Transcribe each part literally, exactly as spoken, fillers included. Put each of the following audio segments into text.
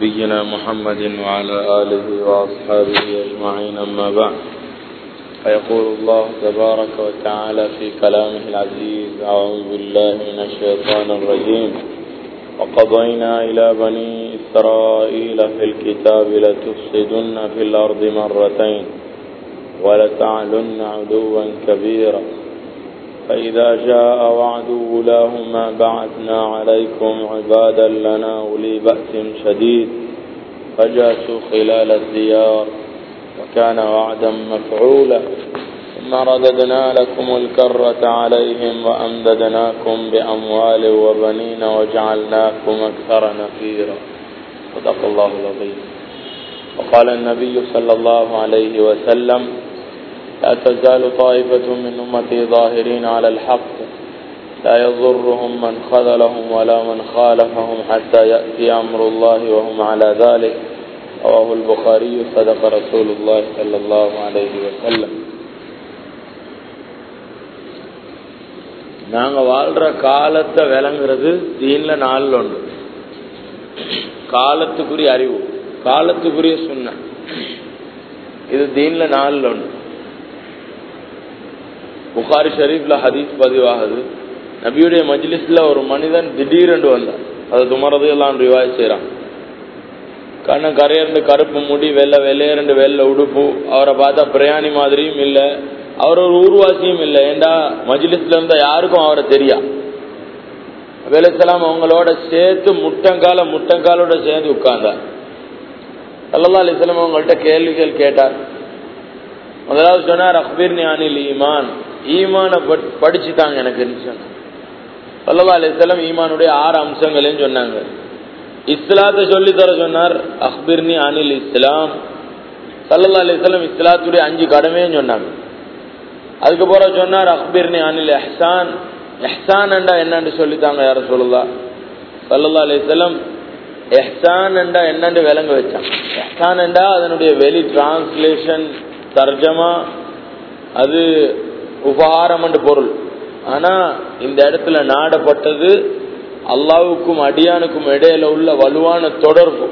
نبينا محمد وعلى آله وأصحابه أجمعين، أما بعد، فيقول الله تبارك وتعالى في كلامه العزيز: أعوذ بالله من الشيطان الرجيم. وقضينا إلى بني إسرائيل في الكتاب لتفسدن في الأرض مرتين ولتعلن علوا كبيرا فإذا جاء وعد أولاهما بعثنا عليكم عبادا لنا أولي بأس شديد فجاسوا خلال الديار وكان وعدا مفعولا ثم رددنا لكم الكرة عليهم وأمددناكم بأموال وبنين وجعلناكم أكثر نفيرا. صدق الله العظيم. وقال النبي صلى الله عليه وسلم: لا تزال طائفة من أمتي ظاهرين على الحق لا يضرهم من خذلهم ولا من خالفهم حتى يأتي أمر الله وهم على ذلك. رواه البخاري. صدق رسول الله صلى الله عليه وسلم. நாங்கள் வாழ்ற காலத்தை விளங்குறது தீன்ல நாளில் ஒன்று. காலத்துக்குரிய அறிவு, காலத்துக்குரிய சுன்ன, இது தீன்ல நாளில் ஒன்று. புகாரி ஷரீஃப்ல ஹதீஸ் பதிவாகுது, நபியுடைய மஜ்லிஸ்ல ஒரு மனிதன் திடீரென்று வந்தார். அது துமரது எல்லாம் ரிவாய் செய்யறான். கண்ண கரையர்ந்து கருப்பு முடி, வெள்ளை வெள்ளையரண்டு வெள்ளை உடுப்பு. அவரை பார்த்தா பிரயாணி மாதிரியும் இல்லை, அவர் ஒரு ஊர்வாசியும் இல்லை. ஏண்டா மஜ்லிஸ்ல இருந்தா யாருக்கும் அவரை தெரியா. வேலைசலாம் அவங்களோட சேர்த்து முட்டங்கால முட்டங்காலோட சேர்ந்து உட்கார்ந்தார். ஸல்லல்லாஹு அலைஹி வஸல்லம் அவங்கள்ட்ட கேள்விகள் கேட்டார். முதலாவது சொன்னார், அக்பிர்னி அனில் ஈமான், ஈமான படிச்சுட்டாங்க எனக்கு சொன்னாங்க. ஸல்லல்லாஹு அலைஹி வஸல்லம் ஈமானுடைய ஆறு அம்சங்களையும் சொன்னாங்க. இஸ்லாத்தை சொல்லி தர சொன்னார், அக்பிர்னி அனில் இஸ்லாம். ஸல்லல்லாஹு அலைஹி வஸல்லம் இஸ்லாத்துடைய அஞ்சு கடமையும் சொன்னாங்க. அதுக்கப்புறம் சொன்னார், அக்பிர்னி அனில் இஹ்சான், இஹ்சான் என்றா என்னன்னு சொல்லித்தாங்க யார சொல்லலாம். ஸல்லல்லாஹு அலைஹி வஸல்லம் இஹ்சான் என்றா என்னன்னு விளங்க வச்சாங்க. இஹ்சான் என்றா அதனுடைய வெளி டிரான்ஸ்லேஷன் தர்ஜமா அது உபகாரம் என்று பொருள். ஆனா இந்த இடத்துல நாடப்பட்டது அல்லாஹ்வுக்கும் அடியானுக்கும் இடையில உள்ள வலுவான தொடர்பு.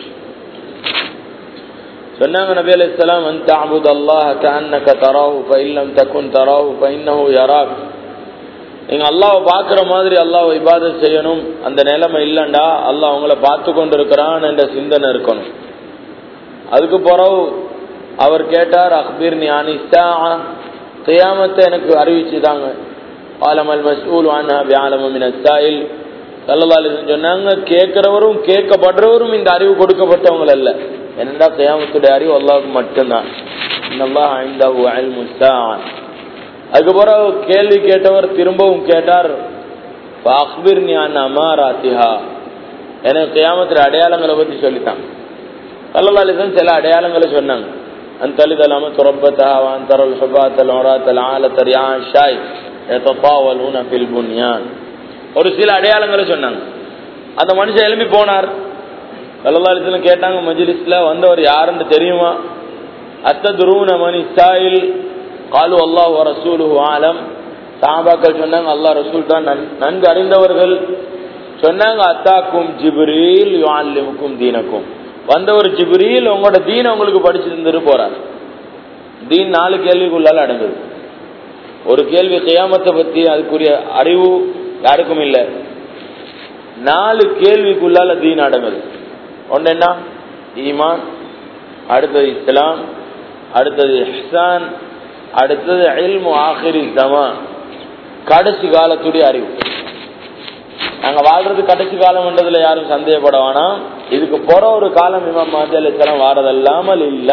சொன்னாங்க நபி அலைஹிஸ்ஸலாம், அன் தஅபுத அல்லாஹ கஅன்னக தராஹு ஃபஇன் லம் தகுன் தராஹு ஃபஇன்னஹு யராக். நீங்க அல்லாஹ்வை பார்க்குற மாதிரி அல்லாஹ்வை இபாதத் செய்யணும். அந்த நிலைமை இல்லைண்டா அல்லாஹ் அவங்கள பார்த்து கொண்டு இருக்கிறான் என்ற சிந்தனை இருக்கணும். அதுக்கு பிறகு அவர் கேட்டார், அக்பிர்னி அனி ஸாஅ, கியாமத்தை எனக்கு அறிவிச்சுதாங்க. ஆலமல் மஸ்ஊல் அன்ஹா பிஅலம மின ஸாயில். ஸல்லல்லாஹு அலைஹி வஸல்லம் சொன்னாங்க, கேட்கிறவரும் கேட்கப்படுறவரும் இந்த அறிவு கொடுக்கப்பட்டவங்க அல்ல. என்னடா கியாமத்துடைய அறிவு அல்லாஹ்வுக்கு மட்டும்தான். இன்னல்லாஹ இன்தஹு இல்மு ஸாஅ. அதுக்கப்புறம் கேள்வி கேட்டவர் திரும்பவும் கேட்டார், அக்பிர்னி அன் அமாராத்திஹா, எனக்கு கியாமத்துடைய அடையாளங்களை பற்றி சொல்லித்தான். ஸல்லல்லாஹு அலைஹி வஸல்லம் சில அடையாளங்களை சொன்னாங்க. அந்தலிதலாம துரப்பத்தா வாந்தரல் ஹுபாத்தல் ஓராத்தல் ஆலத்தர் யாஷாய் யததாவலூன ஃபில் புன்யான். ஒரு சில அடையாளங்களை சொன்னாங்க. அந்த மனுஷன் எழுப்பி போனார். ஸல்லல்லாஹு அலைஹி வஸல்லம் கேட்டாங்க, மஜ்லிஸ்ல வந்தவர் யாருன்னு தெரியுமா? அத்ததுரூன மன் இஸ்ஸாயில்? காலு அல்லாஹ் வ ரசூலுஹு ஆலம். சஹாபாக்கள் சொன்னாங்க, அல்லாஹ் ரசூல் தான் நன்கு அறிந்தவர்கள். சொன்னாங்க, அத்தாக்கும் ஜிப்ரீல் யுஅல்லிமுக்கும் தீனக்கும். வந்தவர் ஜிப்ரீல், உங்களோட தீன் உங்களுக்கு படிச்சு தந்துட்டு போறார். தீன் நாலு கேள்விக்குள்ளால அடங்குது. ஒரு கேள்வி கியாமத்தை பத்தி, அதுக்குரிய அறிவு யாருக்கும் இல்லை. நாலு கேள்விக்குள்ளால தீன் அடங்குது. ஒன்னு என்ன? ஈமான், அடுத்தது இஸ்லாம், அடுத்தது இஹ்சான், அடுத்தது இல்மு ஆகிரி ஸமான், கடைசி காலத்துடைய அறிவு. நாங்க வாழ்றது கடைசி காலம்ன்றதுல யாரும் சந்தேகப்பட வேணாம். இதுக்கு போற ஒரு காலம் இமாம் மஹ்தி அலைஹிஸ்ஸலாம் வாரதல்லாமல் இல்ல.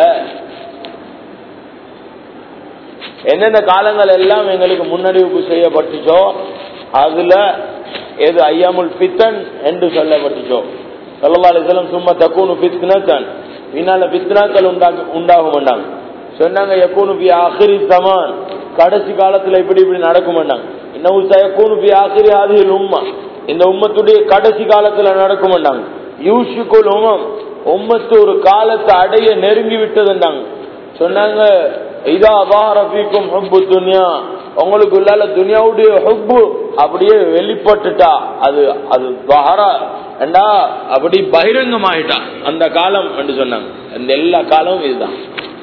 என்னென்ன காலங்கள் எல்லாம் எங்களுக்கு முன்னறிவிப்பு செய்யப்பட்டுச்சோ அதுல எது ஐயாமுல் ஃபித்தன் என்று சொல்லப்பட்டுச்சோ. ஸல்லல்லாஹு அலைஹி வஸல்லம் சும்ம தகூனு ஃபித்னத்தன், பின்னால ஃபித்னாக்கள் உண்டாக உண்டாகும் மாட்டாங்க சொன்னாங்க. யகூனு ஃபி ஆகிரி ஸமான், கடைசி காலத்துல இப்படி இப்படி நடக்கும் மாட்டாங்க. இன்னஹு சயகூனு ஃபி ஆகிரி ஹாதிஹில் உம்ம, இந்த உம்மத்துடைய கடைசி காலத்துல நடக்கும் மாட்டாங்க. யூஷிகுல் உம்மம், உம்மத்து ஒரு காலத்தை அடைய நெருங்கி விட்டதுண்டாங்க. சொன்னாங்க, இதா ظهر فيكم حب الدنيا, உங்களுக்கு உள்ளால துனியாவுடைய ஹுப்பு அப்படியே வெளிப்பட்டுட்டா அது அது ظهر ஏண்டா அப்படி பகிரங்கமாயிட்டான் அந்த காலம் என்று சொன்னாங்க. அந்த எல்லா காலமும் இதுதான்.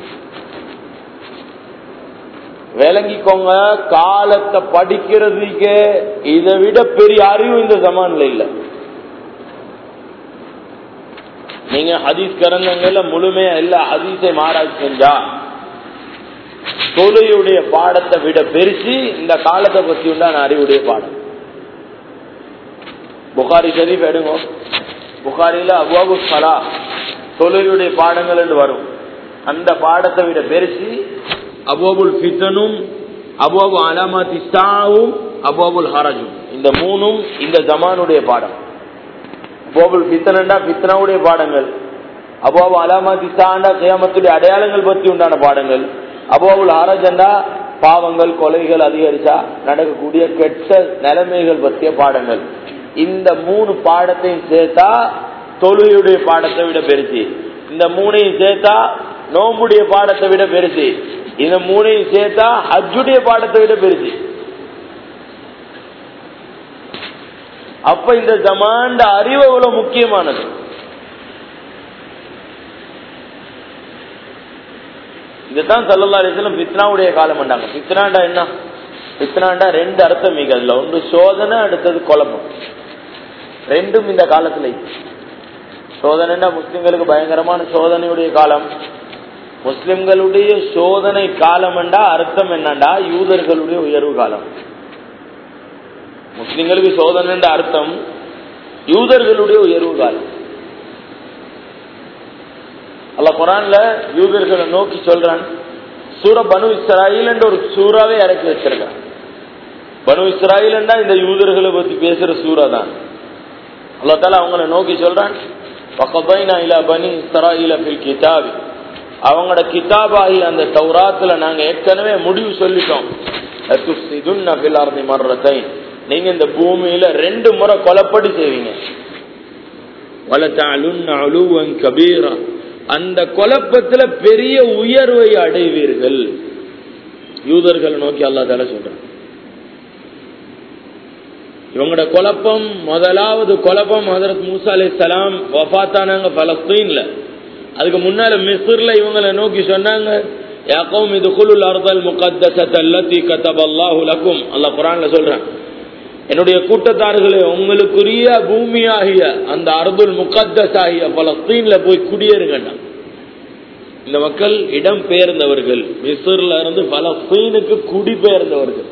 விளங்கிக்கோங்க, காலத்தை படிக்கிறதுக்கு இதை விட பெரிய அறிவு இந்த ஜமான்ல இல்ல. நீங்க ஹதீஸ் கரங்கள்ல முழுமையா எல்லா ஹதீஸை மாறாஜ் செஞ்சா தொழுகையுடைய பாடத்தை விட பெருசு இந்த காலத்தை பத்தி உண்டான அறிவுடைய பாடம். புகாரி ஷரீஃப் எடுங்க, புகாரில அபுவாபு ஸலா தொழுகையுடைய பாடங்கள் என்று வரும். அந்த பாடத்தை விட பெருசு அபுவாபுல் ஃபித்னும் அபுவாபு அலாமாத்தி ஸாவும் அபுவாபுல் ஹரஜும். இந்த மூணும் இந்த ஜமானுடைய பாடம். அபுவாபுல் ஃபித்னா ஃபித்னாவுடைய பாடங்கள், அபுவாபு அலாமாத்தி ஸாண்டா கியாமத்துடைய அடையாளங்கள் பற்றி உண்டான பாடங்கள், அபுவாபுல் ஹரஜண்டா பாவங்கள் கொலைகள் அதிகரிச்சா நடக்கக்கூடிய கெட்ட நிலைமைகள் பற்றிய பாடங்கள். இந்த மூணு பாடத்தையும் சேர்த்தா தொழுகையுடைய பாடத்தை விட பெருசு. இந்த மூணையும் சேர்த்தா நோம்புடைய பாடத்தை விட பெருசு. இந்த மூணையும் சேர்த்தா ஹஜ்ஜுடைய பாடத்தை விட பெருசு. அப்ப இந்த ஜமான்ட அறிவு எவ்வளவு முக்கியமானது. இதுதான் ஸல்லல்லாஹு அலைஹி வஸல்லம் ஃபித்னாவுடைய காலம் பண்ணாங்க. ஃபித்னாண்டா என்ன? ஃபித்னாண்டா ரெண்டு அர்த்தம் மிக இல்ல. ஒன்று சோதனை, அடுத்தது குழப்பம். ரெண்டும் இந்த காலத்துல சோதனைன்னா முஸ்லிம்களுக்கு பயங்கரமான சோதனையுடைய காலம். முஸ்லிம்களுடைய சோதனை காலம் என்றா அர்த்தம் என்னண்டா யூதர்களுடைய உயர்வு காலம். முஸ்லிம்களுக்கு சோதனை என்ற அர்த்தம் யூதர்களுடைய உயர்வு காலம். அல்லாஹ் குர்ஆன்ல யூதர்களை நோக்கி சொல்றான். சூரா பனு இஸ்ராயீல் என்ற ஒரு சூறாவே இறக்கி வச்சிருக்கான். பனு இஸ்ராயீல் என்றா இந்த யூதர்களை பத்தி பேசுற சூறா தான். அல்லாஹ் தஆலா அவங்களை நோக்கி சொல்றான், வகதைனா இலா பனி இஸ்ராயீல ஃபில் கிதாப், அவங்களோட கிதாபாகி அந்த தௌராத்துல நாங்க ஏற்கனவே முடிவு சொல்லிட்டோம், லதுஃப்ஸிதுன்ன ஃபில் அர்தி மர்ரத்தைன், நீங்க இந்த பூமியில ரெண்டு முறை கொலைப்படி செய்வீங்க, வலதஅலுன்ன உலுவன் கபீரா, அந்த குழப்பத்துல பெரிய உயர்வை அடைவீர்கள். யூதர்களை நோக்கி அல்லாஹ் தஆலா சொல்றான். இவங்களோட குழப்பம், முதலாவது குழப்பம் ஹஜ்ரத் மூசா அலைஹிஸ்ஸலாம் வஃபாத்தானாங்க பலஸ்தீன்ல. அதுக்கு முன்னால மிஸ்ர்ல இவங்களை நோக்கி சொன்னாங்க, யா கௌம் இதுகுலுல் அர்தல் முகத்தஸத அல்லதி கதபல்லாஹு லக்கும். அல்லாஹ் குர்ஆன்ல சொல்றான், என்னுடைய கூட்டத்தார்களே, உங்களுக்குரிய பூமியாகிய அந்த அர்துல் முகத்தஸ் ஆகிய பலஸ்தீன்ல போய் குடியேறுங்க. இந்த மக்கள் இடம் பெயர்ந்தவர்கள், மிஸ்ர்ல இருந்து பலஸ்தீனுக்கு குடிபெயர்ந்தவர்கள்.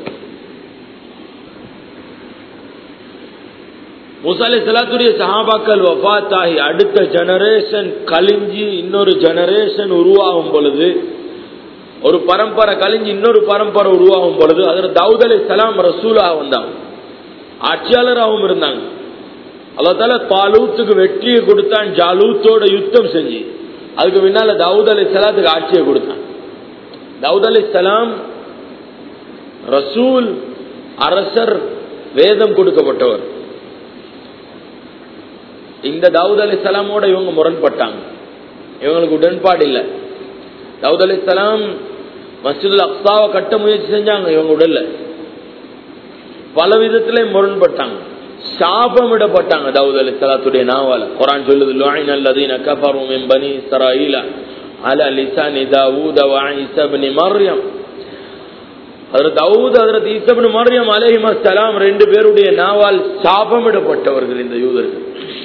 மூசா அலைஹிஸ்ஸலாத்துடைய சஹாபாக்கள் வஃபாத் ஆகி அடுத்த ஜெனரேஷன் கலிஞ்சி இன்னொரு ஜெனரேஷன் உருவாகும் பொழுது, ஒரு பரம்பரை கலிஞ்சி இன்னொரு பரம்பரை உருவாகும் பொழுது ஹஜ்ரத் தாவூத் அலைஹிஸ்ஸலாம் ரசூலா வந்தாங்க, ஆட்சியாளராகவும் இருந்தாங்க. அல்லாஹ் தஆலா தாலூத்துக்கு வெற்றியை கொடுத்தான், ஜாலூத்தோட யுத்தம் செஞ்சு. அதுக்கு பின்னால தாவூத் அலைஹிஸ்ஸலாத்துக்கு ஆட்சியை கொடுத்தான். தாவூத் அலைஹிஸ்ஸலாம் ரசூல், அரசர், வேதம் கொடுக்கப்பட்டவர். இந்த தாவூத் அலைஹிஸ்ஸலாமோட இவங்க முரண்பட்டாங்க, இவங்களுக்கு உடன்பாடு இல்லை. தாவூத் அலைஹிஸ்ஸலாம் மஸ்ஜிதுல் அக்ஸாவை கட்ட முயற்சி செஞ்சாங்க, இவங்க உடல்ல பல விதத்திலே முரண்பட்டாங்க, சாபமிடப்பட்டாங்க தாவூத் அலைஹிஸ்ஸலாத்துடைய நாவால. குர்ஆன் சொல்லுது, லுஐன அல்லதீன கஃபரு மின் பனி இஸ்ராயீல அலா லிசானி தாவூத வ ஈஸா இப்னு மர்யம். ஹஜ்ரத் தாவூத், ஹஜ்ரத் ஈஸா இப்னு மர்யம் அலைஹிஸ்ஸலாம் ரெண்டு பேருடைய நாவால் சாபமிடப்பட்டவர்கள் இந்த யூதர்கள்.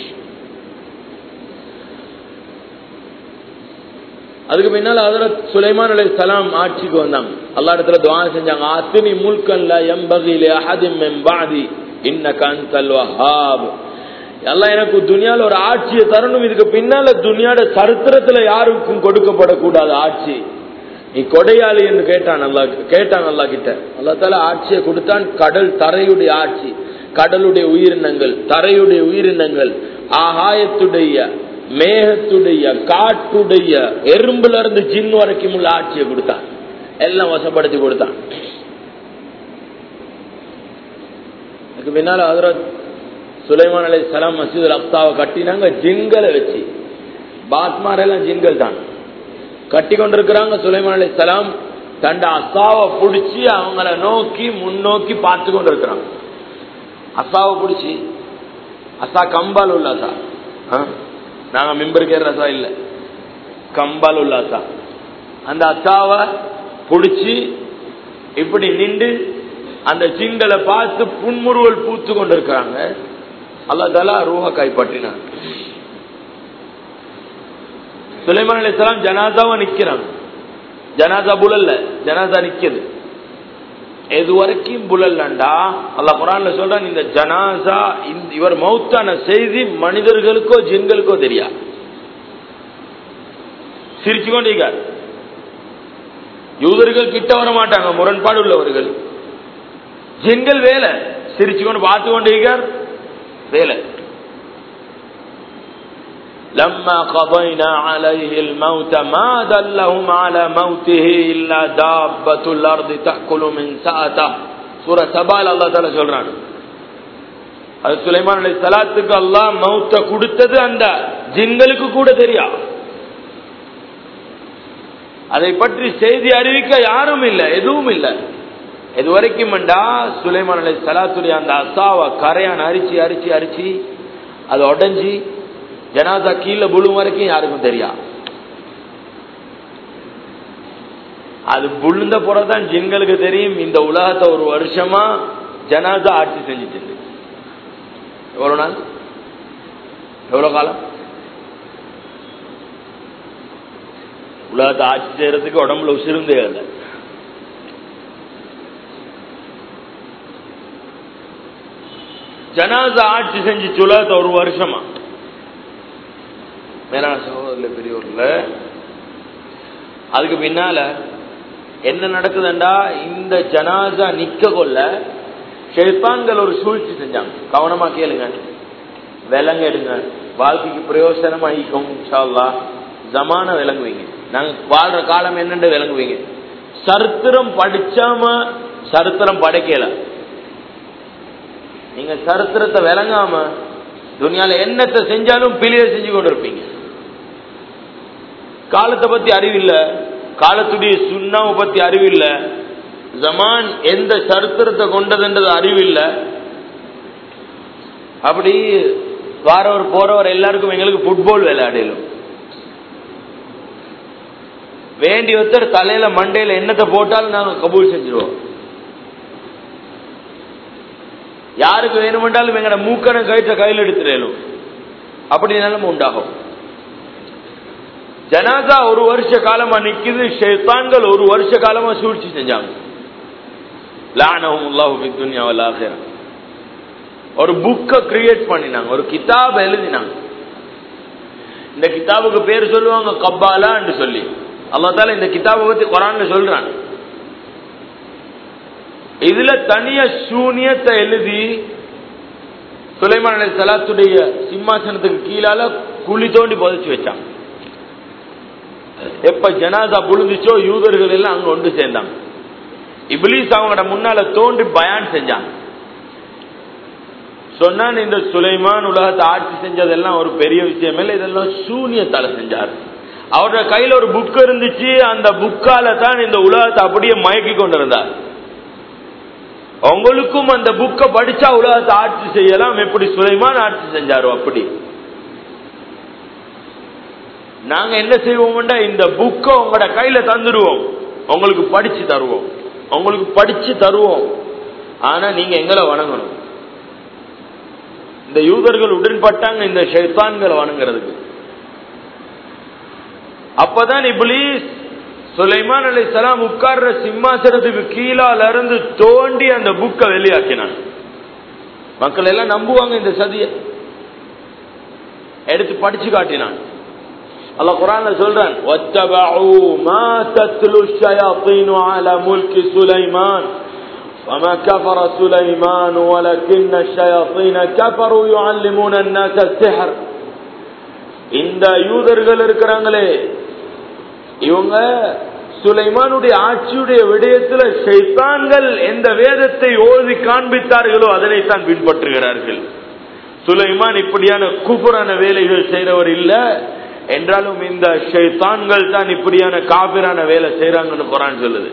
அதுக்கு பின்னால ஹஜ்ரத் சுலைமான் அலைஹிஸ்ஸலாம் ஆட்சிக்கு வந்தாங்க. அல்லாஹ் இடத்துல துஆ செஞ்சாங்க, ஆத்தினி முல்கன் லா யம்பகி லி அஹதின் மின் பஅதி இன்னக அன்தல் வஹ்ஹாப். அல்லாஹ் எனக்கு துனியால ஒரு ஆட்சியை தரணும், இதுக்கு பின்னால துனியாட சரித்திரத்துல யாருக்கும் கொடுக்கப்படக்கூடாத ஆட்சி, நீ கொடையாளி என்று கேட்டான். அல்லாஹ் கேட்டான் அல்லாஹ் கிட்ட. அல்லாஹ் தஆலா ஆட்சியை கொடுத்தான். கடல் தரையுடைய ஆட்சி, கடலுடைய உயிரினங்கள், தரையுடைய உயிரினங்கள், ஆகாயத்துடைய, மேகத்துடைய, காட்டுடைய, எறும்புல இருந்து ஜின் வரைக்கும் உள்ள ஆட்சியை கொடுத்தான், எல்லாம் வசப்படுத்தி கொடுத்தான். அதுக்கு பின்னால ஹஜ்ரத் சுலைமான் அலைஹிஸ்ஸலாம் மஸ்ஜிதுல் அக்ஸாவை கட்டினாங்க, ஜின்களை வச்சு. பாத்மார் எல்லாம் ஜின்கள் தான் கட்டி கொண்டிருக்கிறாங்க. சுலைமான் அலைஹிஸ்ஸலாம் தண்ட அசாவை பிடிச்சி அவங்கள நோக்கி முன்னோக்கி பார்த்து கொண்டிருக்கிறாங்க. அசாவை பிடிச்சி அசா கம்பால் உள்ள அசா, நாங்க மிம்பருக்கு ஏற அசா இல்ல, கம்பால் உள்ள அசா. அந்த அசாவை புடிச்சு இப்படி நின்று அந்த ஜின்களை பார்த்து புன்முறுவல் பூத்து கொண்டிருக்கிறாங்க. அல்லாஹ் தஆலா ரூஹ கைப்பற்றினார். சுலைமான் அலைஹிஸ்ஸலாம் ஜனாசாவா நிக்கிறாங்க. ஜனாசா புலல்ல, ஜனாசா நிக்குது. எது வரைக்கும் புலல்லண்டா அல்லாஹ் குர்ஆன்ல சொல்றான், இந்த ஜனாசா இவர் மௌத்தான செய்தி மனிதர்களுக்கோ ஜின்களுக்கோ தெரியாது. சிரிச்சு கொண்டிருக்கார். யூதர்கள் கிட்ட வர மாட்டாங்க, முரண்பாடு உள்ளவர்கள். ஜின்கள் வேலை சிரிச்சு கொண்டு பார்த்து கொண்டிருக்கார் வேலை. لما قضينا عليه الموت ما دلهم على موته الا دابة الارض تأكل من سأته. சூரா சபால அல்லாஹ் தஆலா சொல்றான், அது சுலைமான் அலைஹிஸ்ஸலாத்துக்கு அல்லாஹ் மௌத்த கொடுத்தது அந்த ஜின்களுக்கு கூட தெரியாது. அதை பற்றி செய்தி அறிவிக்க யாரும் இல்லை, எதுவும் இல்லை. இது வரைக்கும் சுலைமான் அலைஹிஸ்ஸலாத்துடைய அந்த அசாவை கரையான் அரிச்சு அரிச்சு அரிச்சு அது உடஞ்சி ஜனாசா கீழே புழும் வரைக்கும் யாருக்கும் தெரியாது. அது புழுந்த போறதான் ஜின்களுக்கு தெரியும் இந்த உலகத்தை ஒரு வருஷமா ஜனாசா ஆட்சி செஞ்சுட்டு. எவ்வளவு நாள், எவ்வளவு காலம் உலகத்தை ஆட்சி செய்யறதுக்கு உடம்புல உசிருந்தே இல்லை. ஜனாசா ஆட்சி செஞ்சு உலகத்தை ஒரு வருஷமா. மேலான சகோதரர்களே, பெரியவர்கள, அதுக்கு பின்னால என்ன நடக்குதுண்டா, இந்த ஜனாசா நிக்க கொள்ள ஷைத்தான்கள் ஒரு சூழ்ச்சி செஞ்சாங்க. கவனமா கேளுங்க, விலங்கு எடுங்க, வாழ்க்கைக்கு பிரயோசனமா ஈக்கும். இன்ஷா அல்லாஹ் ஜமான விளங்குவீங்க. நாங்க வாழ்ற காலம் என்னென்று விளங்குவீங்க. சரித்திரம் படிச்சாம சரித்திரம் படைக்கல. நீங்க சரித்திரத்தை விளங்காம துனியால என்னத்தை செஞ்சாலும் பிழைய செஞ்சு கொண்டு இருப்பீங்க. காலத்தை பத்தி அறிவில்லை, காலத்துடைய சுண்ணாவை பத்தி அறிவில்லை, ஜமான் எந்த சரித்திரத்தை கொண்டதுன்றது அறிவில்லை. அப்படி வாரவர் போறவர் எல்லாருக்கும் எங்களுக்கு ஃபுட்பால் விளையாடலும், வேண்டி ஒருத்தர் தலையில மண்டையில என்னத்தை போட்டாலும் நாங்க கபூல் செஞ்சிருவோம். யாருக்கு வேணுமென்றாலும் எங்கட மூக்கனை கயிற்ற கையில் எடுத்துடலும். அப்படி நிலைமை உண்டாகும். ஜனாசா ஒரு வருஷ காலமா நிக்குது. ஷைத்தான்கள் ஒரு வருஷ காலமா சூழ்ச்சி செஞ்சாங்க. லஅனஹுமுல்லாஹு ஃபித் துன்யா வல் ஆখিরা. ஒரு புக்க கிரியேட் பண்ணினாங்க, ஒரு கிதாப் எழுதினாங்க. இந்த கிதாபுக்கு பேர் சொல்லுவாங்க கப்பாலா என்று சொல்லி. அல்லாஹ் தஆலா இந்த கிதாபை பத்தி குர்ஆன்ல சொல்றான். இதுல தனிய சூனியத்தை எழுதி சுலைமான் அலைஹிஸ்ஸலாத்துடைய சிம்மாசனத்துக்கு கீழால குழி தோண்டி புதைச்சு வச்சாங்க. எப்ப ஜனாசா புழுந்துச்சோ யூதர்கள் எல்லாம் அங்க ஒன்று சேர்ந்தாங்க. இப்லீஸ் அவங்களோட முன்னால தோண்டி பயான் செஞ்சாங்க. சொன்னான், இந்த சுலைமான் உலகத்தை ஆட்சி செஞ்சதெல்லாம் ஒரு பெரிய விஷயம் இல்லை, இதெல்லாம் சூனியத்தால செஞ்சார். அவரோட கையில ஒரு புக் இருந்துச்சு, அந்த புக்கால தான் இந்த உலகத்தை அப்படியே மயக்கி கொண்டிருந்தார். உங்களுக்கும் அந்த புக்கை படிச்சா உலகத்தை ஆட்சி செய்யலாம், எப்படி சுலைமான் ஆட்சி செஞ்சாரோ அப்படி. நாங்க என்ன செய்வோம்டா, இந்த புக்கை உங்களோட கையில தந்துடுவோம், உங்களுக்கு படிச்சு தருவோம், உங்களுக்கு படிச்சு தருவோம். ஆனா நீங்க எங்களை வணங்கணும். இந்த யூதர்கள் உடன்பட்டாங்க இந்த ஷைத்தான்களை வணங்குறதுக்கு. அப்பதான் இப்லீஸ் சுலைமான் அலைஹிஸ்ஸலாம் உட்கார்ற சிம்மாசனத்துக்கு கீழால இருந்து தோண்டி அந்த புக்கை வெளியாக்கினான். மக்கள் எல்லாம் நம்புவாங்க இந்த சதியை. எடுத்து படிச்சு காட்டினான். அல்லாஹ் குர்ஆன்ல சொல்றான், வத்தபஉ மா தத்லு ஷயாத்தீனு அலா முல்கி சுலைமான் وما كفر سليمان ولكن الشياطين كفروا يعلمون الناس السحر. இந்த யூதர்கள் இருக்கிறாங்களே, இவங்க சுலைமானுடைய ஆட்சியுடைய விடயத்தில் ஷைத்தான்கள் எந்த வேதத்தை ஓதி காண்பித்தார்களோ அதனைத்தான் பின்பற்றுகிறார்கள். சுலைமான் இப்படியான குஃபரான வேலைகள் செய்யறவர் இல்ல என்றாலும் இந்த ஷைத்தான்கள் தான் இப்படியான காபிரான வேலை செய்யறாங்கன்னு குர்ஆன் சொல்லுது.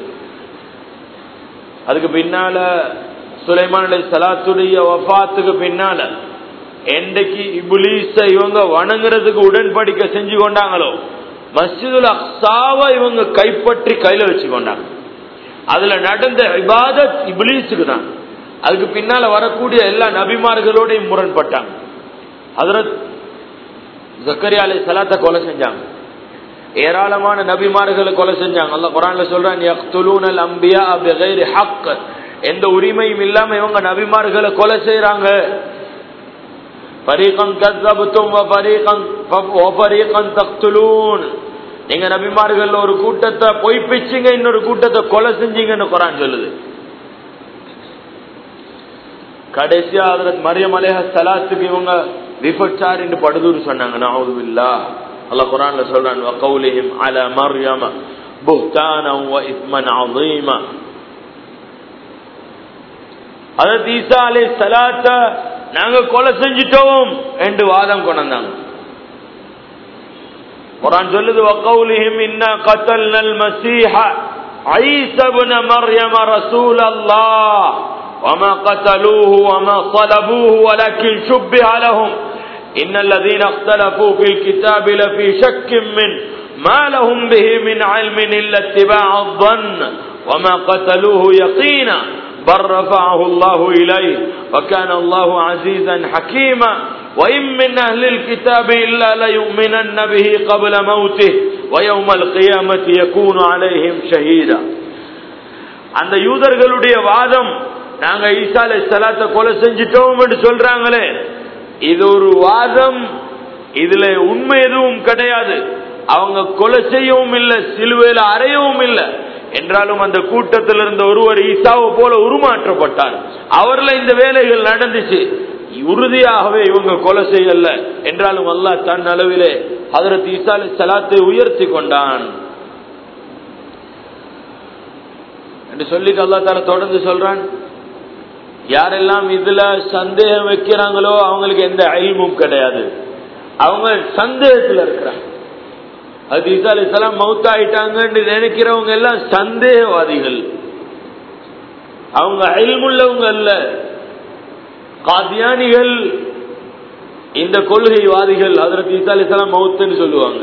அதுக்கு பின்னால சுலைமான் அலைஹிஸ்ஸலாத்துடைய வஃபாத்துக்கு பின்னால என்றைக்கு இப்லீஸ இவங்க வணங்குறதுக்கு உடன்படிக்கை செஞ்சு கொண்டாங்களோ மஸ்ஜிதுல் அக்ஸாவை இவங்க கைப்பற்றி கையில வச்சு கொண்டாங்க. அதுல நடந்த இபாதத் இப்லீஸுக்கு தான். அதுக்கு பின்னால வரக்கூடிய எல்லா நபிமார்களோடையும் முரண்பட்டாங்க. ஹஜ்ரத் ஜக்கரியா அலைஹிஸ்ஸலாத்தை கொலை செஞ்சாங்க. ஏராளமான நபிமார்களை கொலை செஞ்சாங்க. அல்லாஹ் குர்ஆன்ல சொல்றான், யக்துலூனல் அன்பியா பிகைரி ஹக், எந்த உரிமையும் இல்லாம இவங்க நபிமார்களை கொலை செய்றாங்க. ஃபரீகன் கஸப்தும் வ ஃபரீகன் வ ஃபரீகன் தக்துலூன், நீங்க நபிமார்கள் ஒரு கூட்டத்தை பொய்ப்பிச்சீங்க, இன்னொரு கூட்டத்தை கொலை செஞ்சீங்கன்னு குர்ஆன் சொல்லுது. கடைசியா ஹஜ்ரத் மரியம் அலைஹிஸ்ஸலாத்துக்கு இவங்க விபச்சார் என்று படுதூர் சொன்னாங்க. நஅஊது பில்லாஹ். அல்லாஹ் குர்ஆன்ல சொல்றான், வ கௌலிஹிம் அலா மர்யம புஹ்தானா வ இஸ்மன் அஸீமா. ஹஜ்ரத் ஈசா அலைஹிஸ்ஸலாத்தை நாங்க கொலை செஞ்சிட்டோம் என்று வாதம் கொண்டாங்க. குர்ஆன் சொல்லுது, வ கௌலிஹிம் இன்னா கத்தல்னல் மஸீஹ ஈஸா இப்ன மர்யம் ரசூலல்லாஹ் وما قتلوه وما صلبوه ولكن شبه لهم إن الذين اختلفوا في الكتاب لفي شك من ما لهم به من علم إلا اتباع الظن وما قتلوه يقينا بل رفعه الله إليه وكان الله عزيزا حكيما وإن من أهل الكتاب إلا ليؤمنن به قبل موته ويوم القيامة يكون عليهم شهيدا. அந்த யூதர்களுடைய வாதம், நாங்க ஈசா அலைஹிஸ்ஸலாத்தை கொலை செஞ்சிட்டோம் என்று சொல்றாங்களே, இது ஒரு வாதம். இதுல உண்மை எதுவும் கிடையாது. அவங்க கொலை செய்யவும் இல்லை, சிலுவையில அறையவும் இல்லை. என்றாலும் அந்த கூட்டத்தில் இருந்த ஒருவர் ஈசாவை போல உருமாற்றப்பட்டார். அவர்ல இந்த வேலைகள் நடந்துச்சு. உறுதியாகவே இவங்க கொலை செய்யல. என்றாலும் அல்லாஹ் தன் அளவிலே ஹஜ்ரத் ஈசா அலைஹிஸ்ஸலாத்தை உயர்த்தி கொண்டான் என்று சொல்லிட்டு அல்லாஹ் தஆலா தொடர்ந்து சொல்றான், யாரெல்லாம் இதுல சந்தேகம் வைக்கிறாங்களோ அவங்களுக்கு எந்த இல்மும் கிடையாது, அவங்க சந்தேகத்தில் இருக்கிறாங்க. அது ஈசா அலைஹிஸ்ஸலாம் மௌத் ஆயிட்டாங்கன்னு நினைக்கிறவங்க எல்லாம் சந்தேகவாதிகள், அவங்க இல்முள்ளவங்க அல்ல. காதியானிகள் இந்த கொள்கைவாதிகள் ஹஜ்ரத் ஈசா அலைஹிஸ்ஸலாம் மௌத்னு சொல்லுவாங்க.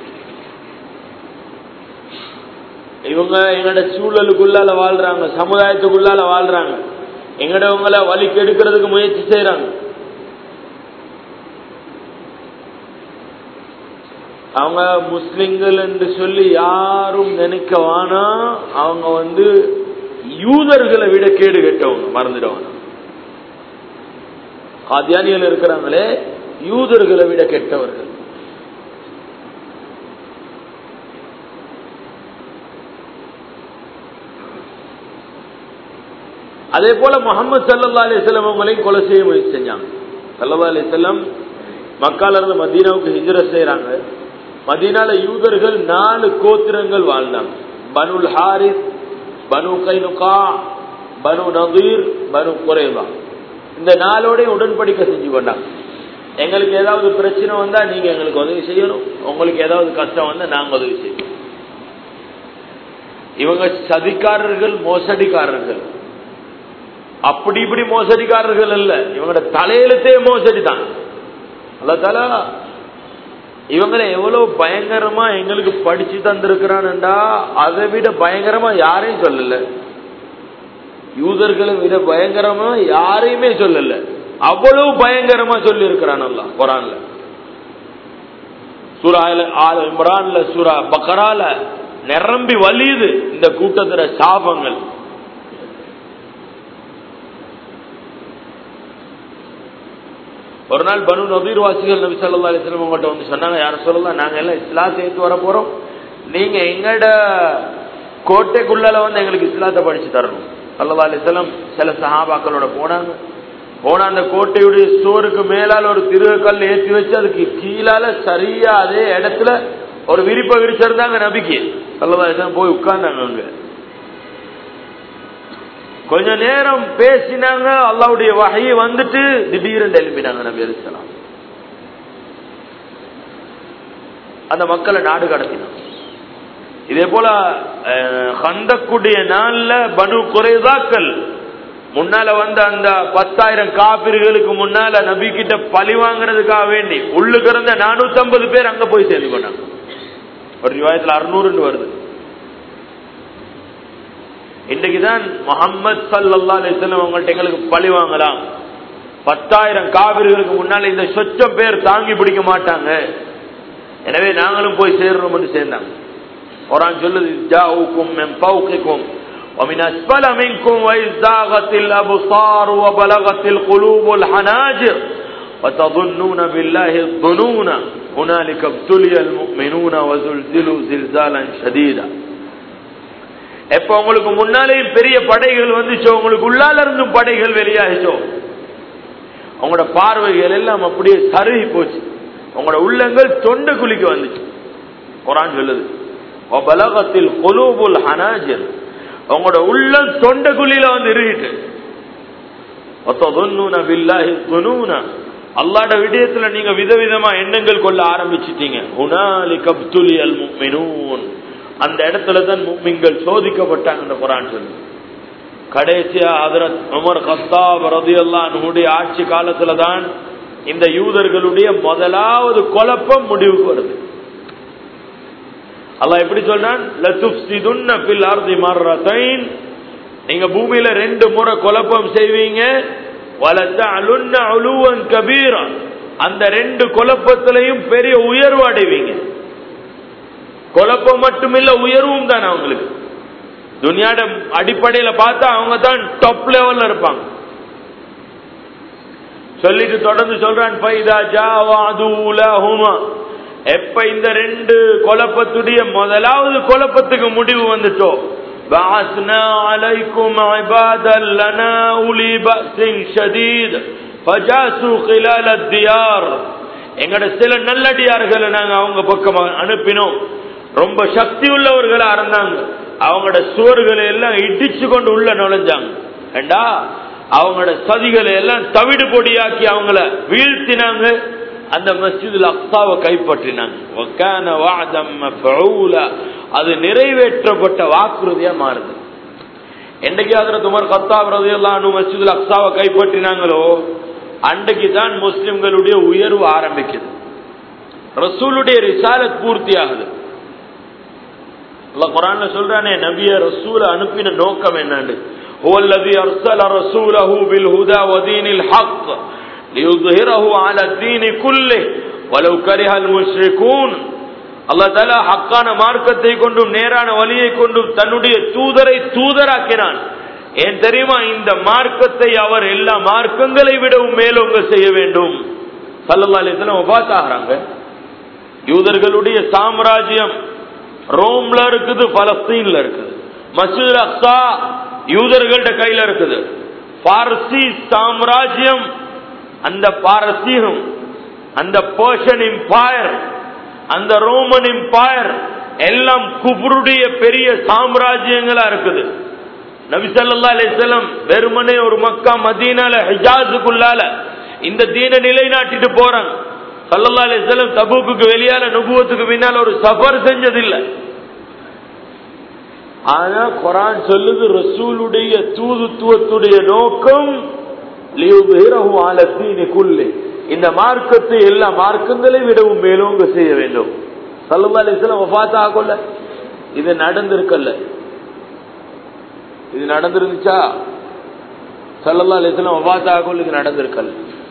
இவங்க எங்கட சூழலுக்குள்ளால வாழ்றாங்க, சமுதாயத்துக்குள்ளால வாழ்றாங்க, எங்கடவங்களை வலிக்கு எடுக்கிறதுக்கு முயற்சி செய்யறாங்க. அவங்க முஸ்லிம்கள் என்று சொல்லி யாரும் நினைக்க வேணா, அவங்க வந்து யூதர்களை விட கேடு கெட்டவங்க, மறந்துடுவாங்க. காதியானிகள் இருக்கிறாங்களே, யூதர்களை விட கெட்டவர்கள். அதே போல முஹம்மது ஸல்லல்லாஹு அலைஹி வஸல்லம் அவங்களையும் கொலை செய்ய முயற்சி செஞ்சாங்க. ஸல்லல்லாஹு அலைஹி வஸல்லம் மக்கால இருந்து மதீனாவுக்கு ஹிஜ்ரத் செய்யறாங்க. மதீனால யூதர்கள் நாலு கோத்திரங்கள் வாழ்ந்தாங்க. பனுல் ஹாரிஸ், பனு கைனுகா, பனு நதீர், பனு குறைவா. இந்த நாளோட உடன்படிக்கை செஞ்சு கொண்டாங்க. எங்களுக்கு ஏதாவது பிரச்சனை வந்தா நீங்க எங்களுக்கு உதவி செய்யணும், உங்களுக்கு ஏதாவது கஷ்டம் வந்தா நாங்க உதவி செய்யணும். இவங்க சதிக்காரர்கள், மோசடிக்காரர்கள். அப்படி இப்படி மோசடிக்காரர்கள் அல்ல, இவங்களோட தலையெழுத்தே மோசடி தான். அல்லாஹ் தஆலா இவங்களை எவ்வளவு பயங்கரமா எங்களுக்கு படிச்சு தந்திருக்கிறான்டா, அதை விட பயங்கரமா யாரையும் சொல்லல. யூதர்களை விட பயங்கரமா யாரையுமே சொல்லல, அவ்வளவு பயங்கரமா சொல்லி இருக்கிறான் அல்லாஹ் குர்ஆன்ல. சூரா ஆல் இம்ரான்ல, சூரா பக்ரால நிரம்பி வலியுது இந்த கூட்டத்துல சாபங்கள். ஒரு நாள் பனு நதீர் வாசிகள் நபி ஸல்லல்லாஹு அலைஹி வஸல்லம் கிட்ட வந்து சொன்னாங்க, யார சொல்லலாம், நாங்க எல்லாம் இஸ்லாத்தை ஏத்து வர போறோம், நீங்க எங்கட கோட்டைக்குள்ளால வந்து எங்களுக்கு இஸ்லாத்தை படிச்சு தரணும். ஸல்லல்லாஹு அலைஹி வஸல்லம் சில சஹாபாக்களோட போனாங்க. போன அந்த கோட்டையுடைய சோருக்கு மேலால ஒரு திருகக்கல் ஏற்றி வச்சு அதுக்கு கீழால சரியா அதே இடத்துல ஒரு விரிப்பை விரிச்சிருந்தாங்க நபிக்கு. ஸல்லல்லாஹு அலைஹி வஸல்லம் போய் உட்கார்ந்தாங்க. அங்க கொஞ்ச நேரம் பேசினாங்க, அல்லாஹ்வுடைய வஹி வந்துட்டு திடீரென்று எழுப்பினாங்க நபி அலைஹிஸ்ஸலாம். அந்த மக்களை நாடு கடத்தினாங்க. இதே போல கந்தக்குடைய நாள்ல பனு குறைதாக்கள் முன்னால வந்த அந்த பத்தாயிரம் காபிர்களுக்கு முன்னால நபி கிட்ட பழி வாங்குறதுக்காக வேண்டி உள்ளுக்கு இருந்த நானூத்தி ஐம்பது பேர் அங்க போய் சேர்ந்து கொண்டாங்க. ஒரு ரிவாயத்துல அறுநூறு வருது. இன்றைக்குதான் முஹம்மது ஸல்லல்லாஹு அலைஹி வஸல்லம் அவங்கள்ட்ட எங்களுக்கு பழி வாங்கலாம், பத்தாயிரம் காபிர்களுக்கு முன்னால இந்த சொச்சம் பேர் தாங்கி பிடிக்க மாட்டாங்க, எனவே நாங்களும் போய் சேர்றோம் என்று சேர்ந்தாங்க. குர்ஆன் சொல்லுது, ஜாஊக்கும் மின் ஃபௌகிக்கும் ومن أسفل منكم وإذ زاغت الأبصار وبلغت القلوب الحناجر وتظنون بالله الظنون هنالك ابتلي المؤمنون وزلزلوا زلزالا شديدا. எப்ப உங்களுக்கு முன்னாலே பெரிய படைகள் வந்துச்சோ, உங்களுக்கு உள்ளால இருந்தும் படைகள் வெளியாகிச்சோ, உங்களோட பார்வைகள் எல்லாம் அப்படியே சருகி போச்சு, உங்களோட உள்ளங்கள் தொண்டை குழிக்கு வந்துச்சு. குர்ஆன் சொல்லுது, வபலகத்தில் குலூபுல் ஹனாஜிர், உங்களோட உள்ளம் தொண்டை குழியில வந்து இறுகிட்டு. வததுன்னூன பில்லாஹி துனூன, அல்லாஹ்வுடைய விடயத்துல நீங்க விதவிதமா எண்ணங்கள் கொள்ள ஆரம்பிச்சிட்டீங்க. ஹுனாலிக அப்துலியல் முஃமினூன், அந்த இடத்துல தான் முஃமின்கள் சோதிக்கப்பட்டாங்க. குர்ஆன் சொல்லுது. கடைசியா ஹஜ்ரத் உமர் கத்தாப் ரலியல்லாஹு அன்ஹுடைய ஆட்சி காலத்துல தான் இந்த யூதர்களுடைய முதலாவது குழப்பம் முடிவுக்கு வருது. அல்லாஹ் எப்படி சொல்றான், லதுஃப்ஸிதுன்ன ஃபில் அர்தி மர்ரத்தைன், நீங்க பூமியில ரெண்டு முறை குழப்பம் செய்வீங்க, வலதஅலுன்ன உலுவன் கபீரா, அந்த ரெண்டு குழப்பத்திலையும் பெரிய உயர்வு அடைவீங்க. குழப்பம் மட்டுமில்ல, உயர்வும் தான் அவங்களுக்கு. துனியாட அடிப்படையில பார்த்தா அவங்க தான் டாப் லெவல்ல இருப்பாங்க. சொல்லிட்டு தொடர்ந்து சொல்றான், ஃபைதா ஜாவாது லஹுமா, எப்ப இந்த ரெண்டு குழப்பத்துடைய முதலாவது குழப்பத்துக்கு முடிவு வந்துட்டோ, பஅஸ்னா அலைக்கும் இபாதல் லனா உலி பஸின் ஷதீத் ஃபஜாசு খিলাল الديار, எங்கட சில நல்லடியார்களை நாங்க அவங்க பக்கம் அனுப்பினோம், ரொம்ப சக்தி உள்ளவர்களா இருந்தாங்க, அவங்களோட சுவர்களை எல்லாம் இடிச்சு கொண்டு உள்ள நுழைஞ்சாங்க. ஏண்டா அவங்களோட சதிகளை எல்லாம் தவிடு பொடியாக்கி அவங்கள வீழ்த்தினாங்க, அந்த மஸ்ஜிதுல் அக்ஸாவை கைப்பற்றினாங்க. வகான வஅதம் மஃஊலா, அது நிறைவேற்றப்பட்ட வாக்குறுதியா மாறுது. என்னைக்கு ஹஜ்ரத் உமர் கத்தாப் ரலியல்லாஹு அன்ஹு மஸ்ஜிதுல் அக்ஸாவை கைப்பற்றினாங்களோ, அன்றைக்கு தான் முஸ்லிம்களுடைய உயர்வு ஆரம்பிக்குது, ரசூலுடைய ரிசாலத் பூர்த்தி ஆகுது. அல்லாஹ் குர்ஆன்ல சொல்றானே, நபிய ரசூல அனுப்பின நோக்கம் என்னன்னு, ஹுவல்லதி அர்ஸல ரசூலஹு பில் ஹுதா வ தீனில் ஹக் லியுظஹிரஹு அலா தீனி குல்லிஹி வலவ் கரிஹல் முஷ்ரிகூன். அல்லாஹ் தஆலா ஹக்கான மார்க்கத்தை கொண்டும் நேரான வழியை கொண்டும் தன்னுடைய தூதரை தூதராக்கினான். ஏன் தெரியுமா, இந்த மார்க்கத்தை அவர் எல்லா மார்க்கங்களை விடவும் மேலோங்க செய்ய வேண்டும். ஸல்லல்லாஹு அலைஹி வஸல்லம் வஃபாத் ஆகறாங்க. யூதர்களுடைய சாம்ராஜ்யம் ரோம்ல இருக்குது, பலஸ்தீன்ல இருக்குது. மஸ்ஜிதுல் அக்ஸா யூதர்களோட கையில இருக்குது. பார்சி சாம்ராஜ்யம், அந்த பாரசீகம், அந்த பர்ஷியன் எம்பையர், அந்த ரோமன் எம்பையர் எல்லாம் குஃப்ருடைய பெரிய சாம்ராஜ்யங்களா இருக்குது. நபி ஸல்லல்லாஹு அலைஹி வஸல்லம் வெறுமனே ஒரு மக்கா மதீனால ஹிஜாஸுக்குள்ளால இந்த தீனை நிலைநாட்டிட்டு போறாங்க. ஸல்லல்லாஹு அலைஹி வஸல்லம் தபூக்குக்கு வெளியால நபுவத்துக்கு பின்னால ஒரு சஃபர் செஞ்சதில்லை. ஆனா குர்ஆன் சொல்லுது, ரசூலுடைய தூதுத்துவத்துடைய நோக்கம் லியுظஹிரஹு அலா தீனி குல்லி, இந்த மார்க்கத்தை எல்லா மார்க்கங்களை விடவும் மேலோங்க செய்ய வேண்டும். ஸல்லல்லாஹு அலைஹி வஸல்லம் வஃபாத் ஆகல, இது நடந்திருக்கல. இது நடந்திருந்துச்சா? ஸல்லல்லாஹு அலைஹி வஸல்லம் வஃபாத் ஆகல, இது நடந்திருக்கல.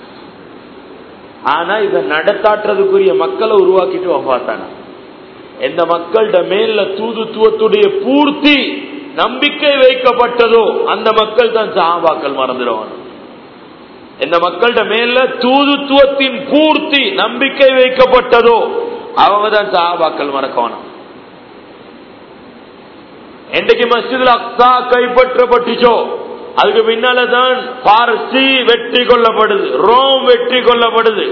ஆனா இதை நடத்தாற்றதுக்குரிய மக்களை உருவாக்கிட்டு வஃபாத்தானா. எந்த மக்கள்கிட்ட மேல தூதுத்துவத்துடைய பூர்த்தி நம்பிக்கை வைக்கப்பட்டதோ அந்த மக்கள் தான் சஹாபாக்கள் மறந்துடுவாங்க. எந்த மக்கள்கிட்ட மேல தூதுத்துவத்தின் பூர்த்தி நம்பிக்கை வைக்கப்பட்டதோ அவங்க தான் சஹாபாக்கள் மறக்கணும். என்றைக்கு மஸ்ஜிதுல் அக்ஸா கைப்பற்றப்பட்டுச்சோ அதுக்கு பின்னால்தான் பார்சி வெற்றி கொள்ளப்படுது, ரோம் வெற்றி கொள்ளப்படுது.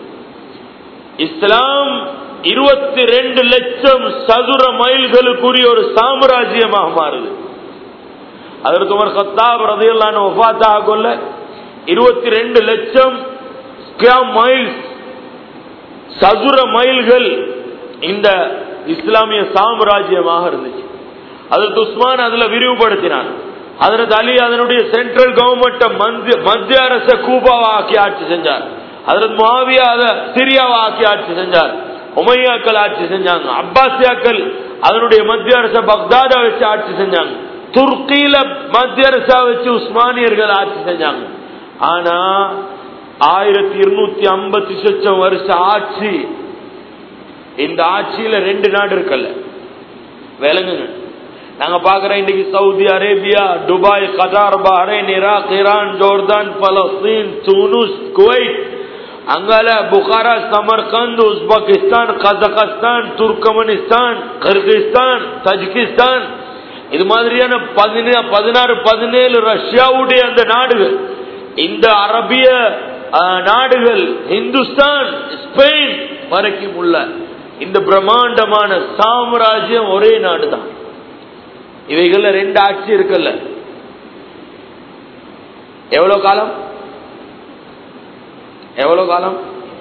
இஸ்லாம் இருபத்தி ரெண்டு லட்சம் சதுர மைல்களுக்குரிய ஒரு சாம்ராஜ்யமாக மாறுது. அதற்கு உமர் கத்தாப் ரலியல்லாஹு அன்ஹு வஃபாத் ஆகல, இருபத்தி ரெண்டு லட்சம் ஸ்கொயர் மைல்ஸ் சதுர மைல்கள் இந்த இஸ்லாமிய சாம்ராஜ்யமாக இருந்துச்சு. அதற்கு உஸ்மான் அதுல விரிவுபடுத்தினார். ஹஜ்ரத் அலி அதனுடைய சென்ட்ரல் கவர்மெண்ட் மத்திய அரச கூபாவா ஆக்கி ஆட்சி செஞ்சார். ஹஜ்ரத் முஆவியா அத சிரியாவா ஆக்கி ஆட்சி செஞ்சார். உமையாக்கள் ஆட்சி செஞ்சாங்க. அப்பாசியாக்கள் அதனுடைய மத்திய அரச பக்தாதா வச்சு ஆட்சி செஞ்சாங்க. துர்க்கியில மத்திய அரசா வச்சு உஸ்மானியர்கள் ஆட்சி செஞ்சாங்க. ஆனா ஆயிரத்தி இருநூத்தி ஐம்பத்தி சொச்சம் வருஷ ஆட்சி, இந்த ஆட்சியில ரெண்டு நாடு இருக்கல விளங்குங்க. நாங்க பாக்குறோம் இன்னைக்கு Saudi Arabia, Dubai, Qatar, Bahrain, Iraq, Iran, Jordan, Palestine, Tunis, Kuwait, அங்கால Bukhara, Samarkand, Uzbekistan, Kazakhstan, Turkmenistan, Kyrgyzstan, Tajikistan, இது மாதிரியான பதினாறு பதினேழு ரஷ்யாவுடைய அந்த நாடுகள், இந்த அரபிய நாடுகள், இந்துஸ்தான், ஸ்பெயின் வரைக்கும் உள்ள இந்த பிரம்மாண்டமான சாம்ராஜ்யம் ஒரே நாடுதான். இவைகள்ல ரெண்டு ஆட்சி இருக்குல்ல. எவ்வளவு காலம் எவ்வளவு காலம்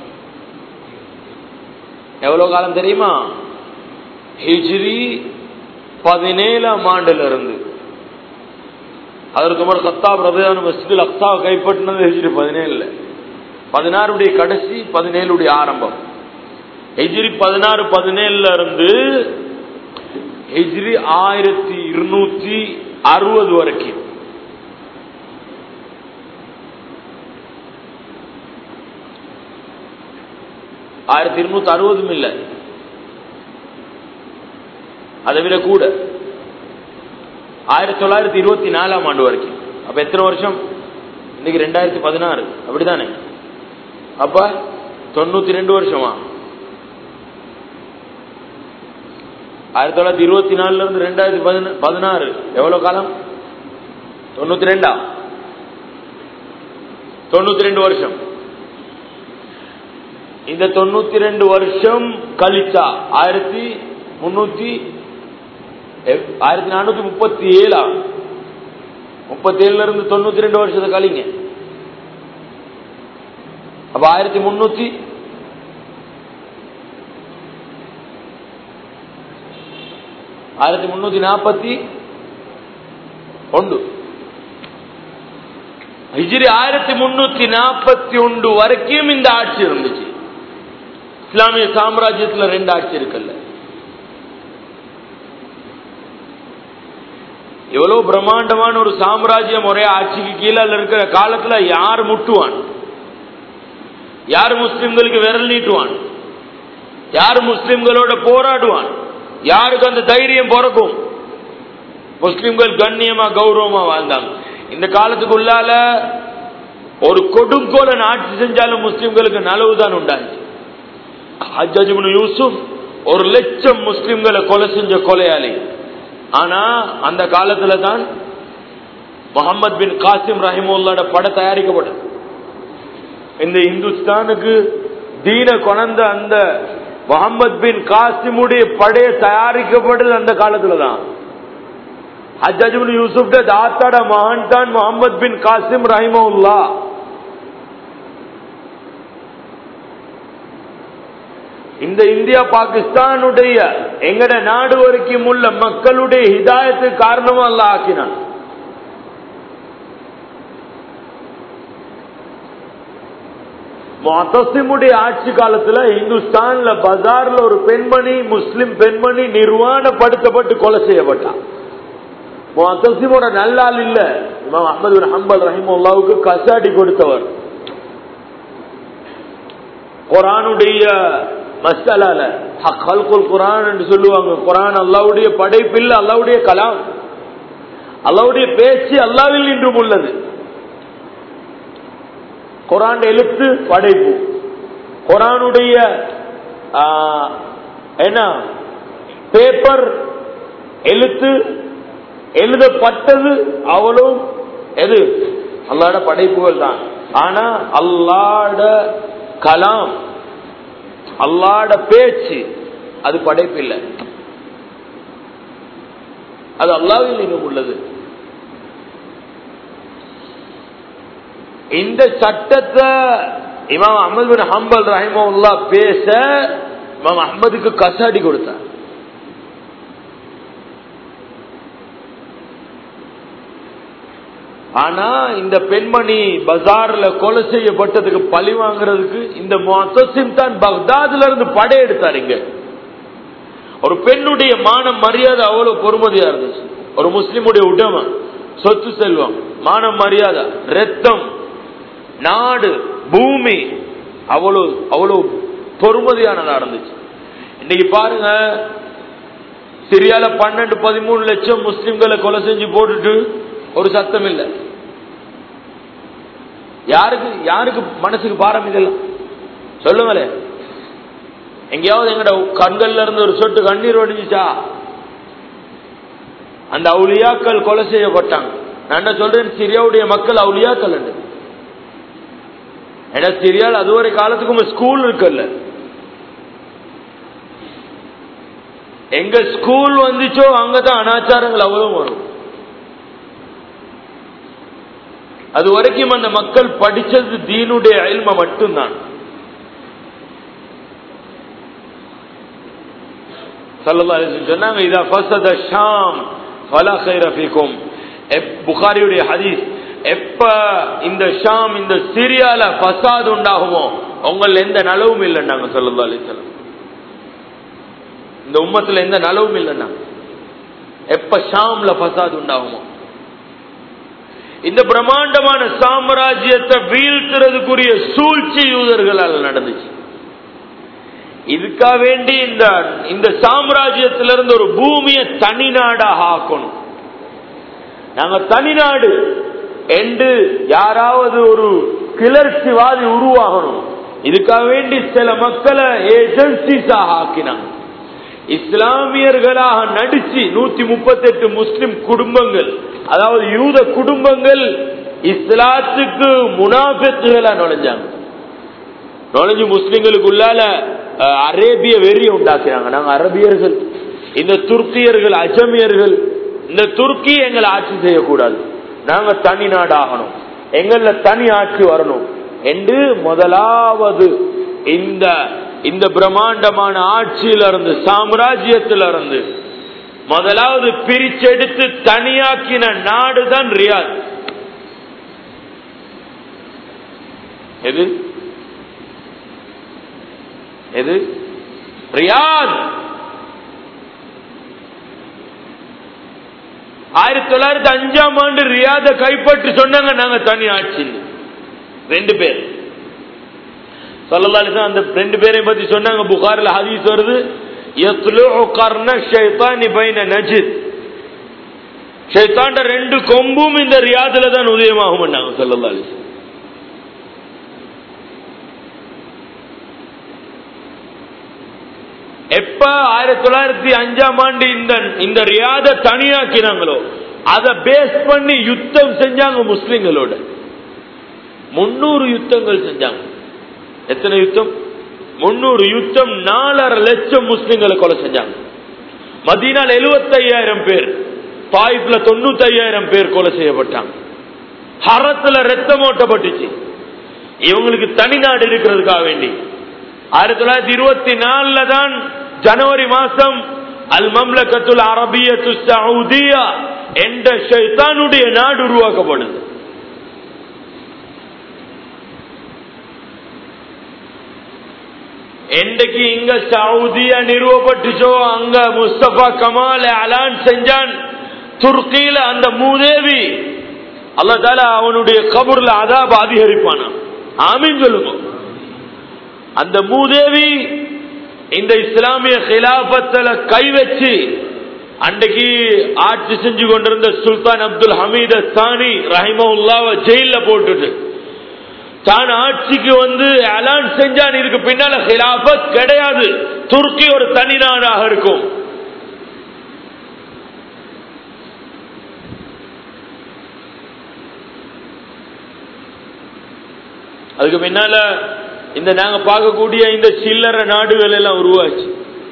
எவ்வளவு காலம் தெரியுமா? ஹிஜ்ரி பதினேழாம் ஆண்டுல இருந்து அதற்கு உமர் கத்தாப் ரலியல்லாஹு அன்ஹு மஸ்ஜிதுல் அக்ஸா கைப்பற்றினது ஹிஜ்ரி பதினேழுல. பதினாறுடைய கடைசி, பதினேழுடைய ஆரம்பம். ஹிஜ்ரி பதினாறு பதினேழுல இருந்து ஹிஜ்ரி ஆயிரத்தி இருநூத்தி அறுபது வரைக்கும் ஆயிரத்தி இருநூத்தி அறுபதும் இல்ல, அதை விட கூட ஆயிரத்தி தொள்ளாயிரத்தி இருபத்தி நாலாம் ஆண்டு வரைக்கும். அப்ப எத்தனை வருஷம்? இன்னைக்கு ரெண்டாயிரத்தி பதினாறு, அப்படித்தானே? அப்ப தொண்ணூத்தி ரெண்டு வருஷமா? ஆயிரத்தி தொள்ளாயிரத்தி இருபத்தி நாலுல இருந்து ரெண்டாயிரத்தி பதினாறு எவ்வளவு காலம்? தொண்ணூத்தி ரெண்டா? தொண்ணூத்தி ரெண்டு வருஷம். இந்த தொண்ணூத்தி ரெண்டு வருஷம் கழிச்சா ஆயிரத்தி முன்னூத்தி ஆயிரத்தி நானூத்தி முப்பத்தி ஏழா முப்பத்தி ஏழுல இருந்து தொண்ணூத்தி ரெண்டு வருஷத்தை கழிங்க. அப்ப ஆயிரத்தி முன்னூத்தி ஆயிரத்தி முன்னூத்தி நாற்பத்தி ஒன்று ஹிஜ்ரி ஆயிரத்தி முன்னூத்தி நாற்பத்தி ஒன்று வரைக்கும் இந்த ஆட்சி இருந்துச்சு. இஸ்லாமிய சாம்ராஜ்யத்துல ரெண்டு ஆட்சி இருக்குல்ல. எவ்வளவு பிரம்மாண்டமான ஒரு சாம்ராஜ்யம் ஒரே ஆட்சிக்கு கீழே இருக்கிற காலத்துல யார் முட்டுவான்? யார் முஸ்லிம்களுக்கு விரல் நீட்டுவான்? யார் முஸ்லிம்களோட போராடுவான்? யாருக்கு அந்த தைரியம் பிறக்கும்? முஸ்லிம்கள் கண்ணியமா கௌரவமா வாழ்ந்தாங்க. இந்த காலத்துக்குள்ளால ஒரு கொடுங்கோலன் ஆட்சி செஞ்சாலும் முஸ்லிம்களுக்கு நலவுதான் உண்டாச்சு. ஹஜ்ஜாஜ் இப்னு யூசுப் ஒரு லட்சம் முஸ்லிம்களை கொலை செஞ்ச கொலையாளி. ஆனா அந்த காலத்துல தான் முகமது பின் காசிம் ரஹிமுல்லாஹ் படை தயாரிக்கப்பட்டது. இந்த இந்துஸ்தானுக்கு தீன கொணந்த அந்த முகமது பின் காசிமுடைய படையை தயாரிக்கப்பட்டது அந்த காலத்துல தான். ஹஜ்ஜாஜ் இப்னு யூசுப் தாத்தாட மகன் தான் முகமது பின் காசிம் ரஹிமுல்லாஹ். இந்த இந்தியா பாகிஸ்தானுடைய எங்கட நாடு வரைக்கும் உள்ள மக்களுடைய ஹிதாயத்து காரணமா அல்லாஹ் ஆக்கினான். முஅத்தஸிமுடைய ஆட்சி காலத்துல இந்துஸ்தான்ல பஜார்ல ஒரு பெண்மணி, முஸ்லிம் பெண்மணி நிர்வாணப்படுத்தப்பட்டு கொலை செய்யப்பட்டான். முஅத்தஸிமோட நல்லால் இல்ல, இமாம் அஹ்மது பின் ஹம்பல் ரஹிமஹுல்லாஹ்வுக்கு கசாடி கொடுத்தவர். குர்ஆனுடைய மஸ்அலால ஹல்குல் குர்ஆன் என்று சொல்லுவாங்க. குர்ஆன் அல்லாஹ்வுடைய படைப்பில், அல்லாஹ்வுடைய கலாம், அல்லாஹ்வுடைய பேச்சு அல்லாஹ்வில் இன்றும் உள்ளது. குர்ஆன் எழுத்து படைப்பு, குர்ஆனுடைய என்ன பேப்பர் எழுத்து எழுதப்பட்டது அவ்வளவு எது அல்லாஹ்வுடைய படைப்புகள் தான். ஆனா அல்லாஹ்வுடைய கலாம், அல்லாஹ்வுடைய பேச்சு அது படைப்பில்லை, அது அல்லாஹ்வில் இன்னும் உள்ளது. இந்த சட்டத்தை இமாம் அஹ்மது பின் ஹம்பல் ரஹிமஹுல்லாஹ் பேச இமாம் அஹ்மதுக்கு கசாடி கொடுத்தார். ஆனா இந்த பெண்மணி பஜார்ல கொலை செய்யப்பட்டதுக்கு பழி வாங்குறதுக்கு இந்த முஅத்தஸிம் தான் பக்தாதுல இருந்து படையெடுத்தார். இங்க ஒரு பெண்ணுடைய மானம் மரியாதை அவ்வளவு பொறுமதியா இருந்துச்சு. ஒரு முஸ்லிமுடைய உடைமை, சொத்து செல்வம், மானம் மரியாதை, ரத்தம், நாடு, பூமி அவ்வளவு அவ்வளவு பொறுமதியானதா இருந்துச்சு. இன்னைக்கு பாருங்க, சிரியால பன்னெண்டு பதிமூணு லட்சம் முஸ்லிம்களை கொலை செஞ்சு போட்டுட்டு ஒரு சத்தம் இல்லை. யாருக்கு யாருக்கு மனசுக்கு பாரம் இதெல்லாம் சொல்லுங்களே. எங்கேயாவது எங்கட கண்கள்ல இருந்து ஒரு சொட்டு கண்ணீர் வடிஞ்சிச்சா? அந்த அவுலியாக்கள் கொலை செய்யப்பட்டாங்க. நான் என்ன சொல்றேன், சிரியாவுடைய மக்கள் அவுலியாக்கள். ஏன்னா சிரியால் அதுவரை காலத்துக்கும் ஸ்கூல் இருக்குல்ல. எங்க ஸ்கூல் வந்துச்சோ அங்கதான் அனாச்சாரங்கள் அவ்வளவு வரும். அது வரைக்கும் அந்த மக்கள் படிச்சது தீனுடைய இல்ம மட்டும்தான். ஸல்லல்லாஹு அலைஹி வஸல்லம் சொன்னாங்க, இதா ஃபஸத ஷாம் ஃபலா கைர ஃபீக்கும். புகாரியுடைய ஹதீஸ், எப்ப இந்த ஷாம் இந்த சிரியால ஃபஸாத் உண்டாகுமோ உங்கள் எந்த நலவும் இல்லைன்னாங்க ஸல்லல்லாஹு அலைஹி வஸல்லம். இந்த உம்மத்துல எந்த நலவும் இல்லைன்னா எப்ப ஷாம்ல ஃபஸாத் உண்டாகுமோ. இந்த பிரம்மாண்டமான சாம்ராஜ்யத்தை வீழ்த்துறதுக்குரிய சூழ்ச்சி யூதர்களால் நடந்துச்சு. இதுக்காக வேண்டி இந்த இந்த சாம்ராஜ்யத்திலிருந்து ஒரு பூமியை தனி நாடாக ஆக்கணும். நாங்க தனி நாடு என்று யாராவது ஒரு கிளர்ச்சிவாதி உருவாகணும். இதுக்காக வேண்டி சில மக்களை ஏஜென்சிஸாக ஆக்கினாங்க. இஸ்லாமியர்களாக நடிச்சு நூத்தி முப்பத்தி எட்டு முஸ்லிம் குடும்பங்கள், அதாவது யூத குடும்பங்கள் இஸ்லாத்துக்கு முனாஃபிக்குகளா நுழைஞ்சாங்க. நுழைஞ்சு முஸ்லிம்களுக்குள்ளால அரேபிய வெறியை உண்டாக்குறாங்க. நாங்க அரபியர்கள், இந்த துர்க்கியர்கள், அஜமியர்கள், இந்த துருக்கி எங்களை ஆட்சி செய்யக்கூடாது, நாங்க தனி நாடாகணும், எங்கள தனி ஆட்சி வரணும் என்று முதலாவது இந்த இந்த பிரம்மாண்டமான ஆட்சியிலிருந்து சாம்ராஜ்யத்திலிருந்து முதலாவது பிரிச்செடுத்து தனியாக்கின நாடுதான் ரியாத். எது எது ரியாத். ஆயிரத்தி தொள்ளாயிரத்தி அஞ்சாம் ஆண்டு ரியாத கைப்பற்றி சொன்னாங்க நாங்க தனி ஆட்சி. ரெண்டு பேர் ஸல்லல்லாஹு அலைஹி வஸல்லம் அந்த ரெண்டு பேரையும் பத்தி சொன்னாங்க. புகாரில ஹதீஸ் வருது, யத்லுஉ கர்ன ஷைத்தானி பைன நஜித். ஷைத்தான்ட ரெண்டு கொம்பும் இந்த ரியாதுல தான் உதயமாகும் பண்ணாங்க ஸல்லல்லாஹு அலைஹி வஸல்லம். எப்ப ஆயிரத்தி தொள்ளாயிரத்தி அஞ்சாம் ஆண்டு இந்த இந்த ரியாத தனியாக்கினாங்களோ அதை பேஸ் பண்ணி யுத்தம் செஞ்சாங்க முஸ்லிம்களோட. முன்னூறு யுத்தங்கள் செஞ்சாங்க. எத்தனை யுத்தம்? முன்னூறு யுத்தம். நாலரை லட்சம் முஸ்லிம்களை கொலை செஞ்சாங்க. மதீனால எழுபத்தி ஐயாயிரம் பேர், தாயிப்ல தொண்ணூத்தி ஐயாயிரம் பேர் கொலை செய்யப்பட்டாங்க. ஹரத்துல ரத்தம் ஓட்டப்பட்டுச்சு. இவங்களுக்கு தனிநாடு இருக்கிறதுக்காக வேண்டி ஆயிரத்தி தொள்ளாயிரத்தி இருபத்தி நாலுல தான் ஜனவரி மாசம் அல் மம்லகத்துல் அரபியத்து சவுதியா என்ற ஷைத்தானுடைய நாடு உருவாக்கப்படுது. என்றைக்கு இங்க சவுதியா நிறுவப்பட்டுச்சோ அங்க முஸ்தபா கமால் அலான் செஞ்சான். துர்க்கியில அந்த மூதேவி அல்லாஹ் தஆலா அவனுடைய கபர்ல அதாப் அதிகரிப்பானா. ஆமீன் சொல்லுங்க. அந்த மூதேவி இந்த இஸ்லாமிய கிலாபத்துல கை வச்சு அன்றைக்கு ஆட்சி செஞ்சு கொண்டிருந்த சுல்தான் அப்துல் ஹமீத் தானி ரஹிமஹுல்லாஹ் ஜெயில போட்டுட்டு தான் ஆட்சிக்கு வந்து அலான் செஞ்சான், இதுக்கு பின்னால கிலாபத் கிடையாது, துருக்கி ஒரு தனி நாடாக இருக்கும். அதுக்கு பின்னால இந்த நாங்க பார்க்கக்கூடிய இந்த சில்லறை நாடுகள் எல்லாம் உருவாச்சு.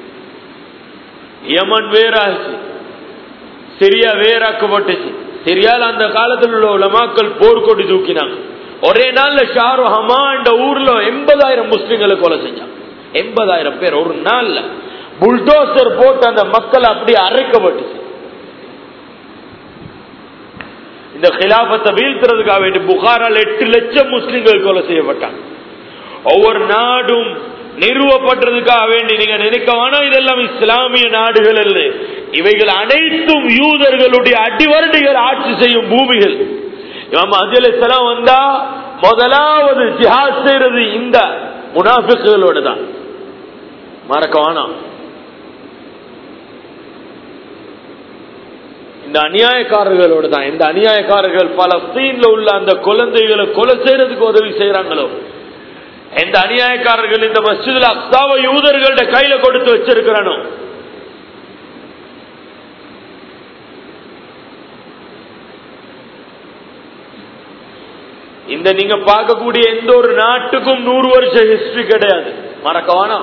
யமன் வேறாச்சு, சிரியா வேறாக்கப்பட்டுச்சு. சிரியால அந்த காலத்தில் உள்ள உலமாக்கள் போர்க்கொடி தூக்கினாங்க. ஒரே நாள்ல ஷாரு ஹமா என்ற ஊர்ல எண்பதாயிரம் முஸ்லிம்களை கொலை செஞ்சாங்க. எண்பதாயிரம் பேர் ஒரு நாள்ல புல்டோசர் போட்டு அந்த மக்கள் அப்படி அரைக்கப்பட்டுச்சு. இந்த கிலாபத்தை வீழ்த்துறதுக்காக வேண்டி புகாரால் எட்டு லட்சம் முஸ்லிம்கள் கொலை செய்யப்பட்டாங்க. ஒவ்வொரு நாடும் நிறுவப்பட்டதுக்காக வேண்டி நீங்க நினைக்க வேணா இதெல்லாம் இஸ்லாமிய நாடுகள் அல்ல, இவைகள் அனைத்தும் யூதர்களுடைய அடிவரடிகள் ஆட்சி செய்யும் பூமிகள். இமாம் மஹ்தி அலைஹிஸ்ஸலாம் வந்தா முதலாவது ஜிஹாத் செய்யறது இந்த முனாஃபிக்குகளோட தான், மறக்க வேணாம். இந்த அநியாயக்காரர்களோட தான். இந்த அநியாயக்காரர்கள் பலஸ்தீன்ல உள்ள அந்த குழந்தைகளை கொலை செய்யறதுக்கு உதவி செய்யறாங்களோ, இந்த அநியாயக்காரர்கள் இந்த மஸ்ஜிதுல் அக்ஸாவை யூதர்களோட கையில கொடுத்து வச்சிருக்கிறானோ, இந்த நீங்க பார்க்கக்கூடிய எந்த ஒரு நாட்டுக்கும் நூறு வருஷம் ஹிஸ்டரி கிடையாது, மறக்க வேணாம்.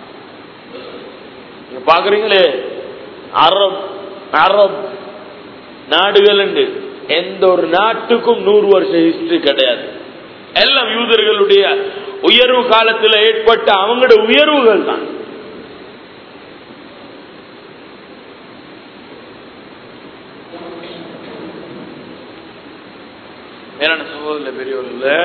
நீங்க பாக்குறீங்களே அரப் அரப் நாடுகள் எந்த ஒரு நாட்டுக்கும் நூறு வருஷம் ஹிஸ்டரி கிடையாது. எல்லாம் யூதர்களுடைய உயர்வு காலத்தில் ஏற்பட்ட அவங்களோட உயர்வுகள் தான். மேலான சகோதரர்களே, பெரியவர்களே,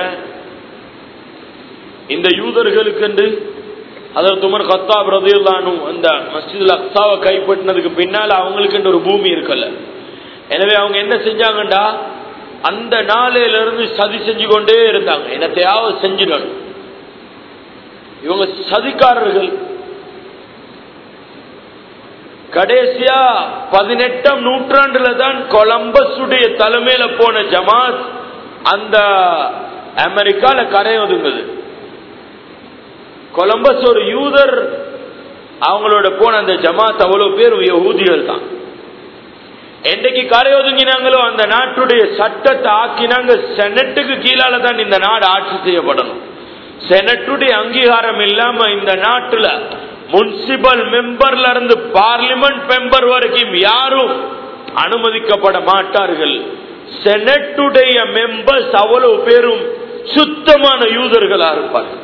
இந்த யூதர்களுக்கு அதாவது உமர் கத்தாப் ரலியல்லாஹு அன்ஹு அந்த மஸ்ஜிதுல் அக்ஸாவை கைப்பற்றினதுக்கு பின்னால அவங்களுக்கு ஒரு பூமி இருக்கல. எனவே அவங்க என்ன செஞ்சாங்கண்டா, அந்த நாளையில இருந்து சதி செஞ்சு கொண்டே இருந்தாங்க, என்னத்தையாவது செஞ்சிடணும். இவங்க சதிக்காரர்கள். கடைசியா பதினெட்டாம் நூற்றாண்டுல தான் கொலம்பஸுடைய தலைமையில போன ஜமாத் அந்த அமெரிக்கால கரை ஒதுங்குது. கொலம்பஸ் ஒரு யூதர், அவங்களோட போன அந்த ஜமாத் அவ்வளவு பேர் யஹூதிகள் தான். என்றைக்கு கரை ஒதுங்கினாங்களோ அந்த நாட்டுடைய சட்டத்தை ஆக்கினாங்க, செனட்டுக்கு கீழால தான் இந்த நாடு ஆட்சி செய்யப்படணும். செனட்டுடைய அங்கீகாரம் இல்லாம இந்த நாட்டுல முனிசிபல் மெம்பர்ல இருந்து பார்லிமெண்ட் மெம்பர் வரைக்கும் யாரும் அனுமதிக்கப்பட மாட்டார்கள். செனட்டுடைய மெம்பர்ஸ் அவ்வளவு பேரும் சுத்தமான யூதர்களா இருப்பார்கள்.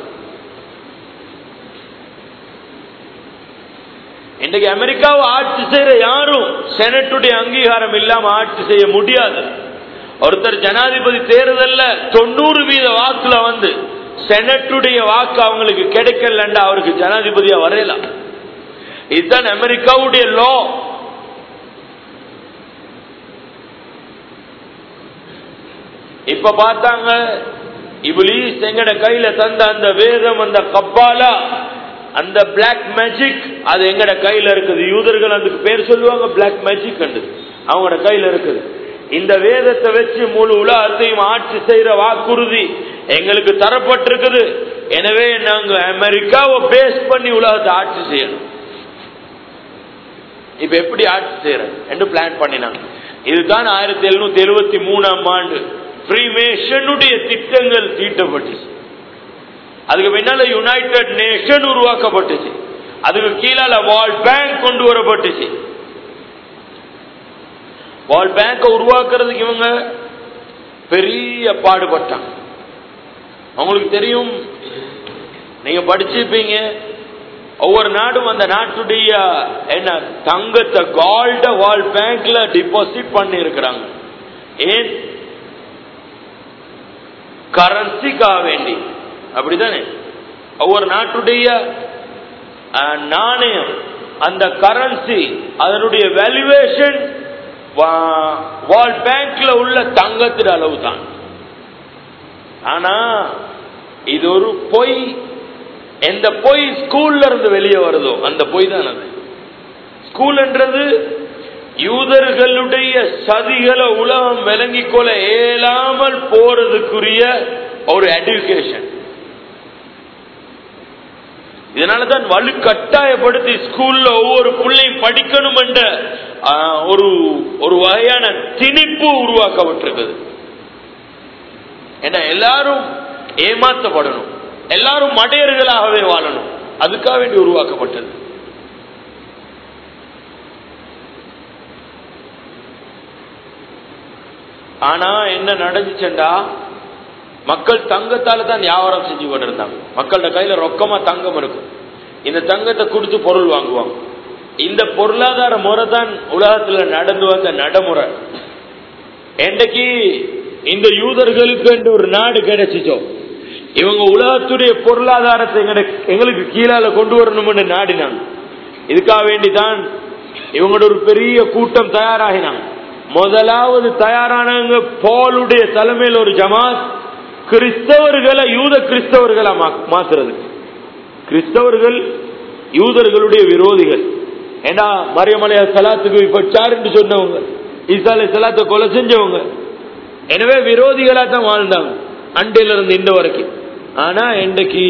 இன்றைக்கு அமெரிக்காவை ஆட்சி செய்யற யாரும் செனட்டுடைய அங்கீகாரம் இல்லாம ஆட்சி செய்ய முடியாது. ஒருத்தர் ஜனாதிபதி தேர்தல்ல தொண்ணூறு வீத வாக்குல வந்து செனட்டுடைய வாக்கு அவங்களுக்கு கிடைக்கலண்டா அவருக்கு ஜனாதிபதியா வரையலாம். இதுதான் அமெரிக்காவுடைய லா. இப்ப பார்த்தாங்க, இப்லீஸ் எங்கட கையில தந்த அந்த வேதம், அந்த கப்பாலா, அந்த பிளாக் மேஜிக், அது எங்கட கையில இருக்குது. யூதர்கள் அதுக்கு பேர் சொல்லுவாங்க பிளாக் மேஜிக், அவங்களோட கையில இருக்குது. இந்த வேதத்தை வச்சு முழு உலகத்தையும் ஆட்சி செய்யற வாக்குறுதி எங்களுக்கு தரப்பட்டிருக்குது. எனவே நாங்க அமெரிக்காவை பேஸ் பண்ணி உலகத்தை ஆட்சி செய்யணும். இப்ப எப்படி ஆட்சி செய்யறது என்று பிளான் பண்ணினாங்க. இதுதான் ஆயிரத்தி எழுநூத்தி எழுபத்தி மூணாம் ஆண்டு ஃப்ரீமேஷனுடைய திட்டங்கள் தீட்டப்பட்டுச்சு. அதுக்கு பின்னால யுனைடெட் நேஷன் உருவாக்கப்பட்டுச்சு. அதுக்கு கீழால வேர்ல்ட் பேங்க் கொண்டு வரப்பட்டுச்சு. வேர்ல்ட் பேங்க உருவாக்குறதுக்கு இவங்க பெரிய பாடுபட்டாங்க. அவங்களுக்கு தெரியும், நீங்க படிச்சிருப்பீங்க, ஒவ்வொரு நாடும் அந்த நாட்டுடைய என்ன தங்கத்தை கோல்ட வேர்ல்ட் பேங்க்ல டிபாசிட் பண்ணி இருக்கிறாங்க. ஏன்? கரன்சிக்காக வேண்டி. அப்படித்தானே? ஒவ்வொரு நாட்டுடைய நாணயம், அந்த கரன்சி, அதனுடைய வேல்யூவேஷன் வேர்ல்ட் பேங்க்ல உள்ள தங்கத்தின் அளவு தான். ஆனா இது ஒரு பொய். எந்த பொய் ஸ்கூல்ல இருந்து வெளியே வருதோ அந்த பொய் தான் அது. ஸ்கூல்ன்றது யூதர்களுடைய சதிகளை உலகம் விளங்கிக் கொள்ள இயலாமல் போறதுக்குரிய ஒரு எஜுகேஷன். இதனாலதான் வலு கட்டாயப்படுத்தி ஸ்கூல்ல ஒவ்வொரு பிள்ளையும் படிக்கணும் என்ற ஒரு ஒரு வகையான திணிப்பு உருவாக்கப்பட்டிருக்குது. ஏன்னா எல்லாரும் ஏமாற்றப்படணும், எல்லாரும் மடையர்களாகவே வாழணும், அதுக்காக வேண்டி உருவாக்கப்பட்டது. ஆனா என்ன நடந்துச்சுண்டா, மக்கள் தங்கத்தால தான் வியாபாரம் செஞ்சு கொண்டிருந்தாங்க. மக்களோட கையில ரொக்கமா தங்கம் இருக்கும். இந்த தங்கத்தை கொடுத்து பொருள் வாங்குவாங்க. இந்த பொருளாதார முறை தான் உலகத்துல நடந்து வந்த நடைமுறை. இன்றைக்கு இந்த யூதர்களுக்கு என்று ஒரு நாடு கிடைச்சிச்சோ, இவங்க உலகத்துடைய பொருளாதாரத்தை எங்களுக்கு கீழால கொண்டு வரணும் நாடினாங்க. இதுக்காக வேண்டிதான் இவங்களோட ஒரு பெரிய கூட்டம் தயாராகினாங்க. முதலாவது தயாரானவங்க பவுலுடைய தலைமையில் ஒரு ஜமாத், கிறிஸ்தவர்களை யூத கிறிஸ்தவர்களை மாத்துறது. கிறிஸ்தவர்கள் யூதர்களுடைய விரோதிகள். ஏன்னா மரியம் அலைஹிஸ்ஸலாத்துக்கு விபச்சார் என்று சொன்னவங்க, ஈசா அலைஹிஸ்ஸலாத்தை கொலை செஞ்சவங்க. எனவே விரோதிகளா தான் வாழ்ந்தாங்க அண்டையில இருந்து இந்த வரைக்கும். ஆனா இன்றைக்கு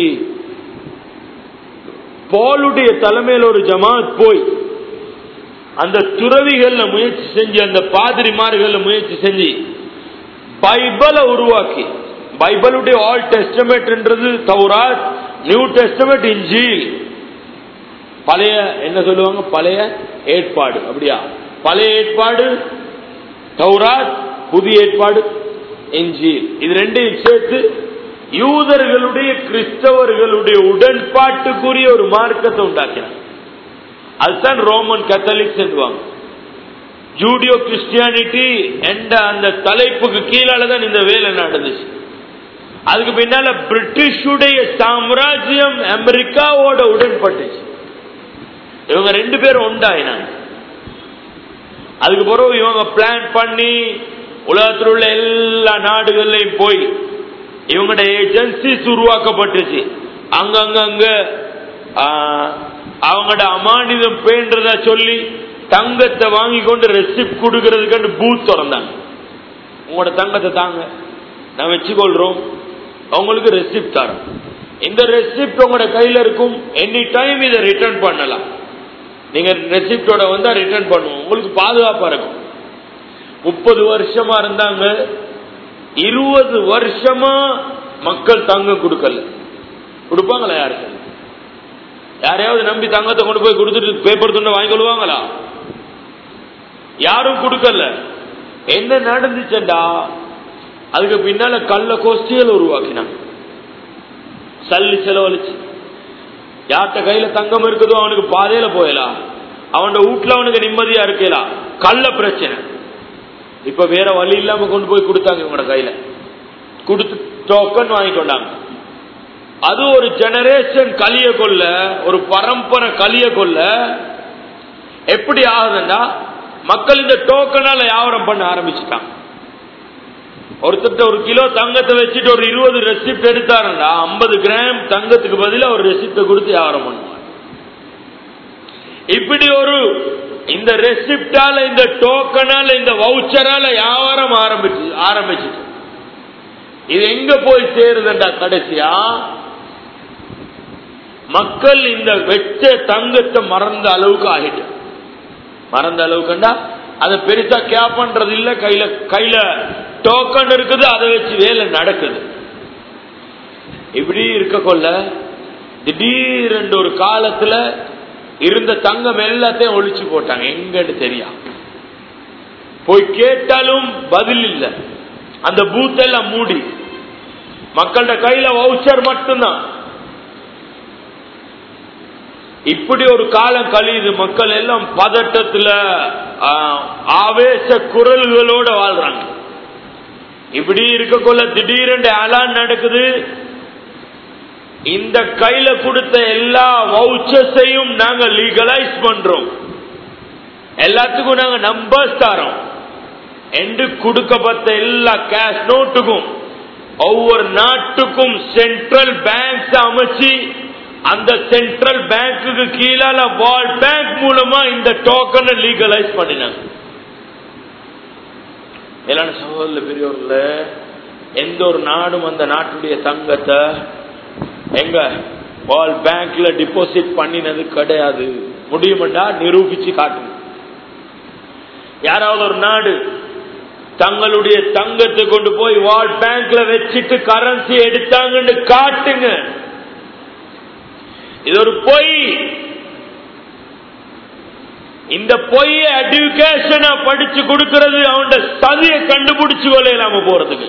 பவுலுடைய தலைமையில் ஒரு ஜமாத் போய் அந்த துறவிகள்ல முயற்சி செஞ்சு, அந்த பாதிரிமார்கள் முயற்சி செஞ்சு பைபிளை உருவாக்கி, பைபிளுடைய ஆல் டெஸ்டமென்ட்ன்றது தௌராத், நியூ டெஸ்டமென்ட் இன்ஜீல். பழைய என்ன சொல்லுவாங்க, பழைய ஏற்பாடு. அப்படியா? பழைய ஏற்பாடு தௌராத், புதிய ஏற்பாடு இன்ஜீல். இது ரெண்டையும் சேர்த்து யூதர்களுடைய கிறிஸ்தவர்களுடைய உடன்பாட்டுக்குரிய ஒரு மார்க்கத்தை உண்டாக்கினார். அதுதான் ரோமன் கத்தோலிக் சொல்லுவாங்க. ஜூடியோ கிறிஸ்டியானிட்டி என்ற அந்த தலைப்புக்கு கீழாலதான் இந்த வேலை நடந்துச்சு. அதுக்கு பின்னால பிரிட்டிஷுடைய சாம்ராஜ்யம் அமெரிக்காவோட உடன்பட்டுச்சு. இவங்க ரெண்டு பேரும் உண்டாயினாங்க. அதுக்கு பிறகு இவங்க பிளான் பண்ணி உலகத்தில் உள்ள எல்லா நாடுகள்லையும் போய் இவங்களுடைய ஏஜென்சிஸ் உருவாக்கப்பட்டுச்சு. அங்கங்க அவங்களோட அமானிதம் பேன்றதா சொல்லி தங்கத்தை வாங்கி கொண்டு ரெசிப்ட் கொடுக்கறதுக்கு பூத் திறந்தாங்க. உங்களோட தங்கத்தை தாங்க, நான் வச்சுக்கொள்றோம், அவங்களுக்கு ரெசிப்ட் தரோம். இந்த ரெசிப்ட் உங்களோட கையில இருக்கும், எனி டைம் இதை ரிட்டர்ன் பண்ணலாம். நீங்க ரெசிப்டோட வந்தா ரிட்டர்ன் பண்ணுவோம், உங்களுக்கு பாதுகாப்பா இருக்கும். முப்பது வருஷமா இருந்தாங்க. இருபது வருஷமா மக்கள் தங்கம் கொடுக்கல. கொடுப்பாங்களா? யாருக்கு? யாரையாவது நம்பி தங்கத்தை கொண்டு போய் கொடுத்துட்டு பேப்பர் துண்டை வாங்கி கொள்வாங்களா? யாரும் கொடுக்கல. என்ன நடந்துச்சா, அதுக்கு பின்னால கள்ள கோஷ்டிகள் உருவாக்கினாங்க. சல்லி செலவழிச்சு யார்கிட்ட கையில தங்கம் இருக்குதோ அவனுக்கு பாதையில போயலாம், அவனோட வீட்டுல அவனுக்கு நிம்மதியா இருக்கலாம். கள்ள பிரச்சனை. இப்ப வேற வழி இல்லாம கொண்டு போய் கொடுத்தாங்க. இவங்களோட கையில கொடுத்து டோக்கன் வாங்கி கொண்டாங்க. அது ஒரு ஜெனரேஷன் கலிய கொள்ள, ஒரு பரம்பரை கலிய கொள்ள எப்படி ஆகுதுன்னா, மக்கள் இந்த டோக்கனால வியாபாரம் பண்ண ஆரம்பிச்சுட்டாங்க. ஒருத்தர் ஒரு கிலோ தங்கத்தை வச்சுட்டு ஒரு இருபது ரெசிப்ட் எடுத்தாருன்னா ஐம்பது கிராம் தங்கத்துக்கு பதிலாக ஒரு ரெசிப்ட கொடுத்து வியாபாரம் பண்ணுவாங்க. இப்படி ஒரு இந்த ரெசிப்டால, இந்த டோக்கனால, இந்த வவுச்சரால வியாபாரம் ஆரம்பிச்சு ஆரம்பிச்சுட்டு இது எங்க போய் சேருதுண்டா, கடைசியா மக்கள் இந்த வெச்ச தங்கத்தை மறந்த அளவுக்கு ஆகிட்டு, மறந்த அளவுக்குண்டா அதை பெருசா கேப் பண்றது இல்ல. கையில கையில டோக்கன் இருக்குது, அதை வச்சு வேலை நடக்குது. இப்படி இருக்க கொள்ள திடீரென்று ஒரு காலத்துல இருந்த தங்கம் எல்லாத்தையும் ஒழிச்சு போட்டாங்க. எங்கன்னு தெரியா, போய் கேட்டாலும் பதில் இல்ல. அந்த பூத் எல்லாம் மூடி, மக்களோட கையில வவுச்சர் மட்டும்தான். இப்படி ஒரு காலம் கழியுது. மக்கள் எல்லாம் பதட்டத்துல ஆவேச குரல்களோட வாழ்றாங்க. இப்படி இருக்கக்குள்ள திடீரென்று அலான் நடக்குது. இந்த கையில கொடுத்த எல்லா வவுச்சர்ஸையும் நாங்க லீகலைஸ் பண்றோம், எல்லாத்துக்கும் நாங்க நம்பர்ஸ் தரோம் என்று கொடுக்கப்பட்ட எல்லா கேஷ் நோட்டுக்கும் ஒவ்வொரு நாட்டுக்கும் சென்ட்ரல் பேங்க் அமைச்சு, அந்த சென்ட்ரல் பேங்குக்கு கீழால வேர்ல்ட் பேங்க் மூலமா இந்த டோக்கனை லீகலைஸ் பண்ணினாங்க. எல்லாரும் சகோதர பெரியவர்கள, எந்த ஒரு நாடும் அந்த நாட்டுடைய தங்கத்தை எங்க வேர்ல்ட் பேங்க்ல டிபாசிட் பண்ணினது கிடையாது. முடியுமெண்டா நிரூபிச்சு காட்டுங்க. யாராவது ஒரு நாடு தங்களுடைய தங்கத்தை கொண்டு போய் வேர்ல்ட் பேங்க்ல வச்சுட்டு கரன்சி எடுத்தாங்கன்னு காட்டுங்க. இது ஒரு பொய். இந்த பொய் எஜுகேஷனை படிச்சு கொடுக்கிறது அவன் சதியை கண்டுபிடிச்சு கொள்ளையிலாம போறதுக்கு.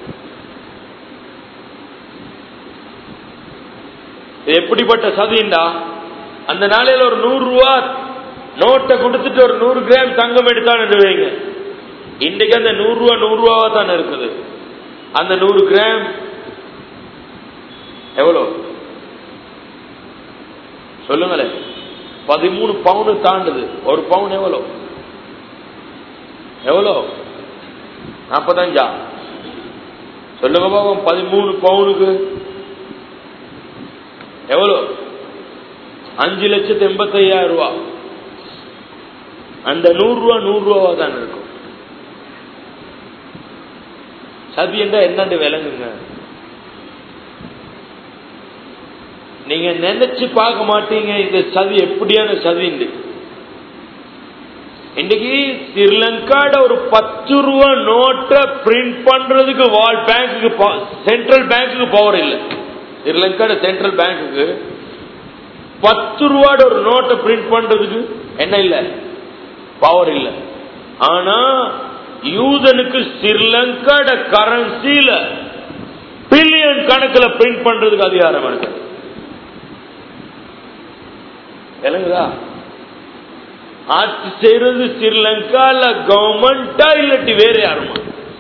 எப்படிப்பட்ட சதிண்டா, அந்த நாளையில ஒரு நூறு ரூபா நோட்டை கொடுத்துட்டு ஒரு நூறு கிராம் தங்கம் எடுத்தான்னு வைங்க, இன்றைக்கு அந்த நூறு ரூபா நூறு ரூபாவா தானே இருக்குது. அந்த நூறு கிராம் எவ்வளோ சொல்லுங்களேன்? பதிமூணு பவுனு தாண்டுது. ஒரு பவுன் எவ்வளோ? எவ்வளோ? நாற்பத்தஞ்சா? சொல்லுங்க பாவம். பதிமூணு பவுனுக்கு எவ்வளோ? அஞ்சு லட்சத்து எண்பத்தி ஐயாயிரம் ரூபா. அந்த நூறு ரூபா நூறு ரூபாவா தான் இருக்கும். சதி என்றா என்னன்னு விளங்குங்க. நீங்க நினைச்சு பார்க்க மாட்டீங்க இந்த சதி எப்படியான சதி. இன்னைக்கு ஸ்ரீலங்காட ஒரு பத்து ரூபா நோட்டை பிரிண்ட் பண்றதுக்கு வேர்ல்ட் பேங்க்கு சென்ட்ரல் பேங்க்கு பவர் இல்லை. ஸ்ரீலங்காட சென்ட்ரல் பேங்க்கு பத்து ரூபாட ஒரு நோட்டை பிரிண்ட் பண்றதுக்கு என்ன இல்லை, பவர் இல்லை. ஆனா யூதனுக்கு ஸ்ரீலங்காட கரன்சில பில்லியன் கணக்கில் பிரிண்ட் பண்றதுக்கு அதிகாரம் இருக்கு. விளங்குதா? ஆட்சி செய்யறது ஸ்ரீலங்கால கவர்மெண்டா இல்லாட்டி வேற யாருமா?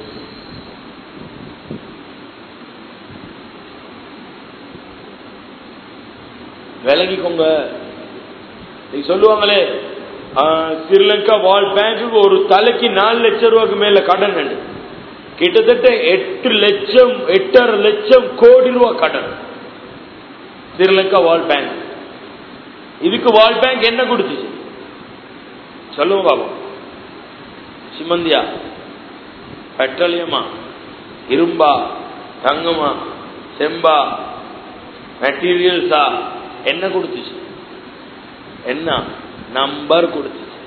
விளங்கிக்கோங்க. நீ சொல்லுவாங்களே ஸ்ரீலங்கா வேர்ல்ட் பேங்க்கு ஒரு தலைக்கு நாலு லட்சம் ரூபாய்க்கு மேல கடன், கிட்டத்தட்ட எட்டு லட்சம் எட்டரை லட்சம் கோடி ரூபாய் கடன் ஸ்ரீலங்கா வேர்ல்ட் பேங்க். இதுக்கு வேர்ல்ட் பேங்க் என்ன கொடுத்துச்சு சொல்லுங்க பாபா? சிமந்தியா, பெட்ரோலியமா, இரும்பா, தங்கமா, செம்பா, மெட்டீரியல்ஸா? என்ன கொடுத்துச்சு? என்ன நம்பர் கொடுத்துச்சு?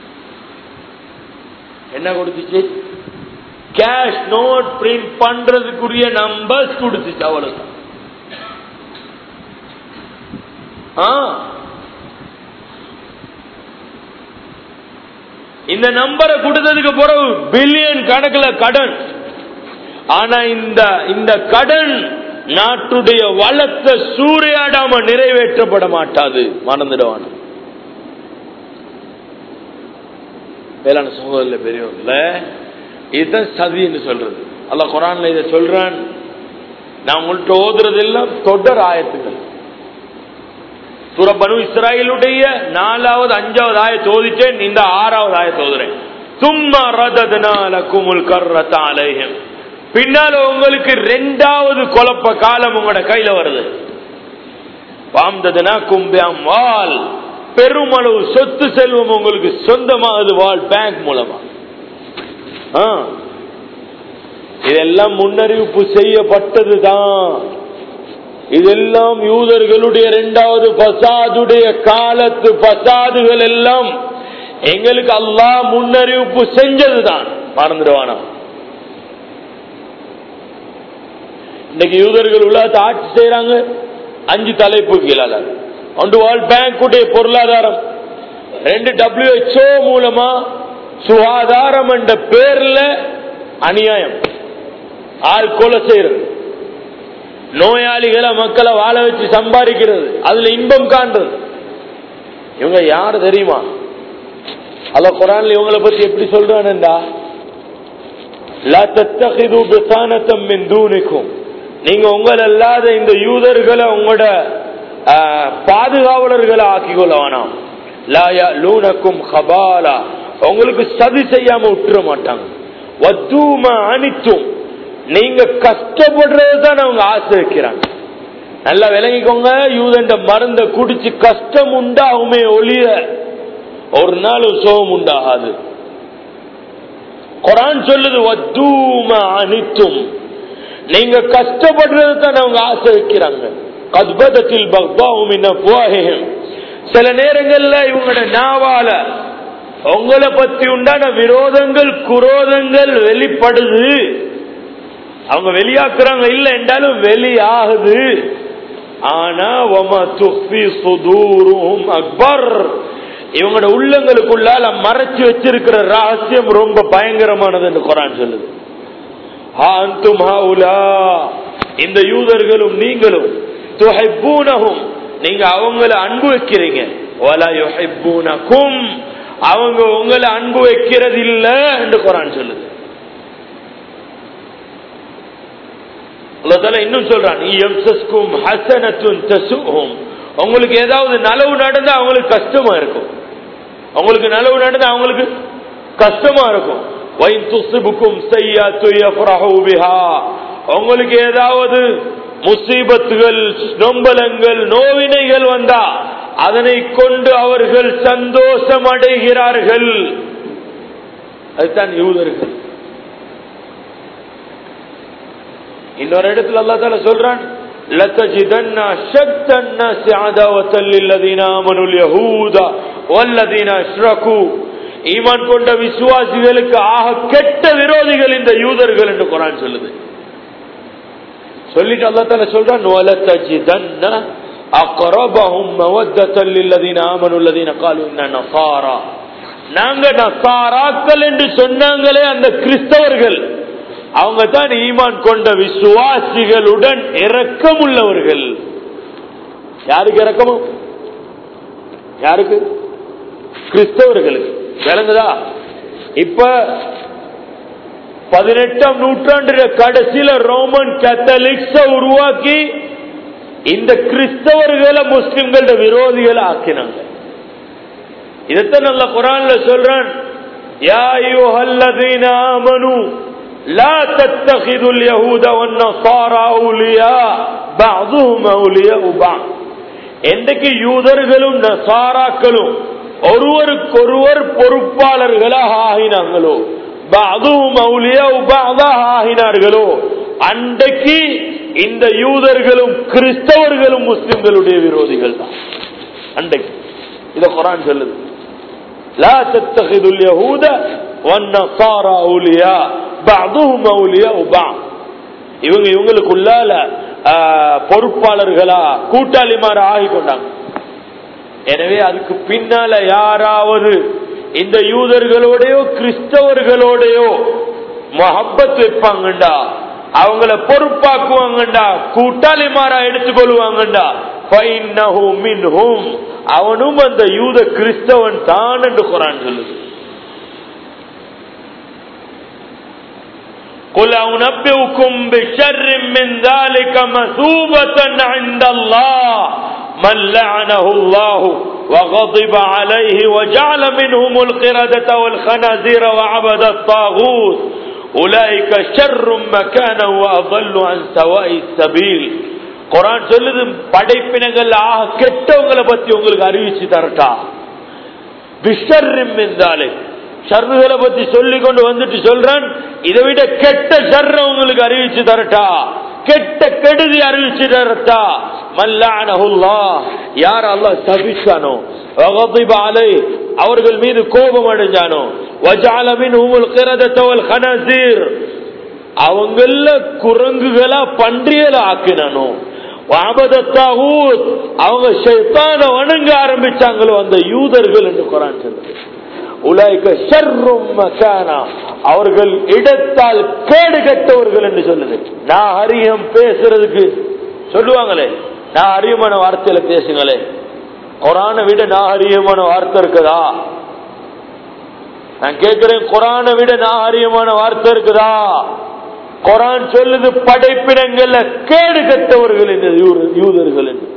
என்ன கொடுத்துச்சு? கேஷ் நோட் பிரிண்ட் பண்றதுக்குரிய நம்பர்ஸ் கொடுத்துச்சு. அவ்வளவுதான். இந்த நம்பரை கொடுத்ததுக்கு பிறகு பில்லியன் கணக்கில் கடன். ஆனா இந்த இந்த கடன் நாட்டுடைய வளத்தை சூறையாடாம நிறைவேற்றப்பட மாட்டாது. மறந்துடுவான வேளாண் சமூகத்தில் பெரியவர்கள இதுதான் சதின்னு சொல்றது. அல்லாஹ் குர்ஆன்ல இதை சொல்றான். நான் உங்கள்கிட்ட ஓதுறது எல்லாம் தொடர் ஆயத்துகள். சூரா பனு இஸ்ராயீலுடைய நாலாவது அஞ்சாவது ஆயத்தை ஓதிட்டேன். இந்த ஆறாவது ஆயத்தை ஓதுறேன். சும்மா ரதத்னா லகுமுல் கர்ரத அலைஹிம். பின்னால உங்களுக்கு ரெண்டாவது குழப்ப காலம் உங்களோட கையில வருது. வாம்தத்னா கும்பியம் வால். பெருமளவு சொத்து செல்வம் உங்களுக்கு சொந்தமாகுது வேர்ல்ட் பேங்க் மூலமா. இதெல்லாம் முன்னறிவிப்பு செய்யப்பட்டதுதான். இதெல்லாம் யூதர்களுடைய இரண்டாவது பசாதுடைய காலத்து பசாதுகள் எல்லாம் எங்களுக்கு அல்லாஹ் முன்னறிவிப்பு செஞ்சதுதான். மறந்துடுவானா? இன்னைக்கு யூதர்கள் உலகத்தை ஆட்சி செய்யறாங்க. அஞ்சு தலைப்பு கீழால. ஒன்று வேர்ல்ட் பேங்குடைய பொருளாதாரம், ரெண்டு டபிள்யூஹெச்ஓ மூலமா சுகாதாரம் என்ற பேர்ல அநியாயம், ஆள் கொலை செய்யறது, நோயாளிகளை மக்களை வாழ வச்சு சம்பாதிக்கிறது, அதுல இன்பம் காண்றது. இவங்க யாரு தெரியுமா? அல்லாஹ் குர்ஆன்ல இவங்களை பத்தி எப்படி சொல்றான்டா? லா தத்தகிது பிசானதம் மின் தூனிக்கும். நீங்க உங்கள் அல்லாத இந்த யூதர்களை உங்களோட பாதுகாவலர்களை ஆக்கிக்கொள்ள வேணாம். லா யலூனக்கும் கபாலா. உங்களுக்கு சதி செய்யாம விட்டுற மாட்டாங்க. வத்தூமா அனித்தும். நீங்க கஷ்டப்படுறதுதான் அவங்க ஆசை வைக்கிறாங்க. நல்லா விளங்கிக்கோங்க. யூதண்ட மருந்த குடிச்சு கஷ்டம் உண்டாகுமே ஒளிய ஒரு நாள் சோகம் உண்டாகாது. குர்ஆன் சொல்லுது வத்தூமா அனித்தும். நீங்க கஷ்டப்படுறது தான் அவங்க ஆசை வைக்கிறாங்க. கத்பதத்தில் பக்தாஹு மின் அஃப்வாஹிஹிம். சில நேரங்கள்ல இவங்களோட நாவால உங்களை பத்தி உண்டான விரோதங்கள் குரோதங்கள் வெளிப்படுது. அவங்க வெளியாக்குறாங்க இல்ல என்றாலும் வெளியாகுது. ஆனா வமா துஃபி சுதூருஹும் அக்பர். இவங்களோட உள்ளங்களுக்குள்ளால மறைச்சு வச்சிருக்கிற ரகசியம் ரொம்ப பயங்கரமானது என்று குர்ஆன் சொல்லுது. அன்தும் ஹவுலா. இந்த யூதர்களும் நீங்களும் துஹிப்பூனஹும். நீங்க அவங்களை அன்பு வைக்கிறீங்க. வலா யுஹிப்பூனகும். அவங்க உங்களை அன்பு வைக்கிறது இல்ல என்று குர்ஆன் சொல்லுது. அல்லாஹ் தஆலா இன்னும் சொல்றான், யம்சஸ்கும் ஹஸனத்துன் தஸுஹும், உங்களுக்கு ஏதாவது நலவு நடந்தா அவங்களுக்கு கஷ்டமா இருக்கும், உங்களுக்கு நலவு நடந்தா அவங்களுக்கு கஷ்டமா இருக்கும். வைன் துஸிபுக்கும் ஸய்யாத்து யஃப்ரஹு பிஹா, உங்களுக்கு ஏதாவது முசீபத்துகள் நொம்பலங்கள் நோவினைகள் வந்தா அதனை கொண்டு அவர்கள் சந்தோஷம் அடைகிறார்கள். அதுதான் யூதர்கள். இன்னொரு இடத்துல அல்லாஹ் தஆலா சொல்றான், لَتَجِدَنَّ أَشَدَّ النَّاسِ عَدَاوَةً لِلَّذِينَ آمَنُوا الْيَهُودَ وَالَّذِينَ أَشْرَكُوا, ஈமான் கொண்ட விசுவாசிகளுக்கு ஆக கெட்ட விரோதிகள் இந்த யூதர்கள் என்று குர்ஆன் சொல்லுது. சொல்லிட்டு அல்லாஹ் தஆலா சொல்றான், وَلَتَجِدَنَّ أَقْرَبَهُمْ مَوَدَّةً لِلَّذِينَ آمَنُوا الَّذِينَ قَالُوا إِنَّا نَصَارَى, நாங்க நசாராக்கள் என்று சொன்னாங்களே அந்த கிறிஸ்தவர்கள், அவங்க தான் ஈமான் கொண்ட விசுவாசிகளுடன் இரக்கம் உள்ளவர்கள். யாருக்கு இரக்கமும்? யாருக்கு? கிறிஸ்தவர்களுக்கு. விளங்குதா? இப்ப பதினெட்டாம் நூற்றாண்டு கடைசியில ரோமன் கேத்தலிக்ஸ உருவாக்கி இந்த கிறிஸ்தவர்களை முஸ்லிம்களோட விரோதிகளை ஆக்கினாங்க. இதத்தான் நல்ல குர்ஆன்ல சொல்றான், யா அய்யுஹல்லதீன ஆமனூ லா தத்தகிதுல் யஹூத வன் நஸாரா அவுலியா பஅதுஹும் அவுலியா பஅத், என்றைக்கு யூதர்களும் நஸாராக்களும் ஒருவருக்கொருவர் பொறுப்பாளர்களாக ஆகினாங்களோ, பஅதுஹும் அவுலியா பஅதாக ஆகினார்களோ, அன்றைக்கு இந்த யூதர்களும் கிறிஸ்தவர்களும் முஸ்லிம்களுடைய விரோதிகள் தான். அன்றைக்கு இத குர்ஆன் சொல்லுது, லா தத்தகிதுல் யஹூத வன் நஸாரா அவுலியா பஅதுஹும் அவுலியா பஅத், இவங்க இவங்களுக்குள்ளால பொறுப்பாளர்களா கூட்டாளிமார ஆகி கொண்டாங்க. எனவே அதுக்கு பின்னால யாராவது இந்த யூதர்களோடையோ கிறிஸ்தவர்களோடையோ மஹப்பத் வைப்பாங்கண்டா, அவங்கள பொறுப்பாக்குவாங்கண்டா, கூட்டாளிமாரா எடுத்துக்கொள்வாங்கண்டா, ஃபைன்னஹு மின்ஹும், அவனும் அந்த யூத கிறிஸ்தவன் தான் என்று குர்ஆன் சொல்லுது. قل أنبئكم بشر من ذلك مثوبة عند الله من لعنه الله وغضب عليه وجعل منهم القردة والخنازير وعبد الطاغوت أولئك شر مكانا وأضل عن سواء السبيل. குர்ஆன் சொல்லுது, படைப்பினங்கள் ஆக கெட்டவங்களை பத்தி உங்களுக்கு அறிவிச்சு தரட்டா. பிஷர்ரின் மின் தாலிக், ஷர்றுகளை பத்தி சொல்லி கொண்டு வந்துட்டு சொல்றான், இதை விட கெட்ட ஷர்ற உங்களுக்கு அறிவிச்சு தரட்டா, கெட்ட கெடுதி அறிவிச்சு தரட்டா. மல்லஅனஹுல்லாஹ், யார் அல்லாஹ் சபிச்சானோ, வகதிப அலைஹி, அவர்கள் மீது கோபம் அடைஞ்சானோ, வஜஅல மின்ஹுமுல் கிரதத வல் கனாஸீர், அவங்கள குரங்குகளா பன்றிகளா ஆக்கினானோ, வஅபத தாகூத், அவங்க ஷைத்தானை வணங்க ஆரம்பிச்சாங்களோ அந்த யூதர்கள் என்று குர்ஆன் சொல்லுது. உலாயிக ஷர்ரும் மகானா, அவர்கள் இடத்தால் கேடு கெட்டவர்கள் என்று சொல்லுது. நான் ஹரியம் பேசுறதுக்கு சொல்லுவாங்களே, நான் ஹரியமான வார்த்தையில பேசுங்களே, குர்ஆனை விட நான் ஹரியமான வார்த்தை இருக்குதா? நான் கேட்கிறேன், குர்ஆனை விட நான் ஹரியமான வார்த்தை இருக்குதா? குர்ஆன் சொல்லுது படைப்பினங்கள்ல கேடு கெட்டவர்கள் என்று யூதர்கள் என்று.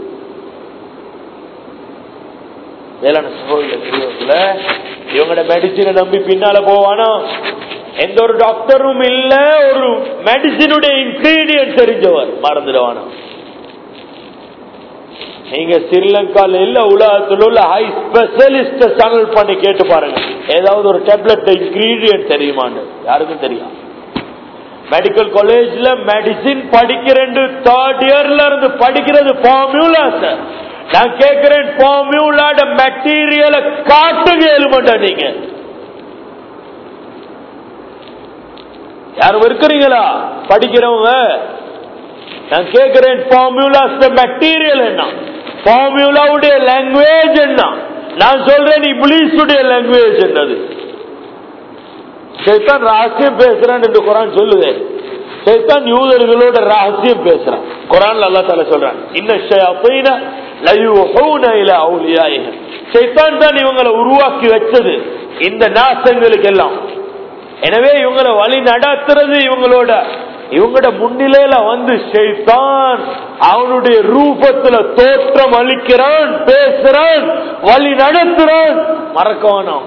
வேளாண் சகோதரர்களே, இவங்களோட மெடிசினை நம்பி பின்னால போவானா? எந்த ஒரு டாக்டரும் இல்ல, ஒரு மெடிசினுடைய இன்கிரீடியன்ட் தெரிஞ்சவர் மறந்துடுவானா? நீங்க ஸ்ரீலங்கால இல்ல உலகத்தில் உள்ள ஹை ஸ்பெஷலிஸ்ட் சேனல் பண்ணி கேட்டு பாருங்க, ஏதாவது ஒரு டேப்லெட் இன்கிரீடியன்ட் தெரியுமான்னு. யாருக்கும் தெரியும். மெடிக்கல் காலேஜ்ல மெடிசின் படிக்கிறேன், தேர்ட் இயர்ல இருந்து படிக்கிறது ஃபார்முலா. நான் கேட்கிறேன், ஃபார்முலாட மெட்டீரியல காட்டுங்க எழுமட்டா. நீங்க யாரும் இருக்கிறீங்களா படிக்கிறவங்க? நான் கேட்கிறேன், ஃபார்முலா மெட்டீரியல் என்ன, ஃபார்முலாவுடைய லாங்குவேஜ் என்ன? நான் சொல்றேன், இப்லீஸுடைய லாங்குவேஜ் என்னது? ஷைத்தான் ரகசியம் பேசுறான் என்று குர்ஆன் சொல்லுது. ஷைத்தான் யூதர்களோட ரகசியம் பேசுறான். குர்ஆன்ல அல்லாஹ் தஆலா சொல்றான், இன்ன ஷயாத்தீன ஷைத்தான் தான் இவங்களை உருவாக்கி வச்சது இந்த நாசங்களுக்கு எல்லாம். எனவே இவங்களை வழி நடத்துறது இவங்களோட இவங்களோட முன்னிலையில வந்து ஷைத்தான் அவனுடைய ரூபத்துல தோற்றம் அளிக்கிறான், பேசுறான், வழி நடத்துறான். மறக்கணும்.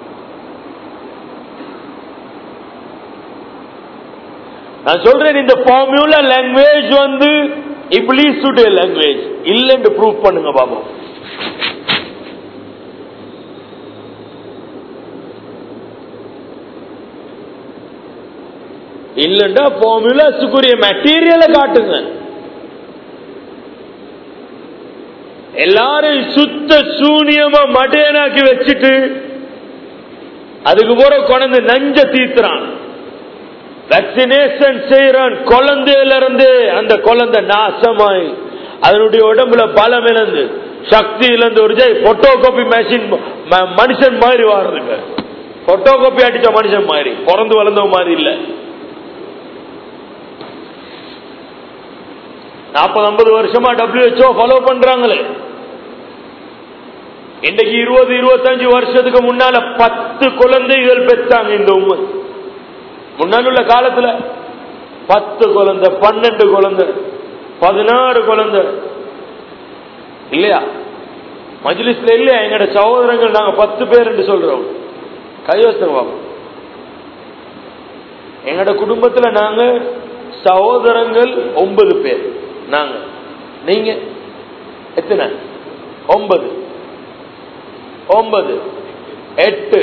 நான் சொல்றேன், இந்த ஃபார்முலா லாங்குவேஜ் வந்து இப்லீஸுடைய லாங்குவேஜ் இல்லைன்னு ப்ரூவ் பண்ணுங்க பாபா. இல்லண்டா ஃபார்முலாஸுக்குரிய மெட்டீரியலை காட்டுங்க. எல்லாரும் சுத்த சூனியமா மடையனாக்கி வச்சுட்டு அதுக்கு போற குழந்தை நஞ்ச தீத்துறான், வேக்சினேஷன் செய்யறான். குழந்தையில இருந்து அந்த குழந்தை நாசமாய் அதனுடைய உடம்புல பலம் இழந்து சக்தி இழந்து ஒரு போட்டோ காப்பி மெஷின் மனுஷன் மாதிரி வாடுறதுங்க. போட்டோ காப்பி அடிச்ச மனுஷன் மாதிரி, பிறந்து வளர்ந்த மாதிரி இல்ல. நாற்பது ஐம்பது வருஷமா டபிள்யூஹெச்ஓ ஃபாலோ பண்றாங்களே. இன்றைக்கு இருபது இருபத்தஞ்சு வருஷத்துக்கு முன்னால பத்து குழந்தைகள் பெற்றாங்க இந்த உண்மை. முன்னால் உள்ள காலத்துல பத்து குழந்தை, பன்னெண்டு குழந்தை, பதினாறு குழந்தை இல்லையா? மஜ்லிஸ்ல இல்லையா? எங்கட சகோதரங்கள் நாங்க பத்து பேர் என்று சொல்றோம். கையோசம் எங்கட குடும்பத்துல நாங்க சகோதரங்கள் ஒன்பது பேர். நாங்க நீங்க எத்தனை? ஒன்பது ஒன்பது எட்டு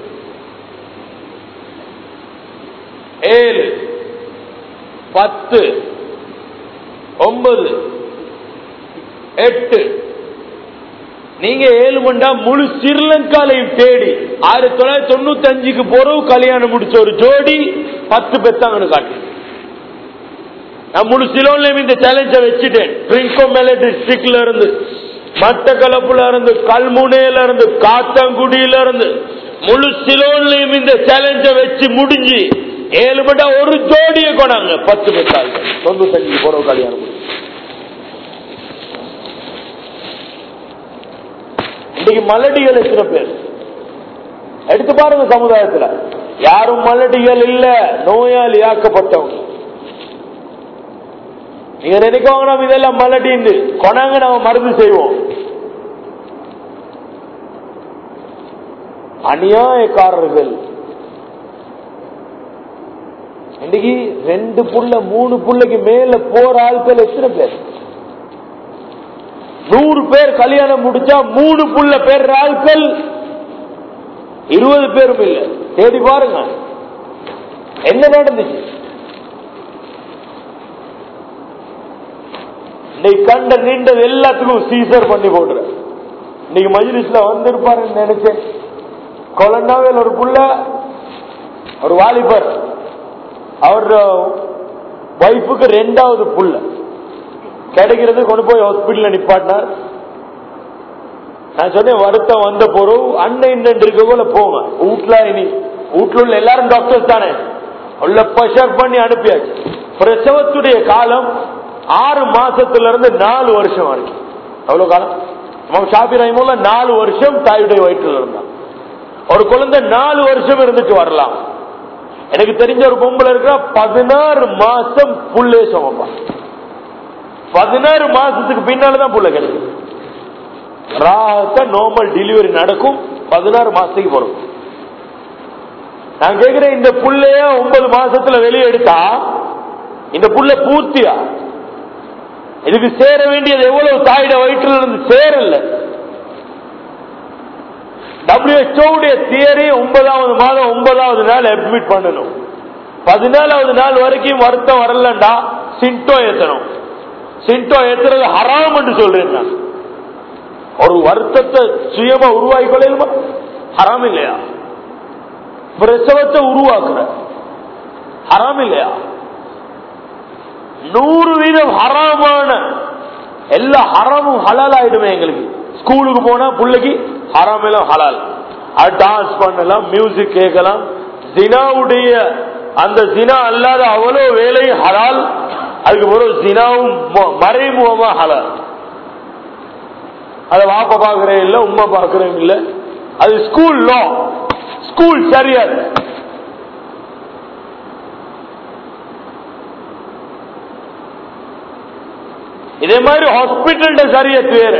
ஏழு பத்து ஒன்பது எட்டு. நீங்க ஏழு மண்டா முழு ஸ்ரீலங்காலையும் தேடி ஆயிரத்தி தொள்ளாயிரத்தி தொண்ணூத்தி அஞ்சுக்கு போறவு கல்யாணம் முடிச்ச ஒரு ஜோடி பத்து பெத்தாங்கன்னு காட்டு. நான் முழு சிலோன்லயும் இந்த சேலஞ்ச வச்சுட்டேன். ட்ரிங்கோமேல டிஸ்ட்ரிக்ட்ல இருந்து, மட்டக்களப்புல இருந்து, கல்முனையில இருந்து, காத்தாங்குடியில இருந்து முழு சிலோன்லயும் இந்த சேலஞ்ச வச்சு முடிஞ்சு ஏழு மண்டா ஒரு ஜோடியை கொண்டாங்க பத்து பெத்தாங்க. தொண்ணூத்தி அஞ்சுக்கு போறவு கல்யாணம் முடிச்சு. இன்னைக்கு மலடிகள் எத்தனை பேர் எடுத்து பாருங்க. சமுதாயத்துல யாரும் மலடிகள் இல்ல, நோயாளி ஆக்கப்பட்டவங்க. நீங்க நினைக்கவங்க நம்ம இதெல்லாம் மலடிந்து கொண்டாங்க, நாம மருந்து செய்வோம். அநியாயக்காரர்கள். இன்னைக்கு ரெண்டு புள்ள மூணு புள்ளைக்கு மேல போற ஆட்கள் எத்தனை பேர்? நூறு பேர் கல்யாணம் முடிச்சா மூணு புள்ள பேர் ஆட்கள் இருபது பேரும் இல்ல. தேடி பாருங்க என்ன நடந்துச்சு. இன்னைக்கு கண்ட நீண்டது எல்லாத்துக்கும் சீசர் பண்ணி போடுற. இன்னைக்கு மஜ்லிஸ்ல வந்திருப்பாருன்னு நினைச்சேன். கொலண்டாவில் ஒரு புள்ள, ஒரு வாலிபர், அவர் வைஃபுக்கு ரெண்டாவது புள்ள கிடைக்கிறது கொண்டு போய் ஹாஸ்பிட்டல் நிப்பாட்டினார். நான் சொன்னேன் வருத்தம் வந்த பொருள் அண்ணன் இன்னும் இருக்க போல போங்க வீட்டுல. இனி வீட்டுல உள்ள எல்லாரும் டாக்டர்ஸ் தானே, உள்ள ப்ரெஷர் பண்ணி அனுப்பியாச்சு. பிரசவத்துடைய காலம் ஆறு மாசத்துல இருந்து நாலு வருஷம் வரைக்கும். எவ்வளவு காலம்? நம்ம ஷாபி ரஹிமுல்லா நாலு வருஷம் தாயுடைய வயிற்றுல இருந்தான். ஒரு குழந்தை நாலு வருஷம் இருந்துட்டு வரலாம். எனக்கு தெரிஞ்ச ஒரு பொம்பளை இருக்கிற பதினாறு மாசம் புள்ளே சுமப்பா. பதினாறு மாசத்துக்கு பின்னால்தான் புள்ள கிடைக்கும். ராகத்த நார்மல் டெலிவரி நடக்கும். பதினாறு மாசத்துக்கு வரும். நான் கேட்கிறேன், இந்த புள்ளைய ஒன்பது மாசத்துல வெளியே எடுத்தா இந்த புள்ள பூர்த்தியா? இதுக்கு சேர வேண்டியது எவ்வளவு தாயிட வயிற்றுல இருந்து சேரல. டபிள்யூஹெச்ஓ தியரி ஒன்பதாவது மாதம் ஒன்பதாவது நாள் அட்மிட் பண்ணணும். பதினாலாவது நாள் வரைக்கும் வருத்தம் வரலண்டா சிண்டோ ஏத்தணும். சிண்டோ ஏத்துறது ஹராம் என்று சொல்றேன் நான். ஒரு வருத்தத்தை சுயமா உருவாக்கி கொள்ளையுமா? ஹராம் இல்லையா? பிரசவத்தை உருவாக்குற ஹராம் இல்லையா? நூறு வீதம் ஹராமான எல்லா ஹராமும் ஹலால் ஆயிடுமே எங்களுக்கு. ஸ்கூலுக்கு போனா பிள்ளைக்கு ஹராம் எல்லாம் ஹலால். டான்ஸ் பண்ணலாம், மியூசிக் கேட்கலாம். ஜினாவுடைய அந்த ஜினா அல்லாத அவ்வளவு வேலையும் ஹலால். அதுக்கு பிறகு ஜினாவும் மறைமுகமா ஹலால். அதை வாப்ப பாக்குறேன் இல்ல, உம்மா பாக்குறேன் இல்ல. அது ஸ்கூல் லா, ஸ்கூல் ஷரியத். இதே மாதிரி ஹாஸ்பிட்டல் ஷரியத் வேற.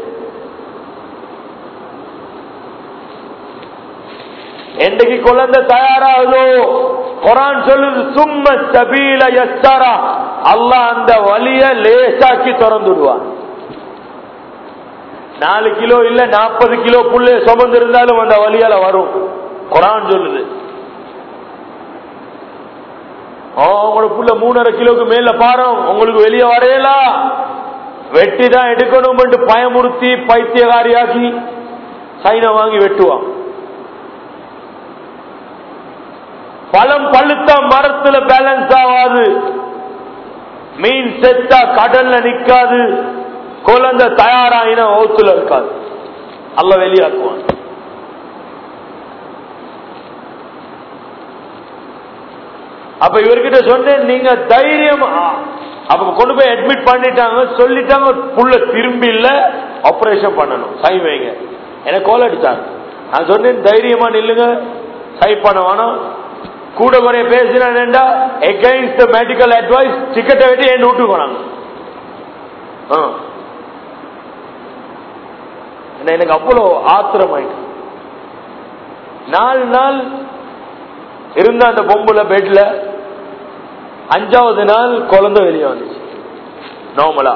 என்றைக்கு குழந்தை தயாராகுதோ குர்ஆன் சொல்லுது சும்ம சபீல யஸ்ஸரா, அல்லாஹ் அந்த வலிய லேசாக்கி திறந்துடுவான். நாலு கிலோ இல்ல நாற்பது கிலோ புள்ளே சுமந்து இருந்தாலும் அந்த வலியால வரும். குர்ஆன் சொல்லுது. உங்களோட புள்ள மூணரை கிலோக்கு மேல பாரம், உங்களுக்கு வெளியே வரையலாம், வெட்டி தான் எடுக்கணும் என்று பயமுறுத்தி பைத்தியகாரியாக்கி சைனா வாங்கி வெட்டுவான். பழம் பழுத்த மரத்துல பேலன்ஸ் ஆகாது, மீன் செத்தா கடல்ல நிக்காது, குழந்தை தயாராயினா ஓத்துல இருக்காது. அல்லாஹ் வெளியாக்குவான். அப்ப இவர்கிட்ட சொன்னேன், நீங்க தைரியம். அப்ப கொண்டு போய் அட்மிட் பண்ணிட்டாங்க, சொல்லிட்டாங்க புள்ள திரும்பி இல்ல, ஆபரேஷன் பண்ணணும், சை வைங்க. எனக்கு கோல் அடிச்சாங்க. நான் சொன்னேன் தைரியமா நில்லுங்க, சை பண்ண வேணாம். கூட குறைய பேசினா எகைன்ஸ்ட் மெடிக்கல் அட்வைஸ் டிக்கெட்டை வெட்டி என் விட்டு போனாங்க. எனக்கு அவ்வளோ ஆத்திரம் ஆயிட்டு. நாலு நாள் இருந்த அந்த பொம்புல பெட்ல, அஞ்சாவது நாள் குழந்தை வெளியே வந்துச்சு நார்மலா.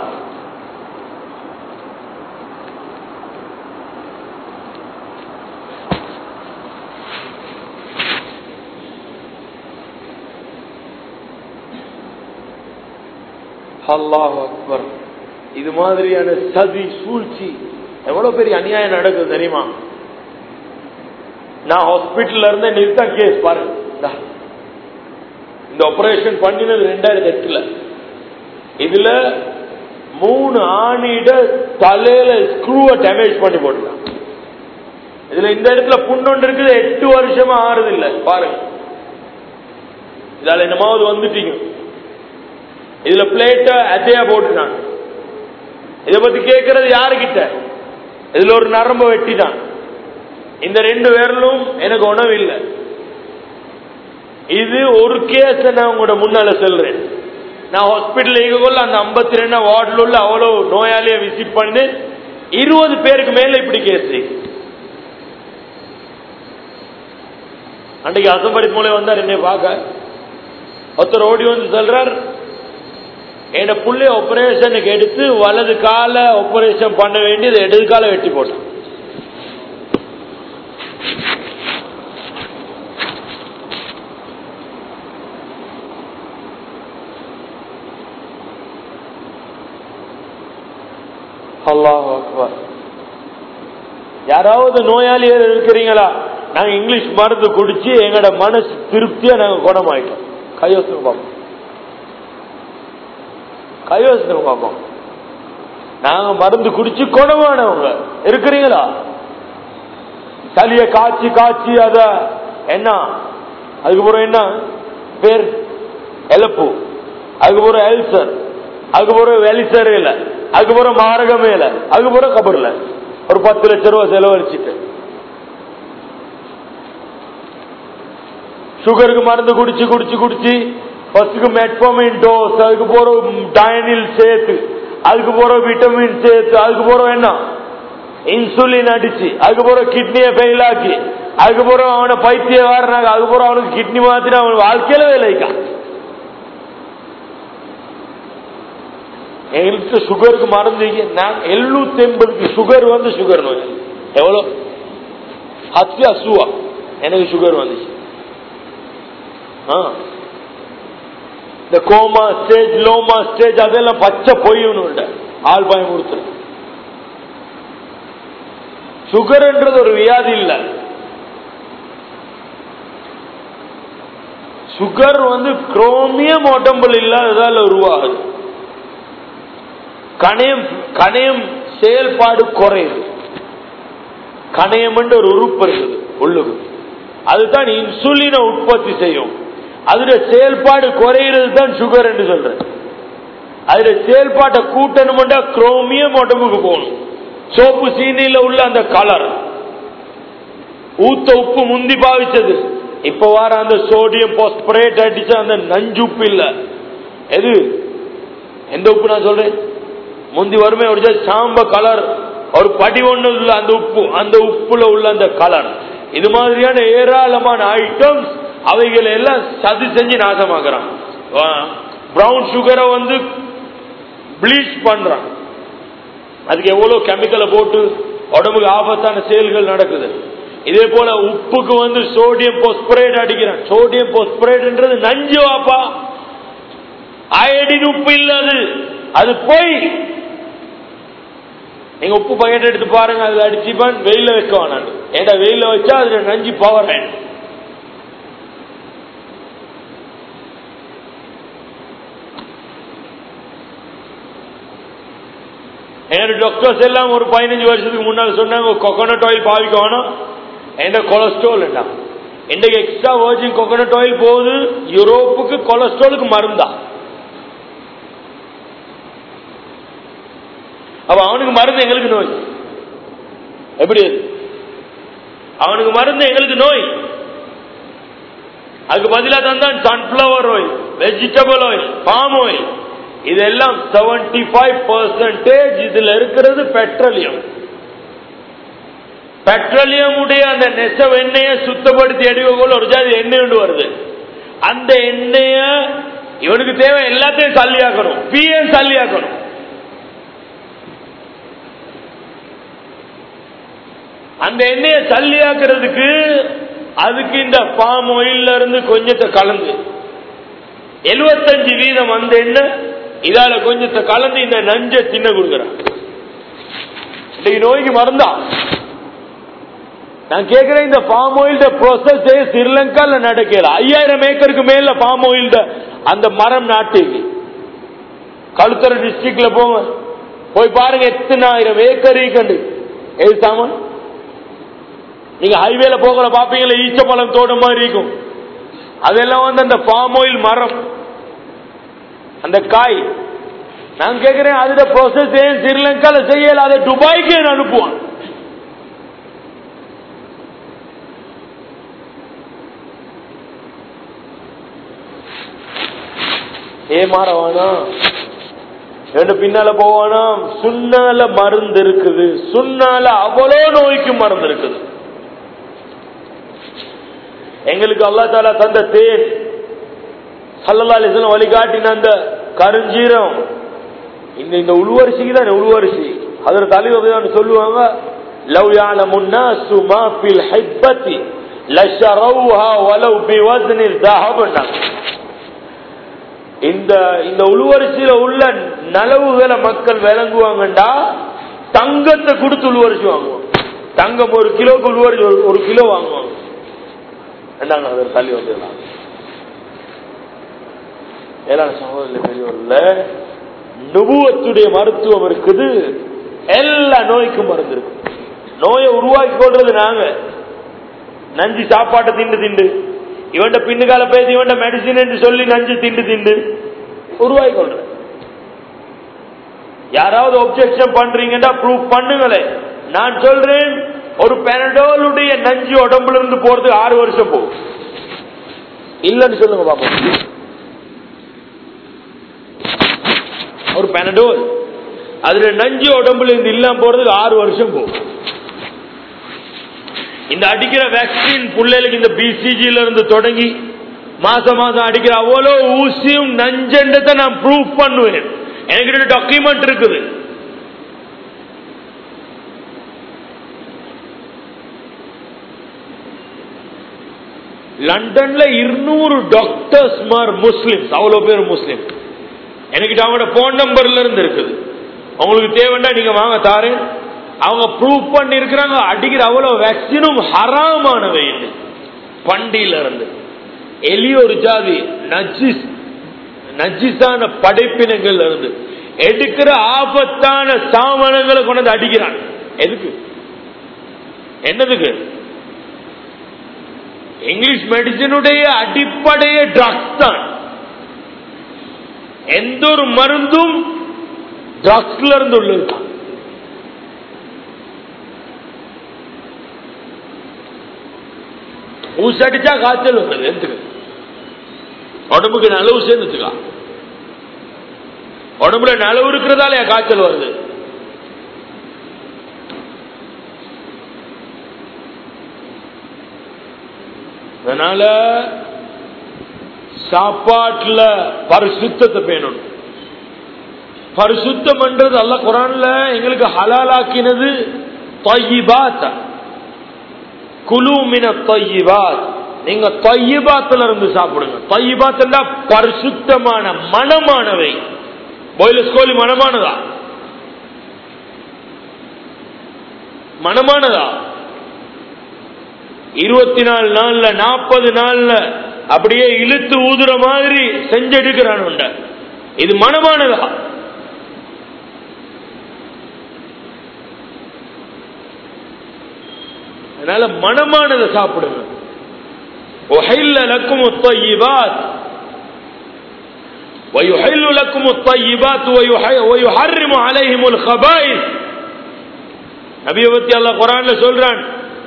அல்லாஹ் அக்பர். இது மாதிரியான சதி சூழ்ச்சி எவ்வளவு பெரிய அநியாயம் நடக்குது தெரியுமா? நான் ஹாஸ்பிட்டல்ல இருந்த நிறுத்த கேஸ் பாருங்க. இந்த ஆபரேஷன் பண்ணினது ரெண்டாயிரத்தி எட்டுல. இதுல மூணு ஆணிட தலையில ஸ்க்ரூவை டேமேஜ் பண்ணி போட்டுட்டான். இதுல இந்த இடத்துல புண்ணொன்று இருக்குது, எட்டு வருஷமா ஆறுது இல்ல பாருங்க. இதால என்னமாவது வந்துட்டீங்க. இதுல பிளேட்ட அத்தையா போட்டுட்டான். இத பத்தி கேட்கறது யாருகிட்ட? இதுல ஒரு நரம்பு வெட்டிட்டான். இந்த ரெண்டு பேரிலும் எனக்கு உணவு இல்லை. இது ஒரு கேஸ் நான் உங்களோட முன்னால சொல்றேன். நான் ஹாஸ்பிட்டல் அந்த ஐம்பத்தி ரெண்டு வார்டில் உள்ள அவ்வளவு நோயாளிய விசிட் பண்ணி இருபது பேருக்கு மேல இப்படி கேஸ். அன்றைக்கு அசம்பரி மூலம் வந்தார் என்னை பார்க்க. ஒருத்தர் ஓடி வந்து சொல்றார், என் புள்ளை ஆபரேஷனுக்கு எடுத்து வலது கால ஆபரேஷன் பண்ண வேண்டியது இடது கால வெட்டி போட்டான். அல்லாஹ் அக்பர். யாராவது நோயாளியர் இருக்கிறீங்களா? நாங்க இங்கிலீஷ் மருந்து குடிச்சு எங்கட மனசு திருப்தியா நாங்க குணமாயிட்டோம். கையோசனை பார்ப்போம், கையோசனை பார்ப்போம். நாங்க மருந்து குடிச்சு குணமானவங்க இருக்கிறீங்களா? சளிய காய்ச்சி காய்ச்சி அத என்ன அதுக்கப்புறம் என்ன பேர் எலப்பு, அதுக்கப்புறம் எல்சர், அதுக்கப்புறம் வெலிசர் இல்ல, அதுக்கப்புறம் மாரகமே இல்ல, அதுக்கப்புறம் கபர்ல ஒரு பத்து லட்சம் ரூபாய் செலவழிச்சுட்டு சுகருக்கு மருந்து குடிச்சு குடிச்சு குடிச்சு ஃபர்ஸ்டுக்கு மெட்ஃபார்மின் டோஸ், அதுக்கு போற டயனில் சேர்த்து, அதுக்கு போற விட்டமின் சேர்த்து, அதுக்கு போற என்ன இன்சுலின் அடிச்சு, அதுக்கு போற கிட்னியை ஃபெயில் ஆக்கி, அதுக்கு போற அவனை பைத்தியக்காரனாக, அதுக்கு போற அவனுக்கு கிட்னி மாத்திர அவன் வாழ்க்கையில வேலைக்கா. எங்களுக்கு சுகருக்கு மருந்து எழுநூத்தி எண்பதுக்கு சுகர் வந்து சுகர் நோய் எவ்வளவு ஹத்தி அசுவா எனக்கு சுகர் வந்துச்சு. இந்த கோமா ஸ்டேஜ் லோமா ஸ்டேஜ் அதெல்லாம் பச்சை பொய்யணும் ஆள் பயம் கொடுத்துரு. சுகர்ன்றது ஒரு வியாதி இல்ல. சுகர் வந்து குரோமியம் உடம்புல இல்லாததால உருவாகுது. கணையம் கணையம் செயல்பாடு குறையுது. கணையம் ஒரு உறுப்பு இருக்குது உள்ளுக்கு, அதுதான் இன்சுலினை உற்பத்தி செய்யும். அதுல செயல்பாடு குறையிறது தான் சுகர் என்று சொல்றேன். அதுல செயல்பாட்டை கூட்டணும் குரோமியம் உடம்புக்கு போகணும். சோப்பு சீனில உள்ள அந்த கலர், ஊத்த உப்பு முந்தி பாவிச்சது, இப்ப வர அந்த சோடியம் பாஸ்பரேட் அடிச்ச அந்த நஞ்சு உப்பு இல்ல. எது எந்த உப்பு நான் சொல்றேன்? முந்தி வருமே ஒரு சாம்ப கலர், ஒரு படி ஒண்ணு உள்ள அந்த உப்பு, அந்த உப்புல உள்ள அந்த கலர். இது மாதிரியான ஏராளமான ஐட்டம்ஸ் அவைகளை எல்லாம் சதி செஞ்சு நாசமாக்குறான். பிரவுன் சுகரை வந்து ப்ளீச் பண்றான். அதுக்கு எவ்வளவு கெமிக்கலை போட்டு உடம்புக்கு ஆபத்தான செயல்கள் நடக்குது. இதே போல உப்புக்கு வந்து சோடியம் பாஸ்பரேட் அடிக்கிறான். சோடியம் பாஸ்பரேட்ன்றது நஞ்சு வாப்பா, அயடின் உப்பு இல்லாது, அது போய் நீங்க உப்பு பாக்கெட் எடுத்து பாருங்க, அதுல அடிச்சுப்பான் வெயில வைக்க வேணாம். ஏன்னா வெயில வச்சா அதுல நஞ்சு பவர் ஆயிடும். என்னோட டாக்டர்ஸ் எல்லாம் ஒரு பதினஞ்சு வருஷத்துக்கு முன்னாடி சொன்னாங்க கோகோனட் ஆயில் பாவிக்க வேணும், என்ன கொலஸ்ட்ரால் வேண்டாம். இன்றைக்கு எக்ஸ்ட்ரா வர்ஜின் கோகோனட் ஆயில் போகுது யூரோப்புக்கு, கொலஸ்ட்ராலுக்கு மருந்தா. அப்ப அவனுக்கு மருந்து எங்களுக்கு நோய். எப்படி அவனுக்கு மருந்து எங்களுக்கு நோய்? அதுக்கு பதிலாக தந்தான் sunflower oil, vegetable oil, palm oil. இதெல்லாம் செவன்டி ஃபைவ் பர்சன்டேஜ் இதுல இருக்கிறது பெட்ரோலியம். பெட்ரோலியம் உடைய அந்த நெசவு எண்ணெயை சுத்தப்படுத்தி எடுக்கோல ஒரு ஜாதி எண்ணெய் ஒன்று வருது. அந்த எண்ணெய இவனுக்கு தேவை எல்லாத்தையும் சல்லியாக்கணும், பிஎம் சல்லியாக்கணும். அந்த எண்ணெயை சல்லியாக்குறதுக்கு அதுக்கு இந்த பாம் ஆயில்ல இருந்து கொஞ்சத்தை கலந்து எழுபத்தஞ்சு வீதம் அந்த எண்ணெய் இதால கொஞ்சத்தை கலந்து இந்த நஞ்சை தின்ன கொடுக்கிறான். இன்னைக்கு நோய்க்கு மருந்தா? நான் கேட்கிறேன், இந்த பாம் ஆயில் ப்ராசஸ் ஸ்ரீலங்கால நடக்கல. ஐயாயிரம் ஏக்கருக்கு மேல பாம் ஆயில் அந்த மரம் நாட்டு கழுத்தர டிஸ்ட்ரிக்ட்ல போங்க, போய் பாருங்க எத்தனை ஆயிரம் ஏக்கர் கண்டு எது சாமான். நீங்க ஹைவேல போகிற பாப்பீங்களா, ஈச்சப்பழம் தோட்டம் மாதிரி இருக்கும். அதெல்லாம் வந்து அந்த பாம் ஆயில் மரம், அந்த காய். நான் கேட்கிறேன், அதுல ப்ராசஸ் ஏன் ஸ்ரீலங்கால செய்யல? அதை துபாய்க்கு அனுப்புவான். ஏ மாறவானா ரெண்டு பின்னால போவானா? சுண்ணால மருந்து இருக்குது, சுண்ணால அவ்வளோ நோய்க்கு மருந்து இருக்குது. எங்களுக்கு அல்லாஹ் தஆலா தந்த தேன், ஸல்லல்லாஹு அலைஹி வஸல்லம் வழிகாட்டின அந்த கருஞ்சீரம், இந்த இந்த உளுவரிசிக்கு தான் உளுவரிசி. ஹஜ்ரத் அலி ரலியல்லாஹு அன்ஹு சொல்லுவாங்க, லவ் யஅலமுன் நாஸு மா ஃபில் ஹிப்பத்தி லஷரவுஹா வலவ் பிவஸ்னி ذهبنا. இந்த இந்த உளுவரிசியில உள்ள நலவுகளை மக்கள் விளங்குவாங்கண்டா தங்கத்தை கொடுத்து உளுவரிசி வாங்குவாங்க. தங்கம் ஒரு கிலோக்கு உளுவரிசி ஒரு கிலோ வாங்குவாங்க. என்னங்க அதற்கு தள்ளி வந்துடலாம். ஏழாம் சகோதரர்களே பெரியவர்களே, நுபுவத்துடைய மருத்துவம் இருக்குது, எல்லா நோய்க்கும் மருந்து இருக்கு. நோயை உருவாக்கி கொள்றது நாங்க. நஞ்சு சாப்பாட்டை திண்டு திண்டு இவன் பின்னுகால பேசி இவன் மெடிசின் என்று சொல்லி நஞ்சு திண்டு திண்டு உருவாக்கி கொள்ற. யாராவது ஒப்ஜெக்ஷன் பண்றீங்கன்னா ப்ரூவ் பண்ணுங்களே. நான் சொல்றேன், ஒரு பெனடோலுடைய நஞ்சு உடம்புல இருந்து போறதுக்கு ஆறு வருஷம் போகும். இல்லன்னு சொல்லுங்க பாப்போம். ஒரு பெனடோல் அதுல நஞ்சு உடம்புல இருந்து இல்லாம போறதுக்கு ஆறு வருஷம் போகும். இந்த அடிக்கிற வேக்சின் புள்ளைகளுக்கு இந்த பிசிஜில இருந்து தொடங்கி மாசம் மாசம் அடிக்கிற அவ்வளவு ஊசியும் நஞ்சண்டத்தை நான் ப்ரூவ் பண்ணுவேன். எனக்கு டாக்குமெண்ட் இருக்குது. லண்டன்ல இருநூறு டாக்டர்ஸ் மார் முஸ்லிம்ஸ், அவ்வளவு பேர் முஸ்லிம். எனக்கு அவங்களோட போன் நம்பர்ல இருந்து இருக்குது. உங்களுக்கு தேவைன்னா நீங்க வாங்க தாரேன். அவங்க ப்ரூவ் பண்ணி இருக்கிறாங்க அடிக்கிற அவ்வளவு வேக்சினும் ஹராமானவை. பண்டியில இருந்து எலி ஒரு ஜாதி நஜிஸ் நஜிஸான படைப்பினங்கள் இருந்து எடுக்கிற ஆபத்தான சாமானங்களை கொண்டு அடிக்கிறான். எதுக்கு? என்னதுக்கு? இங்கிலீஷ் மெடிசினுடைய அடிப்படையே ட்ரக்ஸ் தான். எந்த ஒரு மருந்தும் ட்ரக்ஸ்ல இருந்து உள்ளது. ஊசடிச்சா காய்ச்சல் வருது, எதுக்கு? உடம்புக்கு நலவு சேர்ந்துச்சுக்கா, உடம்புல நலவு இருக்கிறதால காய்ச்சல் வருது. அதனால சாப்பாட்டுல பரிசுத்தத்தை பேணும். பரிசுத்தம் என்றது அல்லாஹ் குர்ஆன்ல எங்களுக்கு ஹலாலாக்கினது தய்யிபாத். குலு மினத் தய்யிபாத், நீங்க தய்யிபாத்துல இருந்து சாப்பிடுங்க. தய்யிபாத் என்றா பரிசுத்தமான மனமானவை. பாய்லர் கோழி மனமானதா? மனமானதா? இருபத்தி நாலு நாள்ல நாற்பது நாள்ல அப்படியே இழுத்து ஊதுற மாதிரி செஞ்செடுக்கிறான். இது மனமானதா? அதனால மனமானதை சாப்பிடுங்க. உஹில்ல லக்கும் அத்-தய்யிபாத் ويحل لكم الطيبات ويحرم عليهم الخبائث. நபியை பத்தி அல்லாஹ் குர்ஆன்ல சொல்றான்.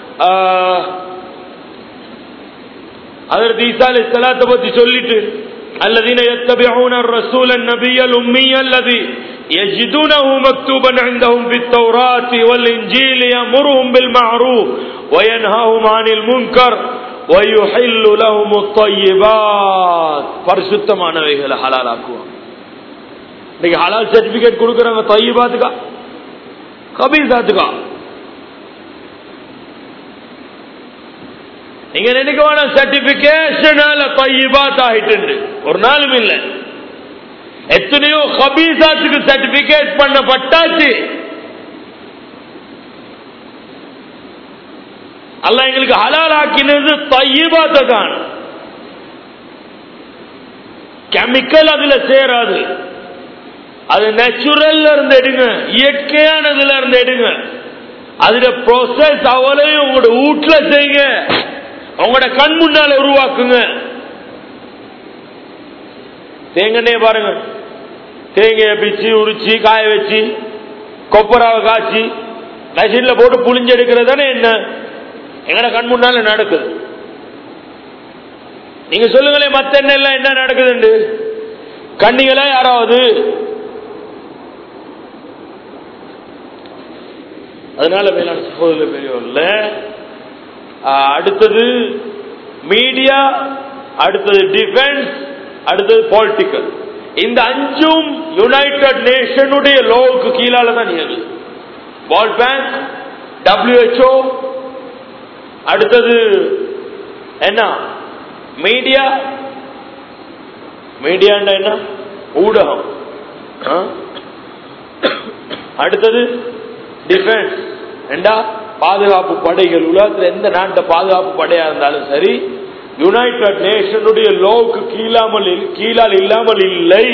ஹஜ்ரத் ஈசா அலைஹிஸ்ஸலாத்தை பத்தி சொல்லிட்டு الذين يتبعون الرسول النبي الأمي الذي يجدونه مكتوبا عندهم في التوراة والإنجيل يأمرهم بالمعروف وينهاهم عن المنكر ويحل لهم الطيبات. பரிசுத்தமானவைகளை ஹலால் ஆக்குவாங்க. இன்னைக்கு ஹலால் சர்டிபிகேட் கொடுக்கறாங்க தய்யிபாத்துக்கா கபீஸாத்துக்கா. நீங்க நினைக்க வேணாம் சர்டிபிகேஷனால தய்யிபாத் ஆயிட்டு ஒரு நாளும் இல்லை. எத்தனையோ கபீஸாத்துக்கு சர்டிபிகேட் பண்ணப்பட்டாச்சு. அல்லாஹ் எங்களுக்கு ஹலால் ஆக்கினது தய்யிபாத் தான். கெமிக்கல் அதுல சேராது. அது நேச்சுரல்ல இருந்து எடுங்க, இயற்கையானதுல இருந்து எடுங்க. அதுல ப்ரோசஸ் அவளையும் உங்களோட வீட்டுல செய்யுங்க, உங்களோட கண் முன்னால உருவாக்குங்க. தேங்காய் பாருங்க, தேங்காயை பிச்சு உரிச்சு காய வச்சு கொப்பராவை காய்ச்சி மெஷின்ல போட்டு புளிஞ்சு எடுக்கிறது தானே என்ன எங்கட கண் முன்னால நடக்குது. நீங்க சொல்லுங்களேன் மத்த என்ன எல்லாம் என்ன நடக்குது கண்ணிகளா யாராவது? அதனால மேலான சகோதர பெரியவர்ல அடுத்தது மீடியா, அடுத்தது டிஃபென்ஸ், அடுத்தது பொலிட்டிக்கல். இந்த அஞ்சும் யுனைடெட் நேஷனுடைய லோவுக்கு கீழால தான் இயங்குது. வேர்ல்ட் பேங்க், டபிள்யூஹெச்ஓ, அடுத்தது என்ன மீடியா. மீடியா என்ன? ஊடகம். அடுத்தது டிஃபென்ஸ், ரெண்டா பாதுகாப்பு படைகள். உலகத்தில் எந்த நாட்டு பாதுகாப்பு படையா இருந்தாலும் சரி யுனைடெட் நேஷனுடைய லோவுக்கு கீழாமல் கீழால் இல்லாமல் இல்லை.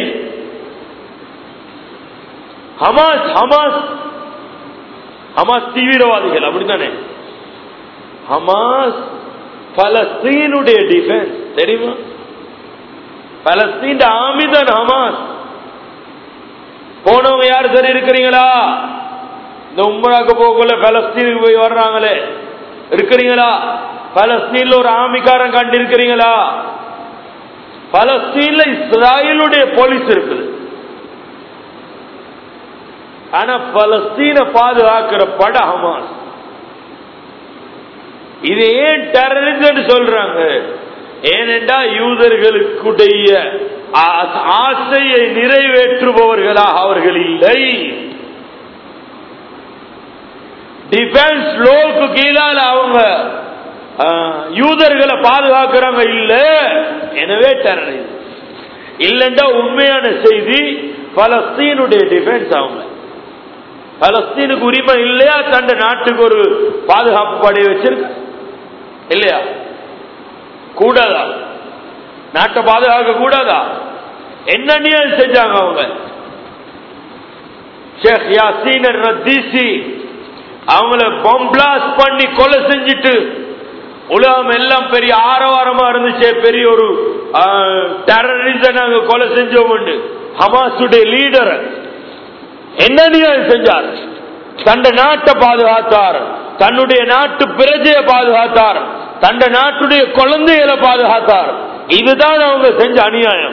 ஹமாஸ் ஹமாஸ் ஹமாஸ் தீவிரவாதிகள் அப்படித்தானே? ஹமாஸ் பலஸ்தீனுடைய டிஃபென்ஸ் தெரியுமா? பலஸ்தீன் ஆமிதான் ஹமாஸ். போனவங்க யாரு சரி இருக்கிறீங்களா? இந்த உம்ராக்கு போகல பலஸ்தீனுக்கு போய் வர்றாங்களே இருக்கிறீங்களா? பலஸ்தீன்ல ஒரு ஆமிக்காரன் கண்டு இருக்கிறீங்களா? பலஸ்தீன்ல இஸ்ராயலுடைய போலீஸ் இருக்குது. ஆனா பலஸ்தீன பாதுகாக்கிற பட ஹமாஸ். இது ஏன் டெரரிசம் சொல்றாங்க? ஏனென்றா யூதர்களுடைய ஆசையை நிறைவேற்றுபவர்களாக அவர்கள் இல்லை. டிஃபென்ஸ் லோக்கு கீழால அவங்க யூதர்களை பாதுகாக்கிறாங்க இல்ல, எனவே டெரரிசம் இல்லைண்டா உண்மையான செய்தி பலஸ்தீனுடைய டிஃபென்ஸ். அவங்க பலஸ்தீனுக்கு உரிமை இல்லையா? தண்ட நாட்டுக்கு ஒரு பாதுகாப்பு படையை வச்சிருக்க இல்லையா? கூடாதா? நாட்டை பாதுகாக்க கூடாதா? என்ன நியாயம் செஞ்சாங்க அவங்க? ஷேக் யாசீன் ரத்தீசி அவங்கள பம்பிளாஸ்ட் பண்ணி கொலை செஞ்சிட்டு உலகம் எல்லாம் பெரிய ஆரவாரமா இருந்துச்சு. பெரிய ஒரு டெரரிசம் நாங்க கொலை செஞ்சோம். ஹமாஸுடைய லீடர் என்ன நியாயம் செஞ்சார்? தன்னுடைய நாட்டை பாதுகாத்தார், தன்னுடைய நாட்டு பிரஜையை பாதுகாத்தார். தண்ட நாட்டுடைய குழந்தைகளை பாதுகாத்தார். இதுதான் அவங்க செஞ்ச அநியாயம்.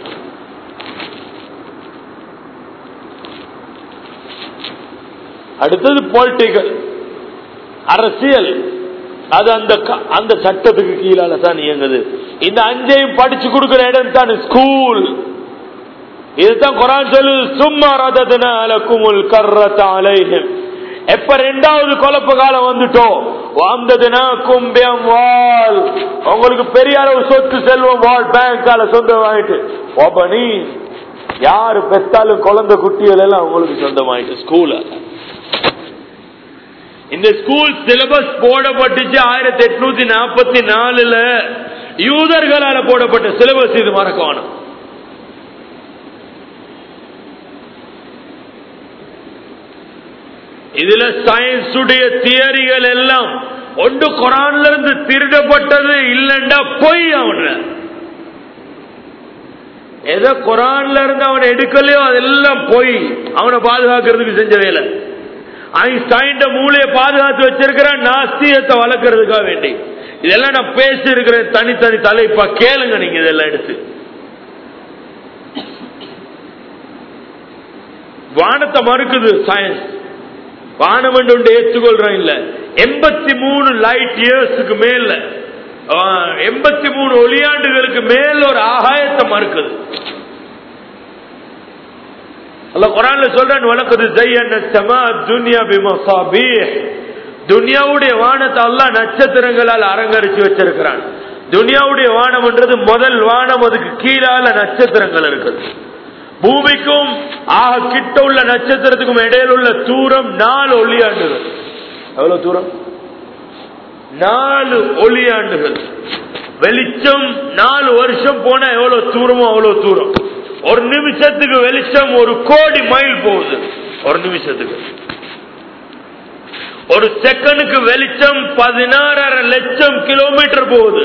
அடுத்தது பொலிட்டிக்கல், அரசியல். அது அந்த அந்த சட்டத்துக்கு கீழால தான் இயங்குது. இந்த அஞ்சையும் படிச்சு கொடுக்கிற இடம் தான் ஸ்கூல். இதுதான் குர்ஆன் சொல்லுது, சும்மா ரதத்னா லகுமுல் கர்ரத அலைஹிம். எப்ப ரெண்டாவது குழப்ப காலம் வந்துட்டோ, வந்ததுனாக்கும் பிஅம்வால், உங்களுக்கு பெரிய அளவு சொத்து செல்வம் வேர்ல்ட் பேங்கால சொந்தமாயிட்டு, ஓபனி யாரு பெத்தாலும் குழந்தை குட்டிகள் எல்லாம் உங்களுக்கு சொந்தமாயிட்டு ஸ்கூல. இந்த ஸ்கூல் சிலபஸ் போடப்பட்டுச்சு ஆயிரத்தி எட்நூத்தி நாற்பத்தி நாலுல யூதர்களால போடப்பட்ட சிலபஸ். இது மறக்கணும். இதுல சயின்ஸ் உடைய தியரிகள் எல்லாம் ஒன்று குர்ஆன்ல இருந்து திருடப்பட்டது, இல்லண்டா பொய். அவன எதை குர்ஆன்ல இருந்து அவன் எடுக்கலையோ அதெல்லாம் பொய். அவனை பாதுகாக்கிறதுக்கு செஞ்ச வேலை. ஐன்ஸ்டைன் மூளையை பாதுகாத்து வச்சிருக்கிறான் நாஸ்தியத்தை வளர்க்கறதுக்காக வேண்டி. இதெல்லாம் நான் பேசி இருக்கிறேன் தனித்தனி தலைப்பா, கேளுங்க நீங்க இதெல்லாம் எடுத்து. வானத்தை மறுக்குது சயின்ஸ். வானம் என்று ஏற்றுக்கொள்றோம் இல்ல. எண்பத்தி மூணு லைட் இயர்ஸுக்கு மேல, எண்பத்தி மூணு ஒளியாண்டுகளுக்கு மேல் ஒரு ஆகாயத்தை மறுக்குது. அல்லாஹ் குர்ஆன்ல சொல்றான், வலகத் ஸய்யன ஸமா துன்யா பிமஸாபீஹ். துன்யாவுடைய வானத்தை அல்லாஹ் நட்சத்திரங்களால் அலங்கரிச்சு வச்சிருக்கிறான். துன்யாவுடைய வானம் என்றது முதல் வானம், அதுக்கு கீழால நட்சத்திரங்கள் இருக்குது. பூமிக்கும் ஆக கிட்ட உள்ள நட்சத்திரத்துக்கும் இடையில உள்ள தூரம் நாலு ஒளியாண்டுகள். எவ்வளவு தூரம்? நாலு ஒளியாண்டுகள். வெளிச்சம் நாலு வருஷம் போனா எவ்வளவு தூரமோ அவ்வளவு தூரம். ஒரு நிமிஷத்துக்கு வெளிச்சம் ஒரு கோடி மைல் போகுது. ஒரு நிமிஷத்துக்கு. ஒரு செகண்டுக்கு வெளிச்சம் பதினாறரை லட்சம் கிலோமீட்டர் போகுது.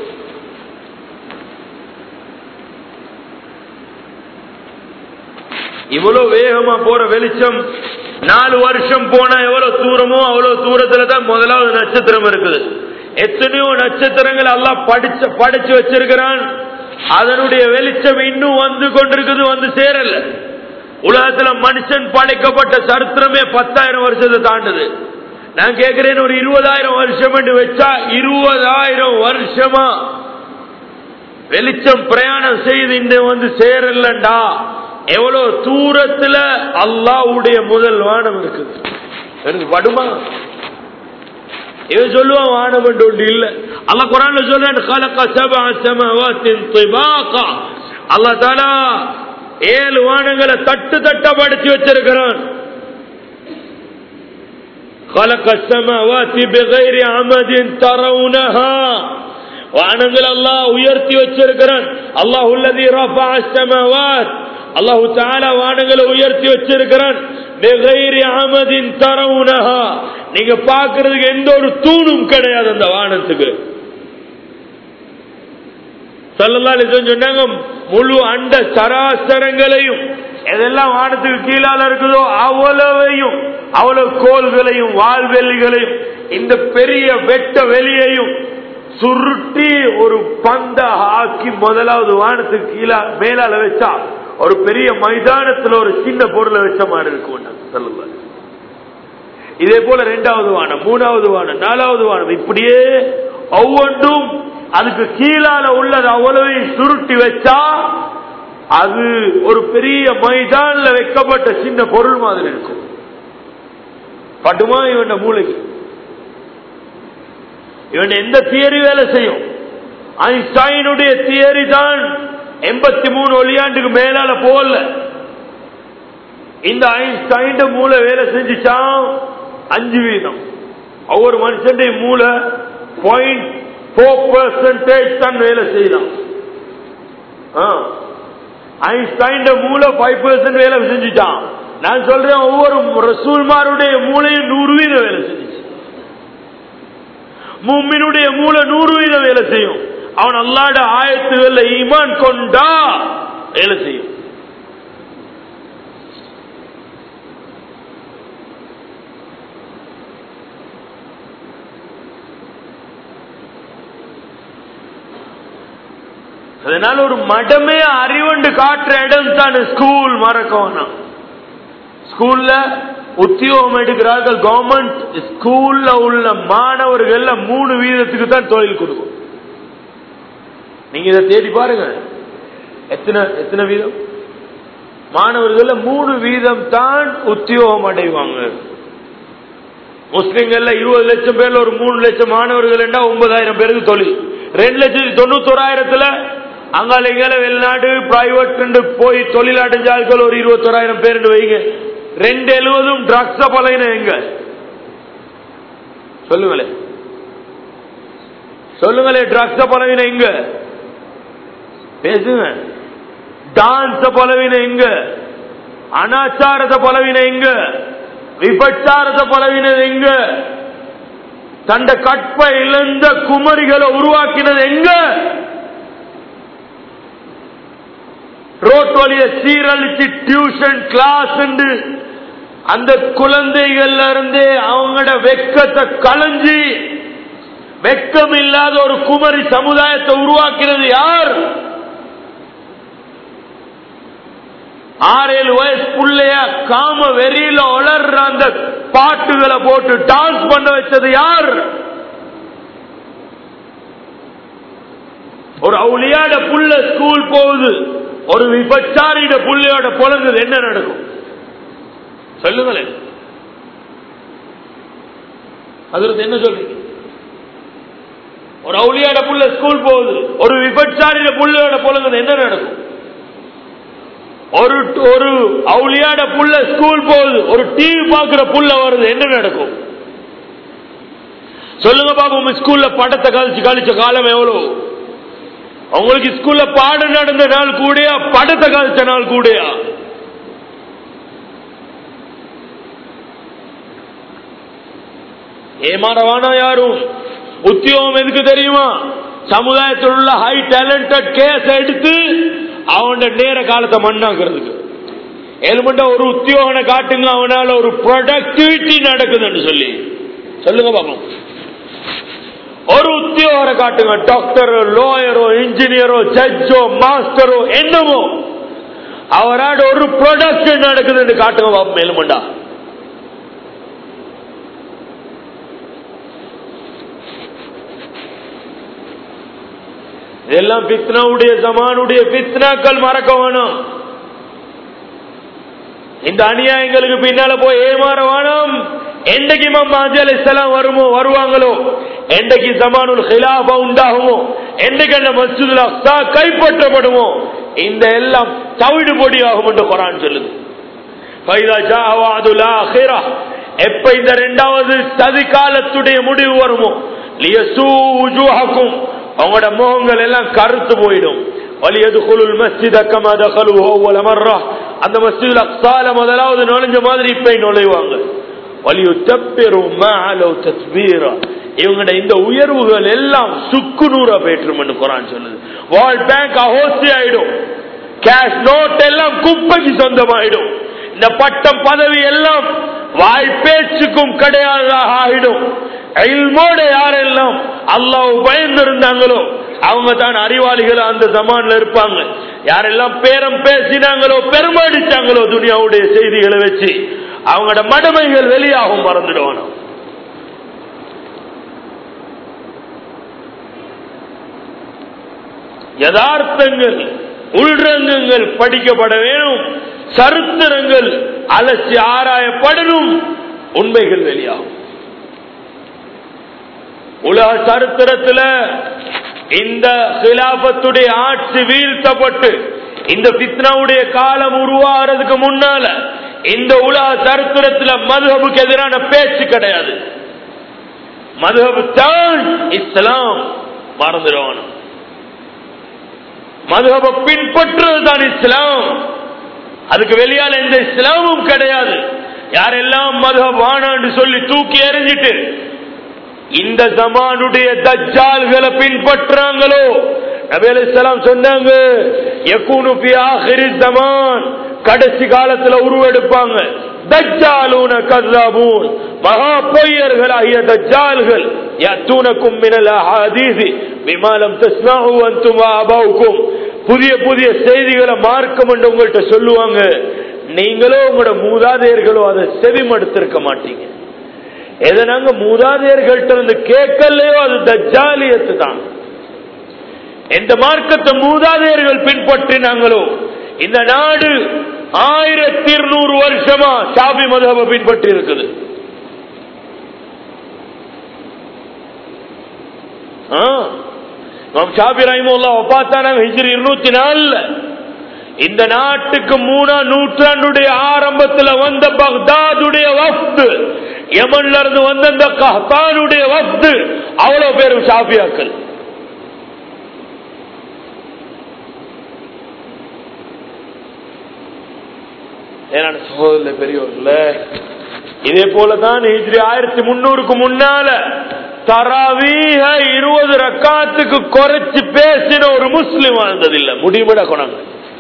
இவ்வளவு வேகமா போற வெளிச்சம் நாலு வருஷம் போனா எவ்வளவு தூரமோ அவ்வளவு தூரத்துல தான் முதலாவது நட்சத்திரம் இருக்குது. எத்தனையோ நட்சத்திரங்கள் அல்லாஹ் படிச்ச படிச்சு வச்சிருக்கிறான். அதனுடைய வெளிச்சம் இன்னும் வந்து கொண்டிருக்குது, வந்து சேரல. உலகத்துல மனுஷன் படைக்கப்பட்ட சரித்திரமே பத்தாயிரம் வருஷத்தை தாண்டுது. நான் கேட்கிறேன், ஒரு இருபதாயிரம் வருஷம் என்று வச்சா இருபதாயிரம் வருஷமா வெளிச்சம் பிரயாணம் செய்து இந்த வந்து சேரலண்டா எவ்வளவு தூரத்துல அல்லாஹ்வுடைய முதல் வானம் இருக்குது. எனக்கு படுமா? இவன் சொல்லுவான் வானம் என்று ஒன்று இல்ல. அல்லாஹ் குர்ஆன்ல சொல்றான், خلق سبع سماوات طباقا. அல்லாஹ் தஆலா ஏழு வானங்களை தட்டு தட்டா படைச்சு வச்சிருக்கிறான். خلق السماوات بغير عمد ترونها. வானங்கள் அல்லாஹ் உயர்த்தி வச்சிருக்கிறான். அல்லாஹ் الذي رفع السماوات. அல்லாஹ் தஆலா வானங்களை உயர்த்தி வச்சிருக்கிறான். بغير عمد ترونها. நீங்க பாக்குறதுக்கு எந்த ஒரு தூணும் கிடையாது அந்த வானத்துக்கு. ஸல்லல்லாஹு அலைஹி வஸல்லம் சொன்னாங்க, முழு அண்ட சராசரங்களையும் எதெல்லாம் வானத்துக்கு கீழால இருக்குதோ அவ்வளவையும், அவ்வளவு கோள்களையும் வால்வெளிகளையும் இந்த பெரிய வெட்ட வெளியையும் சுருட்டி ஒரு பந்த ஆக்கி முதலாவது வானத்துக்கு கீழே மேலால வச்சா ஒரு பெரிய மைதானத்துல ஒரு சின்ன பொருளை வச்ச மாதிரி இருக்கும். ஸல்லல்லாஹு. இதே போல இரண்டாவது வானம், மூணாவது வானம், நாலாவது வானம், இப்படியே ஒவ்வொன்றும் அதுக்கு கீழால உள்ளது அவ்வளவையும் சுருட்டி வச்சா அது ஒரு பெரிய மைதான்ல வைக்கப்பட்ட சின்ன பொருள் மாதிரி இருக்கும். படுமா இவன் மூளைக்கு? இவன் எந்த தியரி வேலை செய்யும்? ஐன்ஸ்டைனுடைய தியரி தான் எண்பத்தி மூணு ஒளியாண்டுக்கு மேலால போல. இந்த ஐன்ஸ்டைன் மூளை வேலை செஞ்சுச்சா அஞ்சு வீதம். ஒவ்வொரு மனுஷனுடைய மூளை பாயிண்ட் போர் பெர்சன்டேஜ் தான் வேலை செய்யலாம். ஐன்ஸ்டைன் மூளை ஃபைவ் பெர்சன்ட் வேலை செஞ்சுட்டான். நான் சொல்றேன், ஒவ்வொரு ரசூல்மாருடைய மூளையும் நூறு வீதம் வேலை செஞ்சுச்சு. முஃமினுடைய மூளை நூறு வீதம் வேலை செய்யும். அவன் அல்லாஹ்வுடைய ஆயத்துகள்ல ஈமான் கொண்டா வேலை செய்யும். அதனால ஒரு மடமே அறிவண்டு காட்டுற இடம் தான் ஸ்கூல். மறக்கணும், ஸ்கூல்ல உத்தியோகம் எடுக்கிறார்கள் கவர்மெண்ட். ஸ்கூல்ல உள்ள மாணவர்கள் மூணு வீதத்துக்கு தான் தொழில் கொடுக்கும். நீங்க இதை தேடி பாருங்க, எத்தனை எத்தனை வீதம் மாணவர்கள் மூணு வீதம் தான் உத்தியோகம் அடைவாங்க. முஸ்லிம்கள்ல இருபது லட்சம் பேர்ல ஒரு மூணு லட்சம் மாணவர்கள் ஒன்பதாயிரம் பேருக்கு தொழில். ரெண்டு லட்சத்தி தொண்ணூத்தி ஓராயிரத்துல அங்கால இங்கால வெளிநாடு பிரைவேட் போய் தொழில் அடைஞ்சார்கள் ஒரு இருபத்தி ஓராயிரம் பேர் வைங்க. ரெண்டு எழுவதும் ட்ரக்ஸ பழகின எங்க சொல்லுங்களே சொல்லுங்களே ட்ரக்ஸ பழகின எங்க பேசுங்க. டான்ஸ பழவின எங்க, அனாச்சாரத்தை பழவின எங்க, விபச்சாரத்தை பழவினது எங்க, தண்ட கற்ப இழந்த குமரிகளை உருவாக்கினது எங்க, ரோட் வழிய சீரழிச்சு டியூஷன் கிளாஸ் அந்த குழந்தைகள்ல இருந்து அவங்களோட வெக்கத்தை களைஞ்சி வெக்கம் இல்லாத ஒரு குமரி சமுதாயத்தை உருவாக்கினது யார்? ஆறு ஏழு வயசு புள்ளைய காம வெறியில வளர்ற அந்த பாட்டுகளை போட்டு டான்ஸ் பண்ண வச்சது யார்? ஒரு அவுளியாட புள்ள ஸ்கூல் போகுது, ஒரு விபச்சாரியோட புள்ளையோட பொழங்குது, என்ன நடக்கும் சொல்லுங்களேன். அதுல என்ன சொல்றீங்க? ஒரு அவுளியாட புள்ள ஸ்கூல் போகுது, ஒரு விபச்சாரியோட புள்ளையோட பொழங்குது, என்ன நடக்கும்? ஒரு ஒரு அவுளியாட புள்ள ஸ்கூல் போகுது, ஒரு டிவி பாக்குற புள்ள வருது, என்ன நடக்கும் சொல்லுங்க பாப்போம். ஸ்கூல்ல படத்தை கழிச்சு கழிச்ச காலம் எவ்வளவு? உங்களுக்கு ஸ்கூல்ல பாடம் நடந்த நாள் கூடயா, படத்தை கழிச்ச நாள் கூடயா? ஏமாறவானா யாரும். உத்தியோகம் எதுக்கு தெரியுமா? சமுதாயத்தில் உள்ள ஹை டேலண்டட் கேஸ் எடுத்து அவனோட நேர காலத்தை மண்ணாக்குறதுக்கு. எலுமெண்டா ஒரு உத்தியோகனை காட்டுங்க, அவனால ஒரு ப்ரொடக்டிவிட்டி நடக்குதுன்னு சொல்லி சொல்லுங்க பாப்போம். ஒரு உத்தியோகரை காட்டுங்க, டாக்டரோ லாயரோ இன்ஜினியரோ ஜட்ஜோ மாஸ்டரோ என்னமோ, அவராட ஒரு ப்ரொடக்ஷன் நடக்குதுன்னு காட்டுங்க பாப்போம். எலுமெண்டா எல்லாம் பித்னாவுடைய ஜமானுடைய பித்னாக்கள். மறக்க வேணும். இந்த அநியாயங்களுக்கு பின்னால போய் ஏமாற வேணும். என்றைக்கு இமாம் மஹ்தி அலைஹிஸ்ஸலாம் வருமோ வருவாங்களோ, என்றைக்கு ஜமானுல் ஹிலாஃபா உண்டாகுமோ, என்றைக்கு அந்த மஸ்ஜிதுல் அக்ஸா கைப்பற்றப்படுமோ, இந்த எல்லாம் தவிடு பொடியாகும் என்று குர்ஆன் சொல்லுது. ஃபைதா ஜாஅ வஅதுல் ஆখিরা, எப்ப இந்த இரண்டாவது சதி காலத்துடைய முடிவு வருமோ, லியசூ wujuhakum, அவங்களோட முகங்கள் எல்லாம் கருத்து போயிடும். வலியதுகுலுல் மஸ்ஜித கமா தகலுஹு அவ்வல மர்ரா, அந்த மஸ்ஜிதுல் அக்ஸால முதலாவது நுழைஞ்ச மாதிரி இப்ப நுழைவாங்க. வலியுத்தப்பிரு மா அலௌ தத்பீரா, இவங்களோட இந்த உயர்வுகள் எல்லாம் சுக்கு நூறா போயிடும் என்று குர்ஆன் சொல்லுது. வேர்ல்ட் பேங்க் அஹோசி ஆயிடும், கேஷ் நோட் எல்லாம் குப்பைக்கு சொந்தமாயிடும், இந்த பட்டம் பதவி எல்லாம் வாய்ப்பேச்சுக்கும் கிடையாததாக ஆகிடும். இல்மோட யாரெல்லாம் அல்லாஹ் பயந்து இருந்தாங்களோ அவங்க தான் அறிவாளிகள் அந்த ஜமான்ல இருப்பாங்க. யாரெல்லாம் பேரம் பேசினாங்களோ பெருமாடிச்சாங்களோ துனியாவுடைய செய்திகளை வச்சு, அவங்களோட மடமைகள் வெளியாகும், மறந்துடுவானோ. யதார்த்தங்கள் உள்ரங்கங்கள் படிக்கப்பட வேணும், சரித்திரங்கள் அலசி ஆராயப்படணும், உண்மைகள் வெளியாகும். உலக சரித்திரத்தில் இந்த ஹிலாபத்துடைய ஆட்சி வீழ்த்தப்பட்டு இந்த பித்னாவுடைய காலம் உருவாகிறதுக்கு முன்னால இந்த உலக சரித்திரத்தில் மதுஹபுக்கு எதிரான பேச்சு கிடையாது. மதுஹபு தான் இஸ்லாம், மறந்துடுவான். மதுஹபை பின்பற்றுவதுதான் இஸ்லாம், அதுக்கு வெளியால எந்த இஸ்லாமும் கிடையாது. யாரெல்லாம் மதுஹப் வானான்னு சொல்லி தூக்கி எறிஞ்சிட்டு இந்த ஜமானுடைய தஜ்ஜால்களை பின்பற்றாங்களோ, நபி அலைஹிஸ்ஸலாம் சொன்னாங்க, யகூனு ஃபி ஆகிரி ஸமான், கடைசி காலத்துல உருவெடுப்பாங்க தஜ்ஜாலூன கஸாபூன், மகா பொய்யர்களாகிய தஜ்ஜால்கள். யஅதூனகும் மினல் அஹாதீஸ் பிமா லம் தஸ்மஉ அன்தும் வ அபௌகும், புதிய புதிய செய்திகளை மார்க்கம் என்று உங்கள்கிட்ட சொல்லுவாங்க. நீங்களோ உங்களோட மூதாதையர்களோ அதை செவிமடுத்திருக்க மாட்டீங்க. எதை நாங்க மூதாதையர்கள்ட்ட இருந்து கேட்கலையோ அது தஜ்ஜாலியத்து தான். எந்த மார்க்கத்தை மூதாதையர்கள் பின்பற்றினாங்களோ, இந்த நாடு ஆயிரத்தி இருநூறு வருஷமா ஷாஃபி மذஹபை பின்பற்றி இருக்குது. ஷாஃபி ரஹிமஹுல்லாஹ் வஃபாத்தானாங்க ஹிஜ்ரி இருநூத்தி நாலுல. இந்த நாட்டுக்கு மூணாம் நூற்றாண்டுடைய ஆரம்பத்தில் வந்த பக்தாதுடைய வஃப்து, யமன்ல இருந்து வந்த இந்த கஹ்தானுடைய வஃப்து, அவ்வளவு பேரும் ஷாஃபியாக்கள். பெரியவர்கள இதே போலதான் ஹிஜ்ரி ஆயிரத்தி முன்னூறுக்கு முன்னால தராவீஹ இருபது ரக்காத்துக்கு குறைச்சு பேசின ஒரு முஸ்லிம் வாழ்ந்ததில்லை. முடிவிட கொண்டாங்க.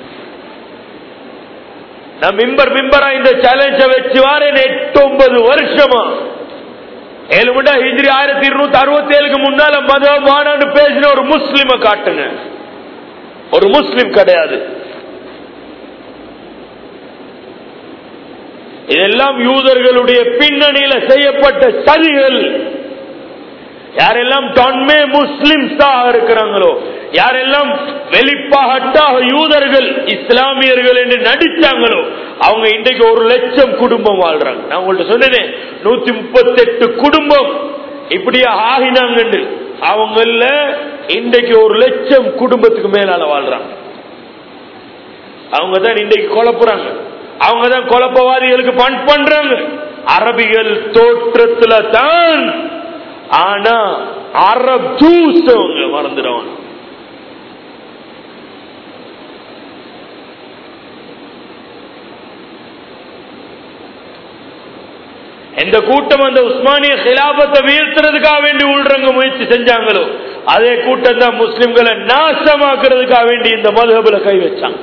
நான் மிம்பர் மிம்பரா இந்த சேலஞ்ச வச்சு வாரேன் எட்டு ஒன்பது வருஷமா. ஏழு முண்டா ஹிஜ்ரி ஆயிரத்தி இருநூத்தி அறுபத்தி ஏழுக்கு முன்னால மதம் வானான்னு பேசின ஒரு முஸ்லிம காட்டுங்க. ஒரு முஸ்லிம் கிடையாது. இதெல்லாம் யூதர்களுடைய பின்னணியில செய்யப்பட்ட சதிகள். யாரெல்லாம் தொன்மே முஸ்லிம்ஸாக இருக்கிறாங்களோ, யாரெல்லாம் வெளிப்பாகட்டாக யூதர்கள் இஸ்லாமியர்கள் என்று நடிச்சாங்களோ, அவங்க இன்றைக்கு ஒரு லட்சம் குடும்பம் வாழ்றாங்க. நான் உங்கள்ட்ட சொன்னேன், நூத்தி முப்பத்தி எட்டு குடும்பம் இப்படியா ஆகினாங்க. அவங்கள இன்றைக்கு ஒரு லட்சம் குடும்பத்துக்கு மேலால வாழ்றாங்க. அவங்க தான் இன்றைக்கு குழப்புறாங்க. அவங்க தான் குழப்பவாதிகளுக்கு பண் பண்றாங்க. அரபிகள் தோற்றத்துல தான், ஆனா அரப் ஜூஸ் அவங்க மறந்துடுவாங்க. எந்த கூட்டம் அந்த உஸ்மானிய கிலாபத்தை வீழ்த்துறதுக்காக வேண்டி உள்றங்க முயற்சி செஞ்சாங்களோ, அதே கூட்டம் தான் முஸ்லிம்களை நாசமாக்குறதுக்காக வேண்டி இந்த மதுஹபுல கை வச்சாங்க.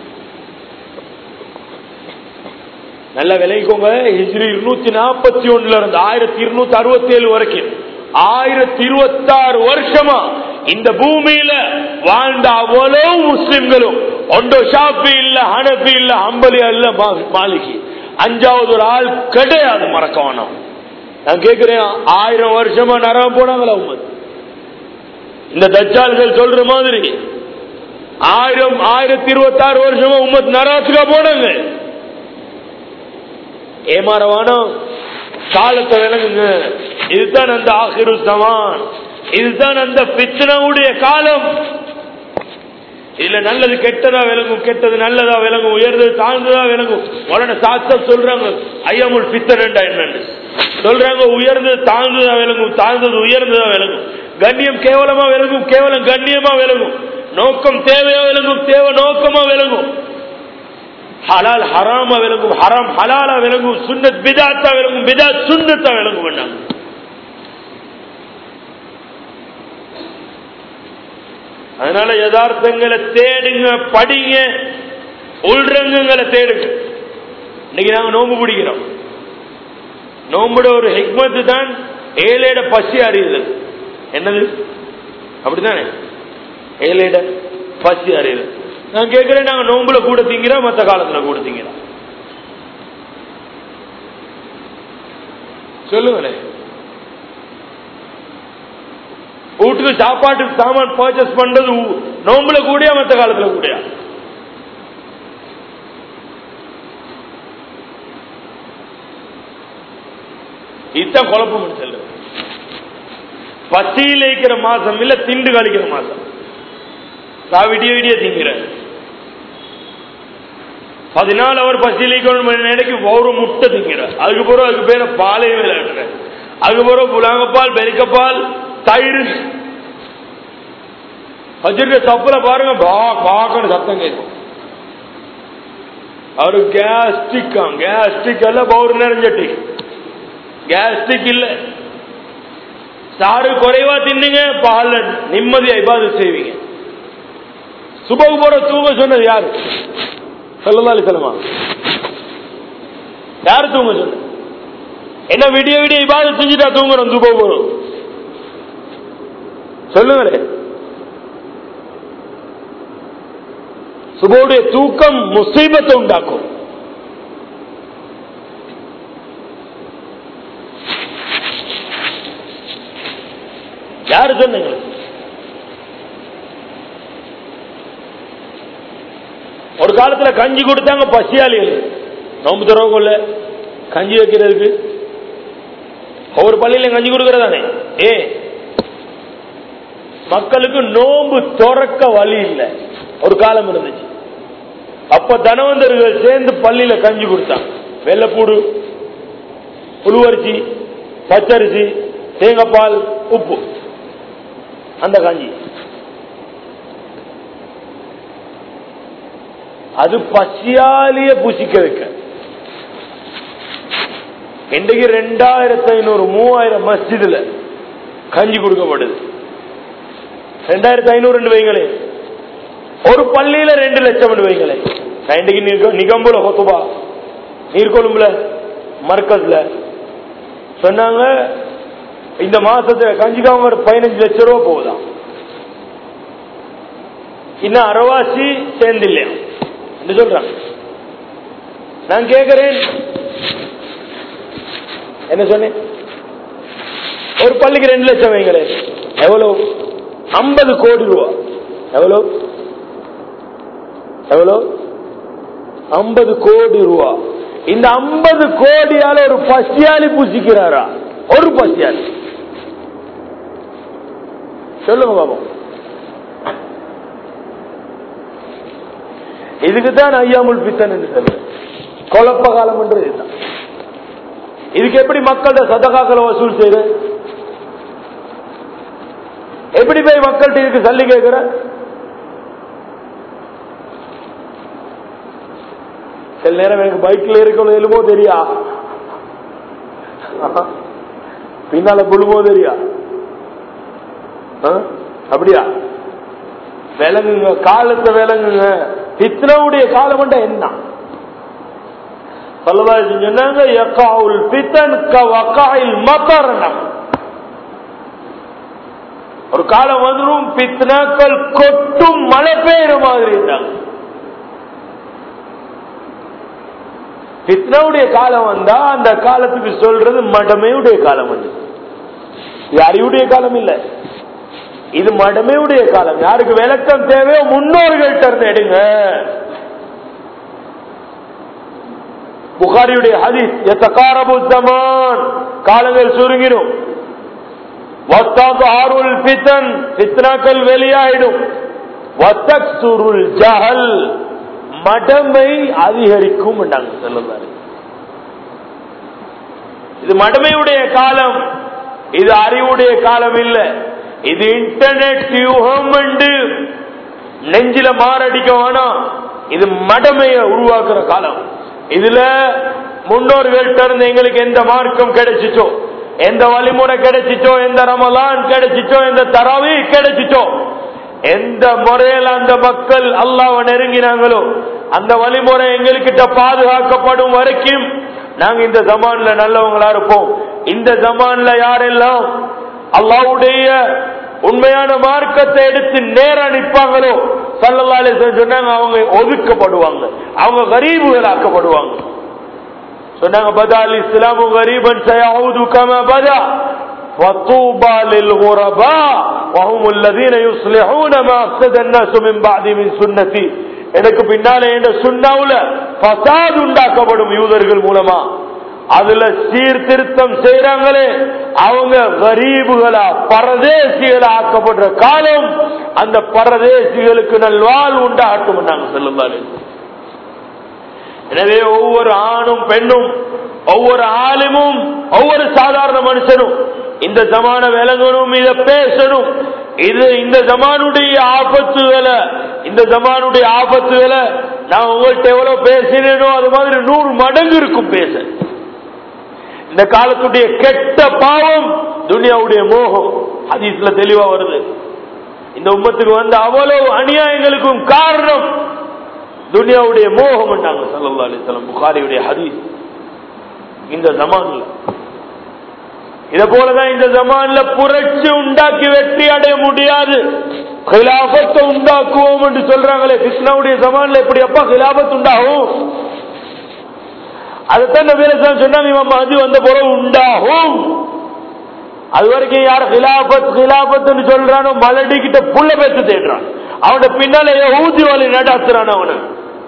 நல்ல விளைக்கோங்க. ஹிஜ்ரி இருநூத்தி நாற்பத்தி ஒண்ணுல இருந்து ஆயிரத்தி இருநூத்தி அறுபத்தி ஏழு வரைக்கும் ஆயிரத்தி இருபத்தி ஆறு வருஷமா இந்த பூமியில வாழ்ந்த அவ்வளவு முஸ்லிம்களும் ஒன்றோ ஷாஃபி இல்ல, ஹனபி இல்ல, ஹம்பலியா இல்ல, மாலிகி, அஞ்சாவது ஒரு ஆள் கிடையாது. மறக்க வேணாம். நான் கேட்கிறேன், ஆயிரம் வருஷமா நரகம் போனாங்களா உம்மத்? இந்த தஜ்ஜால்கள் சொல்ற மாதிரி ஆயிரம் ஆயிரத்தி இருபத்தி ஆறு வருஷமா உம்மத் நரகத்துக்கா போனாங்க? ஏமாறவானோ காலத்தை விளங்குங்க. இதுதான் அந்த ஆகிரு ஸமான், இதுதான் அந்த ஃபித்னாவுடைய காலம். இதுல நல்லது கெட்டதா விளங்கும், கெட்டது நல்லதா விளங்கும், உயர்ந்தது தாழ்ந்ததா விளங்கும். உடனே சாஸ்திரம் சொல்றாங்க ஐயமுல் ஃபித்னா என்னன்னு சொல்றாங்க. உயர்ந்தது தாழ்ந்ததா விளங்கும், தாழ்ந்தது உயர்ந்ததா விளங்கும். கண்ணியம் கேவலமா விளங்கும், கேவலம் கண்ணியமா விளங்கும். நோக்கம் தேவையா விளங்கும், தேவை நோக்கமா விளங்கும். ஹலால் ஹராமா விளங்கும், ஹராம் ஹலாலா விளங்கும். சுன்னத் பிதாத்தா விளங்கும், பிதாத் சுன்னத்தா விளங்கும். அதனால யதார்த்தங்களை தேடுங்க, படிங்க, உள்ரங்கங்களை தேடுங்க. இன்னைக்கு நாங்க நோம்பு பிடிக்கிறோம். நோம்புட ஒரு ஹிக்மத்து தான் ஏழையிட பசி அறியுது. என்னது? அப்படித்தானே, ஏழையிட பசி அறியுது. நான் கேட்கிறேன், நாங்க நோம்புல கூட திங்கிறோம், மற்ற காலத்துல கூட திங்கிறோம்? சொல்லுங்களேன். வீட்டுக்கு சாப்பாட்டுக்கு சாமான் பர்ச்சேஸ் பண்றது நோம்புல கூடியா, மற்ற காலத்துல கூடியா? இதுதான் குழப்பம் சொல்லு. பசியில் இருக்கிற மாசம் இல்ல, திண்டு கழிக்கிற மாசம். விடிய விடிய திங்கிற பதினாலு அவர் பசியிலிக்கணும் நினைக்கு ஒரு முட்டை திங்கிற. அதுக்கு பிறகு அதுக்கு பேர பாலையும் விளையாடுற. அதுக்கு பிறகு புலாங்கப்பால், பெருக்கப்பால், தயிர். வச்சிருக்க தப்புல பாருங்க, பாக்கணும் சத்தம் கேட்கும். அவரு கேஸ்டிக் கேஸ்டிக் அல்ல, பவுர் நிறைஞ்சட்டி கேஸ்டிக் இல்ல. சாறு குறைவா தின்னுங்க, பால் நிம்மதியா இபாதத் செய்வீங்க. சுபகு போற தூங்க சொன்னது யாரு? ஸல்லல்லாஹு அலைஹி வஸல்லம். யாரு தூங்க சொன்ன? என்ன விடிய விடிய இபாதத் செஞ்சுட்டா தூங்குறோம் சுபகு போறோம்? சொல்லுங்களே. சுபவுடைய தூக்கம் முசீபத்தை உண்டாக்கும். யாரு சொன்னீங்க? ஒரு காலத்துல கஞ்சி கொடுத்தாங்க பசியாளிகள், நோம்பு தரவுக்குள்ள கஞ்சி வைக்கிறதுக்கு. ஒவ்வொரு பள்ளியில கஞ்சி கொடுக்கறதானே. ஏ மக்களுக்கு நோம்பு துறக்க வழி இல்லை. ஒரு காலம் இருந்துச்சு. அப்ப தனவந்தர்கள் சேர்ந்து பள்ளியில கஞ்சி கொடுத்தாங்க. வெள்ளைப்பூடு, புழுவரிசி, பச்சரிசி, தேங்காய்பால், உப்பு, அந்த கஞ்சி. அது பசியாலிய புசிக்க வைக்க. இன்றைக்கு ரெண்டாயிரத்தி ஐநூறு மூவாயிரம் மஸ்ஜிதுல கஞ்சி கொடுக்கப்படுது. ரெண்டாயிரத்தி ஐநூறு வைங்களே, ஒரு பள்ளியில ரெண்டு லட்சம் வைங்களே. இன்றைக்கு நிகம்புல ஹொத்துபா, நீர்கொழும்புல மர்கஸ்ல சொன்னாங்க, இந்த மாசத்துல கஞ்சிக்காக ஒரு பதினஞ்சு லட்சம் ரூபாய் போகுதான். இன்னும் அரவாசி சேர்ந்து இல்லையா சொல்றாங்க. நான் கேட்கிறேன், என்ன சொன்னேன்? ஒரு பள்ளிக்கு ரெண்டு லட்சம் வைங்களே, எவ்வளவு? ஐம்பது கோடி ரூபா. எவ்வளவு? எவ்வளவு? ஐம்பது கோடி ரூபா. இந்த ஐம்பது கோடியால ஒரு பசியாளி பூசிக்கிறாரா? ஒரு பசியாளி சொல்லுங்க பாபா. இதுக்குதான் ஐயாமுல் பித்தன் என்று சொல்லுங்க, குழப்ப காலம் என்று. இதுதான். இதுக்கு எப்படி மக்கள்கிட்ட சதகாக்களை வசூல் செய்யற? எப்படி போய் மக்கள்கிட்ட இதுக்கு சல்லி கேட்கிற? சில நேரம் எனக்கு பைக்ல இருக்கணும் எழுமோ தெரியா, பின்னால புழுமோ தெரியா, அப்படியா? விளங்குங்க, காலத்தை விளங்குங்க. பித்னாவுடைய காலம் என்ன சொன்னாங்க? ஒரு காலம் வந்துடும், பித்னாக்கள் கொட்டும் மழை பெய்யுற மாதிரி இருந்தாங்க. பித்னாவுடைய காலம் வந்தா அந்த காலத்துக்கு சொல்றது மடமையுடைய காலம் வந்து. இது அறிவுடைய காலம் இல்ல, இது மடமையுடைய காலம். யாருக்கு விளக்கம் தேவையோ முன்னோர்கள்ட்ட இருந்து எடுங்க. புகாரியுடைய ஹதீஸ், யதகாரபு ஸமான், காலங்கள் சுருங்கிடும். வத்தத்ஹாருல் ஃபித்ன், ஃபித்னாக்கள் வெளியாயிடும். வதக்ஸுருல் ஜஹல், மடமை அதிகரிக்கும் என்றாங்க சொல்லுவாரு. இது மடமையுடைய காலம், இது அறிவுடைய காலம் இல்ல. இது இன்டர்நெட் யுகம் என்று நெஞ்சில மாரடிக்க வேணாம். இது மடமையை உருவாக்குற காலம். இதுல முன்னோர்கள்ட்ட இருந்து எங்களுக்கு எந்த மார்க்கம் கிடைச்சிச்சோ, எந்த வழிமுறை கிடைச்சிச்சோ, எந்த ரமலான் கிடைச்சிச்சோ, எந்த தராவி கிடைச்சிச்சோ, எந்த முறையில் அந்த மக்கள் அல்லாஹ்வை நெருங்கினாங்களோ அந்த வழிமுறை எங்கள்கிட்ட பாதுகாக்கப்படும் வரைக்கும் நாங்க இந்த ஜமான்ல நல்லவங்களா இருப்போம். இந்த ஜமான்ல யாரெல்லாம் அல்லாஹ்வுடைய உண்மையான மார்க்கத்தை எடுத்து நேர நிற்பாங்களோ ஸல்லல்லாஹு அலைஹி வஸல்லம் சொன்னாங்க, அவங்க ஒதுக்கப்படுவாங்க, அவங்க கரீபுகள் ஆக்கப்படுவாங்க. சொன்னாங்க, பதால் இஸ்லாமு கரீபன் சயஊது கமா பதா வதூபா லில் குரபா வஹுமுல் லதீன யுஸ்லிஹூன மா அஃஸத الناس மின் பஅதி மின் சுன்னதி. எனக்கு பின்னாலே என்ற சுன்னாவுல ஃபசாத் உண்டாக்கப்படும் யூதர்கள் மூலமா. அதுல சீர்திருத்தம் செய்யறாங்களே அவங்க கரீபுகளா, பரதேசிகளா ஆக்கப்படுற காலம். அந்த பரதேசிகளுக்கு நல்வாழ் உண்டாகட்டும் நாங்க சொல்லுவாரு. எனவே ஒவ்வொரு ஆணும் பெண்ணும், ஒவ்வொரு ஆலிமும், ஒவ்வொரு சாதாரண மனுஷனும் இந்த ஜமான விளங்கணும், இத பேசணும். இது இந்த ஜமானுடைய ஆபத்துகளை, இந்த ஜமானுடைய ஆபத்துகளை நான் உங்கள்கிட்ட எவ்வளவு பேசினேனோ அது மாதிரி நூறு மடங்கு இருக்கும் பேச. இந்த காலத்துடைய கெட்ட பாவம் துனியாவுடைய மோகம். ஹதீஸ்ல தெளிவா வருது. இந்த உம்மத்துக்கு வந்த அவ்வளவு அநியாயங்களுக்கும் காரணம் துனியாவுடைய மோகம் என்றாங்க ஸல்லல்லாஹு அலைஹி வஸல்லம். புகாரியுடைய ஹதீஸ். இந்த ஜமான்ல இத போலதான் இந்த ஜமான்ல புரட்சி உண்டாக்கி வெற்றி அடைய முடியாது. கிலாபத்தை உண்டாக்குவோம் என்று சொல்றாங்களே, கிருஷ்ணாவுடைய ஜமான்ல எப்படி அப்பா கிலாபத் உண்டாகும்? அதுதான் நபி ஸல்லல்லாஹு சொன்னாங்க, இமாம் மஹ்தி வந்த பிறகு உண்டாகும். அது வரைக்கும் யார் கிலாபத் கிலாபத்னு சொல்றானோ மலடி கிட்ட புள்ள பேத்து தேடுறான், அவன பின்னால யஹூதி வழி நடாத்துறான் அவனு.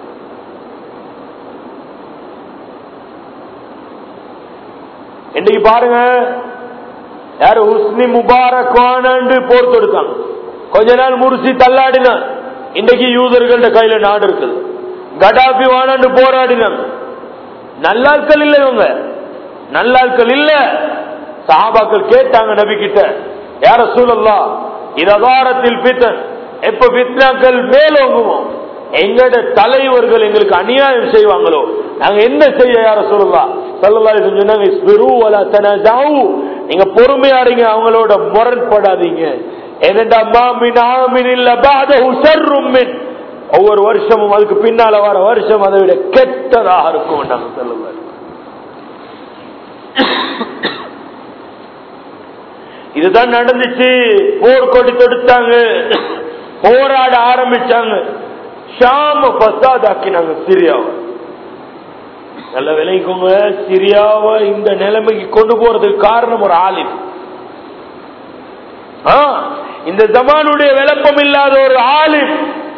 இன்னைக்கு பாருங்க, யாரு ஹுஸ்னி முபாரக் வானு போர் தொடுத்தாங்க, கொஞ்ச நாள் முர்சி தள்ளாடினான். இன்னைக்கு யூதர்கள்ட கையில நாடு இருக்குது. கடாபி வானு போராடினாங்க. நல்லாட்கள் இல்ல, இவங்க நல்லாட்கள் இல்ல. சஹாபாக்கள் கேட்டாங்க நபி கிட்ட, யா ரசூலல்லாஹ் இதகாரத்தில் ஃபித்ன், எப்ப ஃபித்னாக்கள் மேலோங்குவோம், எங்கட தலைவர்கள் எங்களுக்கு அநியாயம் செய்வாங்களோ நாங்க என்ன செய்ய யா ரசூலல்லாஹ் ஸல்லல்லாஹு அலைஹி வஸல்லம் சொன்னாங்க, இஸ்பிரு வலா தனஸஉ, நீங்க பொறுமையா இருங்க, அவங்களோட முரண்படாதீங்க. என்னடா மா மின் ஆமின் இல்ல பஅதஹு ஷர்ரும் மின், ஒவ்வொரு வருஷமும் அதுக்கு பின்னால வர வருஷம் அதை விட கெட்டதாக இருக்கும். ஸல்லல்லாஹு அலைஹி இதுதான் நடந்துச்சு. போர் கொடி தொடுத்தாங்க, போராட ஆரம்பிச்சாங்க, ஷாம் பசாதாக்கினாங்க சிரியாவை. நல்ல விளைக்கோங்க, சிரியாவை இந்த நிலைமைக்கு கொண்டு போறதுக்கு காரணம் ஒரு ஆலிம். இந்த ஜமானுடைய விளப்பம் இல்லாத ஒரு ஆலிம்,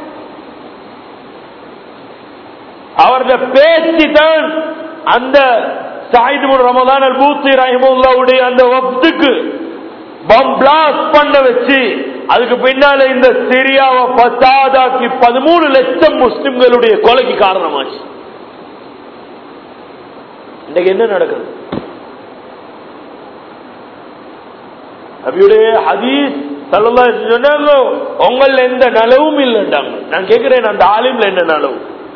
அவருடைய பேச்சு தான் அந்த சயீத் இப்னு ரமதான் அல் பூத்தி ரஹிமஹுல்லாஹ்வுடைய அந்த வஃப்துக்கு பம் பிளாஸ்ட் பண்ண வச்சு அதுக்கு பின்னால இந்த சிரியாவை பசாதாக்கி பதிமூணு லட்சம் முஸ்லிம்களுடைய கொலைக்கு காரணமாச்சு. இன்னைக்கு என்ன நடக்குது? நபியுடைய ஹதீஸ் ஸல்லல்லாஹு அலைஹி வஸல்லம் சொன்னாங்க, உங்கள எந்த நலவும் இல்லைன்றாங்க. நான் கேட்கிறேன், அந்த ஆலிம்ல என்ன நலவு?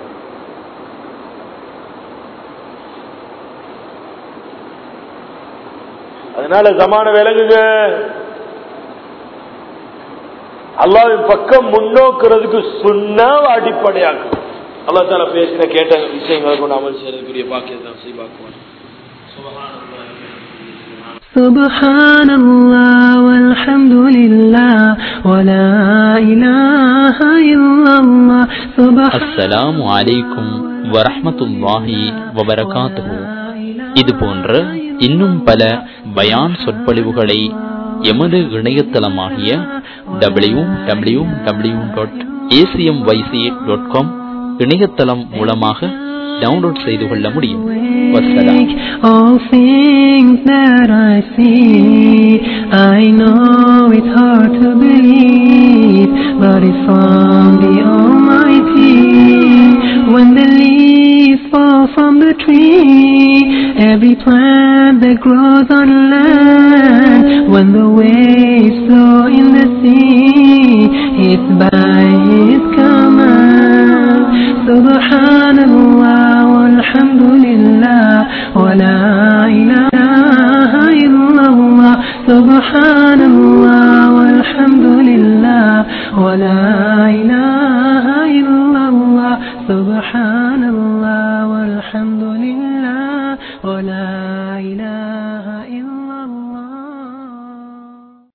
அதனால ஜமான விலங்குங்க, அல்லாஹ்வின் பக்கம் முன்னோக்குறதுக்கு சுன்னாவை அடிப்படையாக்கும். அல்லாஹ் தஆலா பேசின கேட்ட விஷயங்களை கொண்டு அமல் செய்யக்கூடிய பாக்கியத்தை நாம் செய்வாக்குவான். Subhanallah walhamdulillah wala ilaha illallah. அஸ்ஸலாமு அலைக்கும் வரஹ்மத்துல்லாஹி வபரகாத்துஹு. இது போன்ற இன்னும் பல பயான் சொற்பொழிவுகளை எமது இணையதளமாகிய W W W dot ACMYC dot com இணையதளம் மூலமாக டவுன்லோட் செய்து கொள்ள முடியும். வஸ்ஸலாம். All things that I see, I know it's hard to believe, but it's from the Almighty. When the leaves fall from the tree, every plant that grows on land, when the waves flow in the sea, it's by His command. Subhanallah walhamdulillah wala ilaha illallah. Subhanallah walhamdulillah wala ilaha illallah. Subhanallah walhamdulillah wala